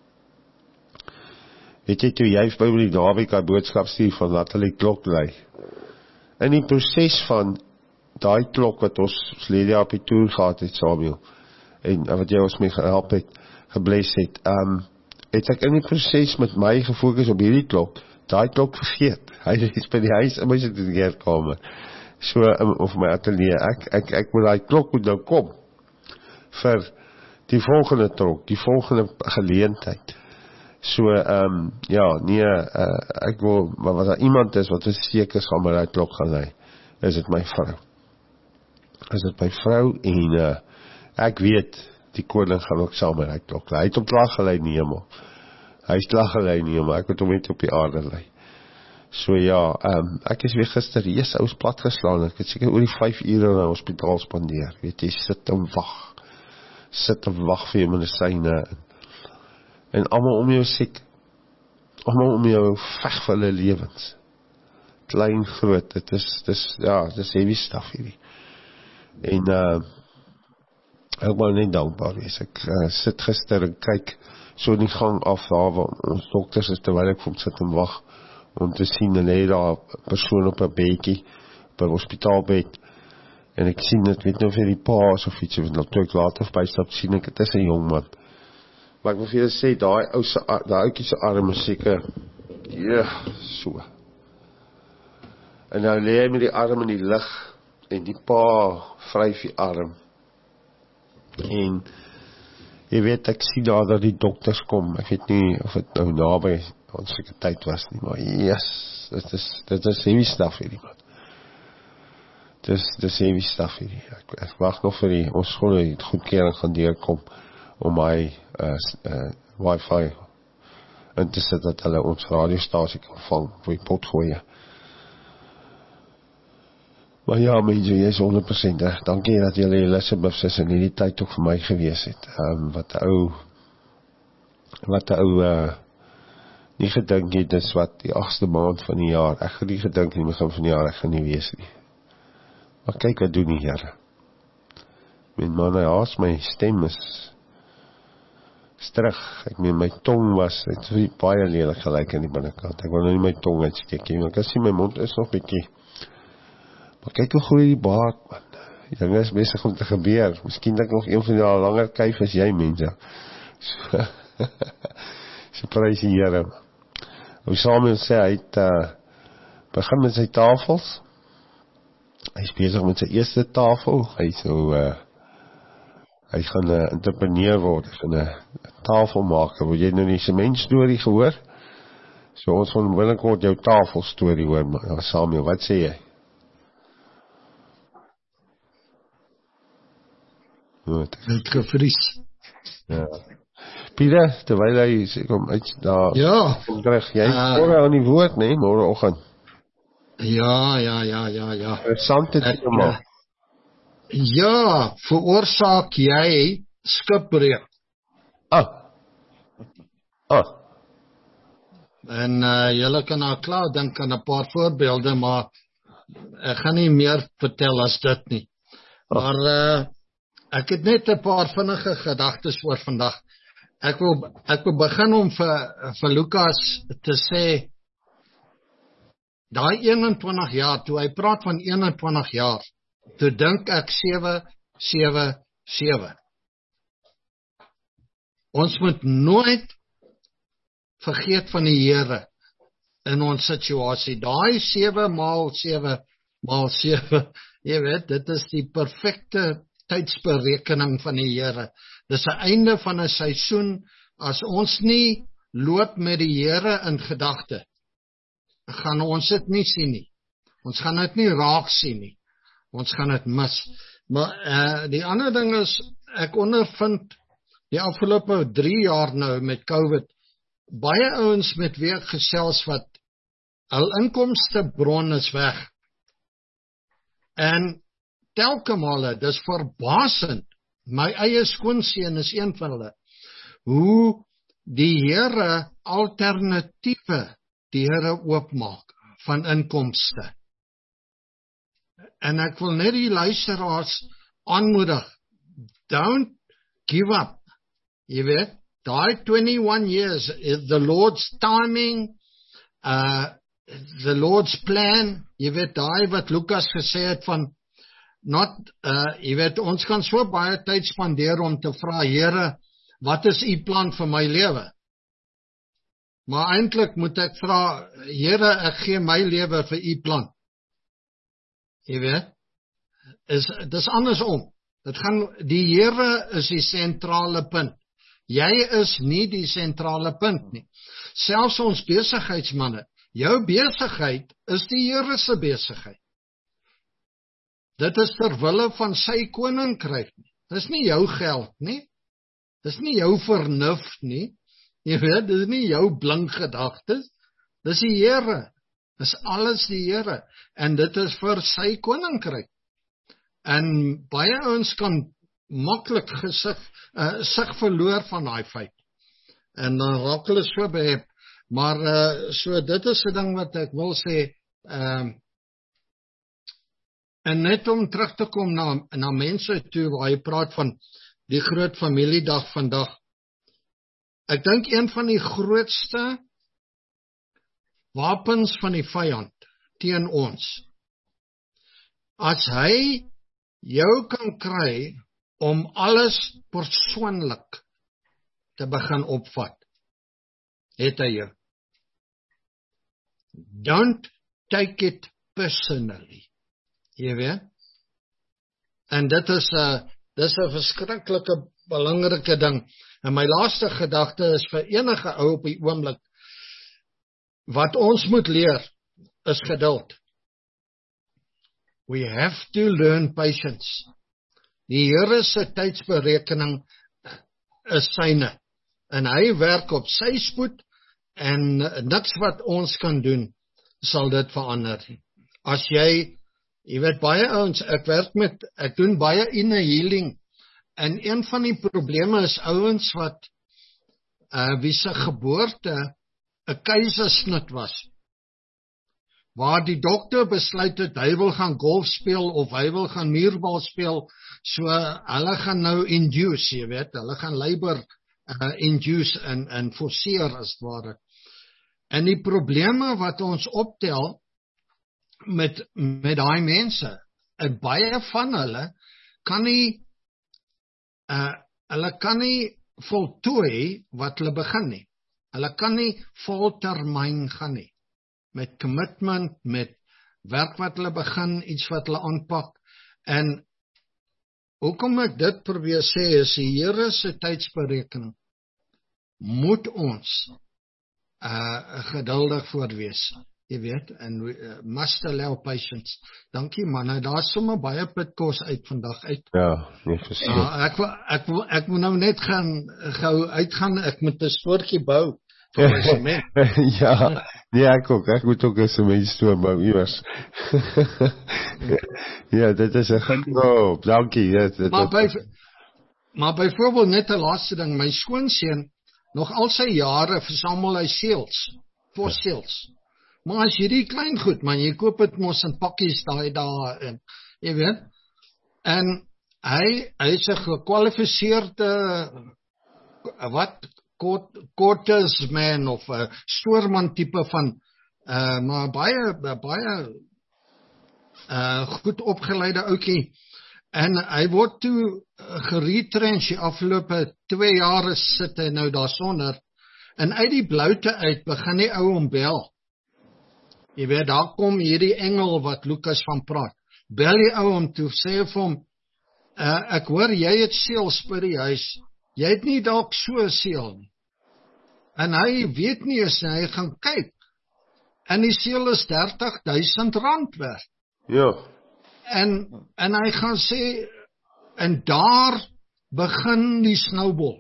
Weet jy, toe jy by die naweek 'n boodskap stuur van laat hulle die klok lei. In die proses van daai klok wat ons verlede op die toer gehad het, Samuel, en wat jy ons mee gehelp het, gebless het, het ek in die proses met my gefokus op hierdie klok, daai klok vergeet. Hy is by die huis in my studeerkamer. So, of my atelier, ek moet daai klok moet nou kom, vir die volgende klok, die volgende geleentheid. So, ja, nee, ek wil, maar wat daar iemand is, wat seker gaan met die klok gaan lei, is dit my vrou. Is dit my vrou, en ek weet, die koning gaan ook saam met die klok lei. Hy het op lag gelei in die hemel. Hy is lag gelei in die hemel, ek het hom net op die aarde lei. So ja, ek is weer gister, ou plat geslaan, ek het seker oor die 5 ure in die hospitaal spandeer, weet jy, sit en wag vir jou medisyne, en almal om jou siek, almal om jou veg vir hulle lewens, klein, groot, dit is heavy stuff hierdie, en ek wil net dankbaar wees, ek sit gister en kyk, so in die gang af, daar waar ons dokters is, terwyl ek vir hom sit en wag, om te sien, en hy daar persoon op 'n bedjie, op 'n hospitaalbed, en ek sien dit, weet nie of hy die paas of iets, want toe ek later bystap, sien ek, het is 'n jong man, maar ek wil vir julle sê, daai ouetjie se arm is seker, so, en nou lê hy met die arm in die lug, en die pa vryf die arm. En jy weet, ek sien daar dat die dokters kom. Ek weet nie of het nou naby ons tyd was nie, maar yes, dit is heavy stuff hierdie man. Dis heavy stuff hierdie. Ek wag nog vir ons skole die goedkeuring gaan deurkom om my wifi in te sit dat hulle ons radiostasie kan vang vir die potgooie. Maar ja, mense, jy is 100% reg. Dankie dat julle Elizabeth is in hierdie tyd ook vir my gewees het. Wat 'n ou nie gedink het, dis wat die 8ste maand van die jaar. Ek het nie gedink in die begin van die jaar ek gaan nie wees nie. Maar kyk wat doen die Here. Man, hy haas my stem is terug. Ek meen, my tong was, het baie lelik gelyk aan die binnekant. Ek wil nou nie my tong uitsteek nie, maar ek kan sien my mond is nog bietjie. Maar kyk hoe groei die baard, man. Die dinge is besig om te gebeur. Miskien dat ek nog een van die langer kyf as jy, mense. So prys die Here. Ou Samuel sê, hy het begin met sy tafels. Hy is besig met sy eerste tafel. Hy gaan 'n entrepreneur word. Hy gaan 'n tafelmaker. Wil jy nou die sementstorie gehoor? So ons gaan binnekort jou tafelstorie hoor, Samuel. Wat sê jy? Het gevries. Ja. Pieter, terwyl hy kom uit daar. Ja. Kom terug. Jy môre aan die woord, nee, môreoggend. Ja. Interessant het gemaak. Ja, veroorsaak jy skipbreuk. En julle kan nou klaar dink aan 'n paar voorbeelde, maar ek gaan nie meer vertel as dit nie. Maar ek het net 'n paar vinnige gedagtes oor vandag. Ek wil begin om vir Lukas te sê, daai 21 jaar, toe hy praat van 21 jaar, toe dink ek 7. Ons moet nooit vergeet van die Here in ons situasie. Daai 7 maal 7 maal 7, jy weet, dit is die perfekte tydsberekening van die Here. Dis 'n einde van 'n seisoen. As ons nie loop met die Here in gedagte, gaan ons dit nie sien nie. Ons gaan dit nie raak sien nie. Ons gaan dit mis. Maar die ander ding is, ek ondervind die afgelope 3 jaar nou met COVID, baie ouens met wie ek gesels wat hul inkomstebron is weg. En telke male, dis verbasend. My eie skoonseun is een van hulle. Hoe die Here alternatiewe die Here oopmaak van inkomste. En ek wil net die luisteraars aanmoedig. Don't give up. Jy weet, daai 21 years is the Lord's timing, the Lord's plan. Jy weet, daai wat Lukas gesê het van jy weet, ons kan so baie tyd spandeer om te vra, Here, wat is u plan vir my lewe? Maar eintlik moet ek vra, Here, ek gee my lewe vir u plan. Jy weet, dis andersom. Dit gaan, die Here is die sentrale punt. Jy is nie die sentrale punt nie. Selfs ons besigheidsmanne, jou besigheid is die Here se besigheid. Dit is ter wille van sy koninkryk nie. Dis nie jou geld nie. Dis nie jou vernuf nie. Jy weet, dis nie jou blink gedagtes. Dis die Here. Dis alles die Here. En dit is vir sy koninkryk. En baie ouens kan maklik sig verloor van daai feit. En dan raak hulle so behep. Maar so dit is 'n ding wat ek wil sê. En net om terug te kom na mense toe waar jy praat van die groot familiedag vandag. Ek dink een van die grootste wapens van die vyand teen ons, as hy jou kan kry om alles persoonlik te begin opvat, het hy jou. Don't take it personally. Jy weet, En dit is 'n verskriklike belangrike ding. En my laaste gedagte is vir enige ou op die oomblik, wat ons moet leer is geduld. We have to learn patience. Die Here se tydsberekening is syne. En hy werk op sy spoed en niks wat ons kan doen sal dit verander. As jy weet baie ouens, ek doen baie inner healing en een van die probleme is ouens wat wie se geboorte 'n keisersnit was. Waar die dokter besluit het hy wil gaan golf speel of hy wil gaan muurbal speel, so hulle gaan nou induce, jy weet, hulle gaan labor induce en forceer as het ware. En die probleme wat ons optel met daai mense, baie van hulle kan nie voltooi wat hulle begin nie. Hulle kan nie voltermyn gaan nie. Met commitment, met werk wat hulle begin, iets wat hulle aanpak. En hoekom ek dit probeer sê is die Here se tydsberekening moet ons geduldig voorwees. Jy weet, en we must allow patience. Dankie manne, daar is sommer baie pitkos uit vandag uit. Ja, nie verstaan. Ek moet nou net gou uitgaan, ek moet 'n stoortjie bou vir my sement. Ja, nee, ek moet ook 'n sementstoor bou iewers. Ja, dit is 'n groot, dankie. Maar byvoorbeeld net 'n laaste ding, my skoonseun, nog al sy jare versamel hy seels, fossiels. Maar as hierdie klein goed, man, jy koop dit mos in pakkies daai en jy weet. En hy is 'n gekwalifiseerde quartersman of 'n stoorman tipe van maar baie goed opgeleide ouetjie. En hy word toe geretrench die afgelope 2 jaar sit hy nou daarsonder. En uit die bloute uit begin die ou hom bel. Jy weet, daar kom hierdie engel wat Lukas van praat. Bel die ou hom toe, sê vir hom, ek hoor jy het seels by die huis. Jy het nie dalk so 'n seel nie. En hy weet nie eens, hy gaan kyk. En die seel is R30,000 werd. Ja. En hy gaan sê, en daar begin die snowball.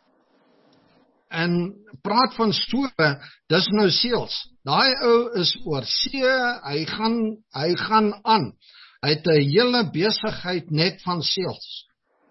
En praat van store, dis nou seels. Daai ou is oor see, hy gaan aan. Hy het 'n hele besigheid net van seels.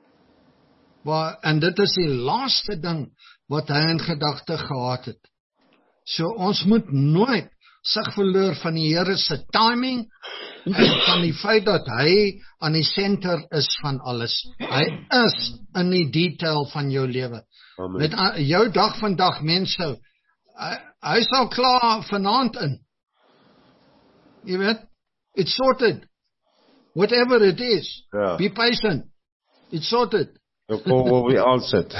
En dit is die laaste ding wat hy in gedagte gehad het. So ons moet nooit sig verloor van die Here se timing en van die feit dat hy aan die senter is van alles. Hy is in die detail van jou lewe. Met jou dag vandag mense, hy sal klaar vanaand in. Jy weet, it's sorted. Whatever it is, be patient. It's sorted. The call will be answered.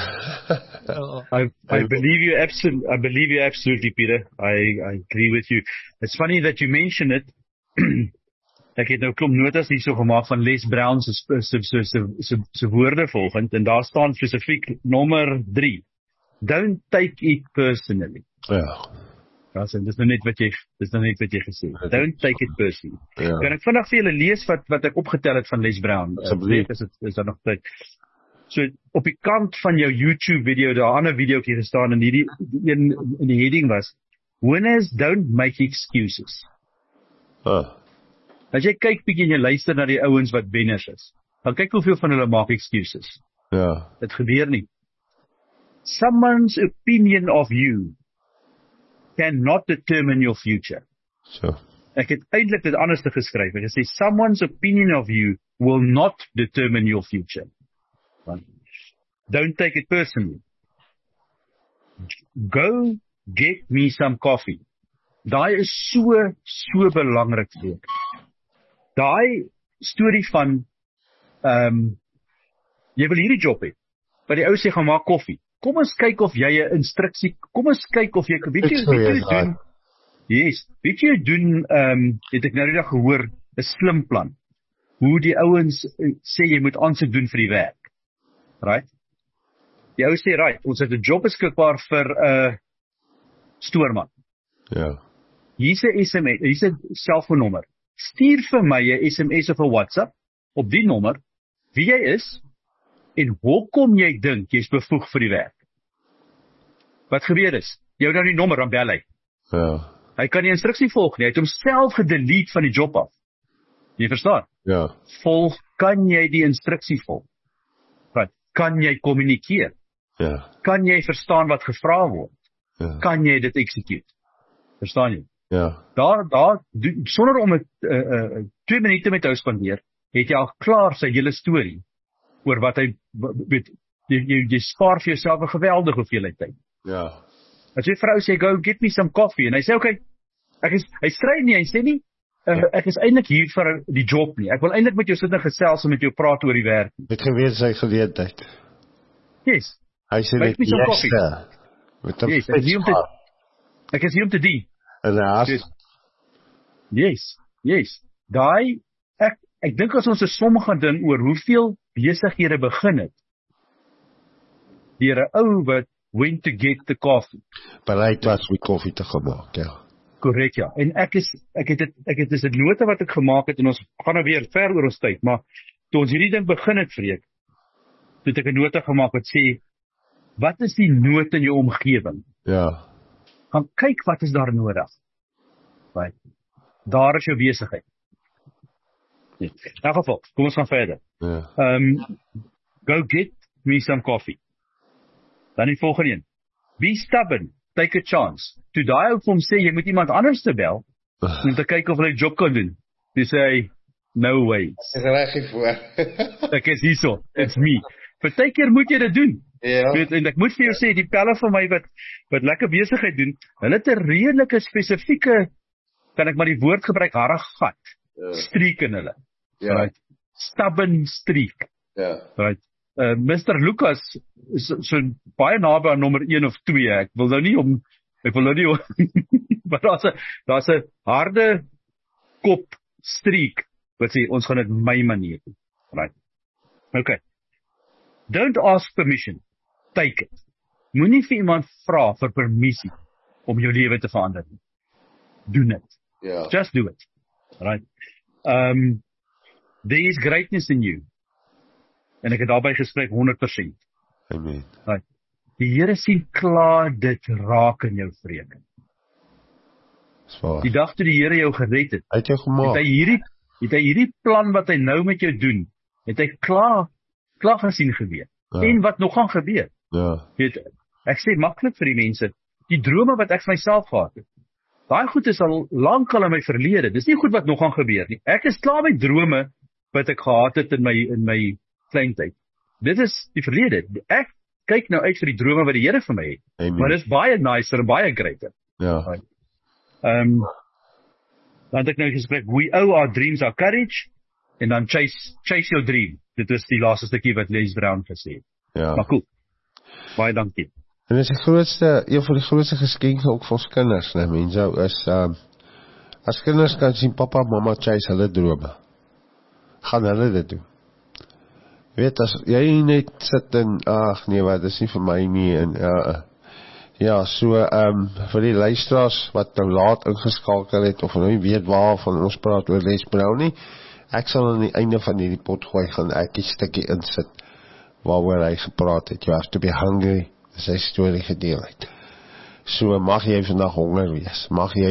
I believe you absolutely, Peter. I agree with you. It's funny that you mention it. Ek het nou klomp notas hierso gemaak van Les Brown se woorde volgend en daar staan spesifiek nommer 3. Don't take it personally. Ja. Dis nou net wat jy gesê het. Don't take it personally. Kan ek vinnig vir julle lees wat ek opgetel het van Les Brown? Is daar nog tyd? So op die kant van jou YouTube video, daar 'n ander videoetjie gestaan en hierdie een in die heading was Winners don't make excuses. As jy kyk bietjie en jy luister na die ouens wat wenners is, dan kyk hoeveel van hulle maak excuses. Ja. Dit gebeur nie. Someone's opinion of you cannot determine your future. So. Ek het eintlik dit anders te geskryf. Ek het gesê someone's opinion of you will not determine your future. Don't take it personally. Go get me some coffee. Daai is so belangrik vir ek. Daai storie van jy wil hierdie job hê. Maar die ou sê gaan maak koffie. Kom ons kyk of jy 'n instruksie, kom ons kyk of jy weet jy doen. Yes, weet jy doen het ek nou die dag gehoor 'n slim plan. hoe die ouens sê jy moet aansoek doen vir die werk. Right? Die ouens sê, right, ons het 'n job beskikbaar vir 'n stoorman. Ja. Hier's 'n SMS, hier's 'n selfoonnommer. Stuur vir my 'n SMS of 'n WhatsApp op die nommer wie jy is en hoekom jy dink jy's bevoeg vir die werk. Wat gebeur is, jy hou nou die nommer, dan bel hy. Ja. Hy kan die instruksie volg nie, hy het homself gedelete van die job af. Jy verstaan? Ja. Kan jy die instruksie volg? Wat? Kan jy kommunikeer? Ja. Kan jy verstaan wat gevra word? Ja. Kan jy dit execute? Verstaan jy? Ja. Sonder om 2 minute met jou spandeer, het jy al klaar sy hele storie oor wat hy weet, jy spaar vir jouself 'n geweldige hoeveelheid tyd. Ja. As jy vrou sê, go get me some coffee, en hy sê, okay, hy skryf nie, hy sê nie, ek is eintlik hier vir die job nie, ek wil eintlik met jou sit en gesels en met jou praat oor die werk. Het geweet sy geleentheid. Yes. Hy sê net yes. Met 'n yes, ek is hier om te dien. En Yes. Daai, ek dink as ons 'n som gaan doen oor hoeveel besighede begin het, deur 'n ou wat went to get the coffee. Bereid was om koffie te gemaak, ja. Korrek, ja. En ek het dis 'n note wat ek gemaak het, en ons gaan nou weer ver oor ons tyd, maar toe ons hierdie ding begin het, Freek, toe het ek 'n note gemaak wat sê, wat is die nood in jou omgewing? Ja. Gaan kyk wat is daar nodig. Right. Daar is jou besigheid. In elk geval, kom ons gaan verder. Ja. Go get me some coffee. Dan die volgende een. Be stubborn, take a chance. Toe daai ou vir hom sê, jy moet iemand anders te bel, om te kyk of hy die job kan doen. Toe sê hy, no way. Ek reg hiervoor. Ek is hierso, it's me. Partykeer moet jy dit doen. Ja. En ek moet vir jou sê, die pelle van my wat lekker besigheid doen, hulle het 'n redelike spesifieke, kan ek maar die woord gebruik, harde gat, streak in hulle. Ja. Right. Stubborn streak. Ja. Right. Mr. Lucas is so baie naby aan nommer 1 of 2. Ek wil nou nie maar daar's 'n harde kop streak wat sê ons gaan dit my manier doen. Right. Okay. Don't ask permission. Take it. Moenie vir iemand vra vir permissie om jou lewe te verander nie. Doen it. Ja. Just do it. Right. There is greatness in you. En ek het daarby gespreek 100%. Amen. Right. Die Here sien klaar dit raak in jou vrede. Swaar. Die dag toe die Here jou gered het, Hy het jou gemaak. het hy hierdie plan wat hy nou met jou doen, het hy klaar gesien gebeur. Ja. En wat nog gaan gebeur. Ja. Weet, ek sê maklik vir die mense, die drome wat ek vir myself gehad het, daai goed is al lank al in my verlede. Dis nie goed wat nog gaan gebeur nie. Ek is klaar met drome wat ek gehad het in my kleintyd. Dit is die verlede. Ek kyk nou uit vir die drome wat die Here vir my het. Amen. Maar dit is baie nicer en baie greater. Ja. Dan het ek nou gespreek, we owe our dreams our courage, en dan chase your dream. Dit is die laaste stukkie wat Les Brown gesê het. Ja. Maar cool. Baie dankie. En dit is een van die grootste geskenke ook vir ons kinders, né, mense, is, as kinders kan sien, papa en mama chase hulle drome, gaan hulle dit doen. Weet, as jy net sit en, ag nee, wat is nie vir my nie, en ja, so, vir die luisteraars wat nou laat ingeskakel het, of nou nie weet waarvan ons praat oor Les Brown nie, ek sal aan die einde van die pot gooi, gaan ek die stukkie insit, waaroor hy gepraat het, you have to be hungry, sy storie gedeel het. So mag jy vandag honger wees,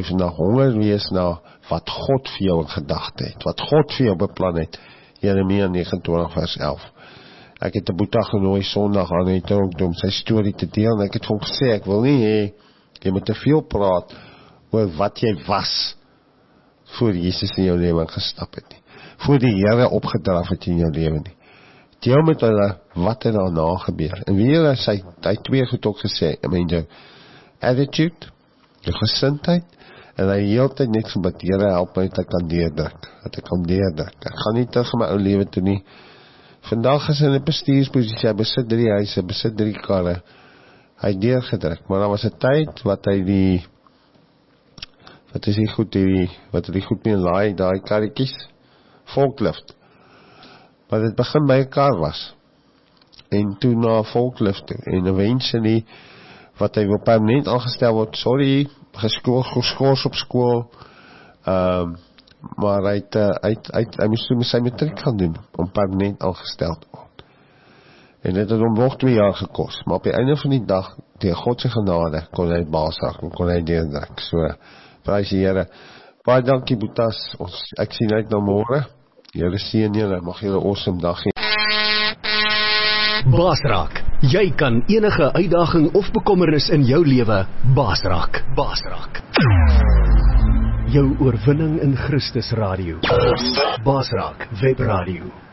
na wat God vir jou in gedagte het, wat God vir jou beplan het, Jeremia 29 vers 11. Ek het 'n boeta genooi Sondag aan net om sy storie te deel, en ek het vir hom gesê, ek wil nie hê, jy moet te veel praat oor wat jy was, voor Jesus in jou lewe gestap het nie, voor die Here opgedraf het in jou lewe nie. Deel met hulle wat er daarna gebeur. En wie hulle sê, hy 2 goed ook gesê, I mean, jou attitude, jou gesindheid, en hy heeltyd net gebid, Here help my dat ek kan deurdruk. Ek gaan nie terug in my ou lewe toe nie. Vandag is hy in 'n bestuursposisie, hy besit 3 huise, besit 3 karre, hy het deurgedruk, maar daar was 'n tyd wat hy wat het die goed mee laai, daai karretjies, forklift, Maar dit begin by 'n kar was. En toe na 'n volklifting. En eventually, wat hy wil permanent aangestel word, sorry, geskors op skool, maar hy moes toe sy matriek gaan doen, om permanent aangestel te word. En dit het hom nog 2 jaar gekos, maar op die einde van die dag, deur God se genade, kon hy baas raak, en kon hy deurdruk. So, prys die Here. Baie dankie Boetas, ek sien uit na môre. Here seën julle, mag julle 'n awesome dag hê. Baasraak. Jy kan enige uitdaging of bekommernis in jou lewe baasraak. Baasraak. Jou oorwinning in Christus Radio. Baasraak Webradio.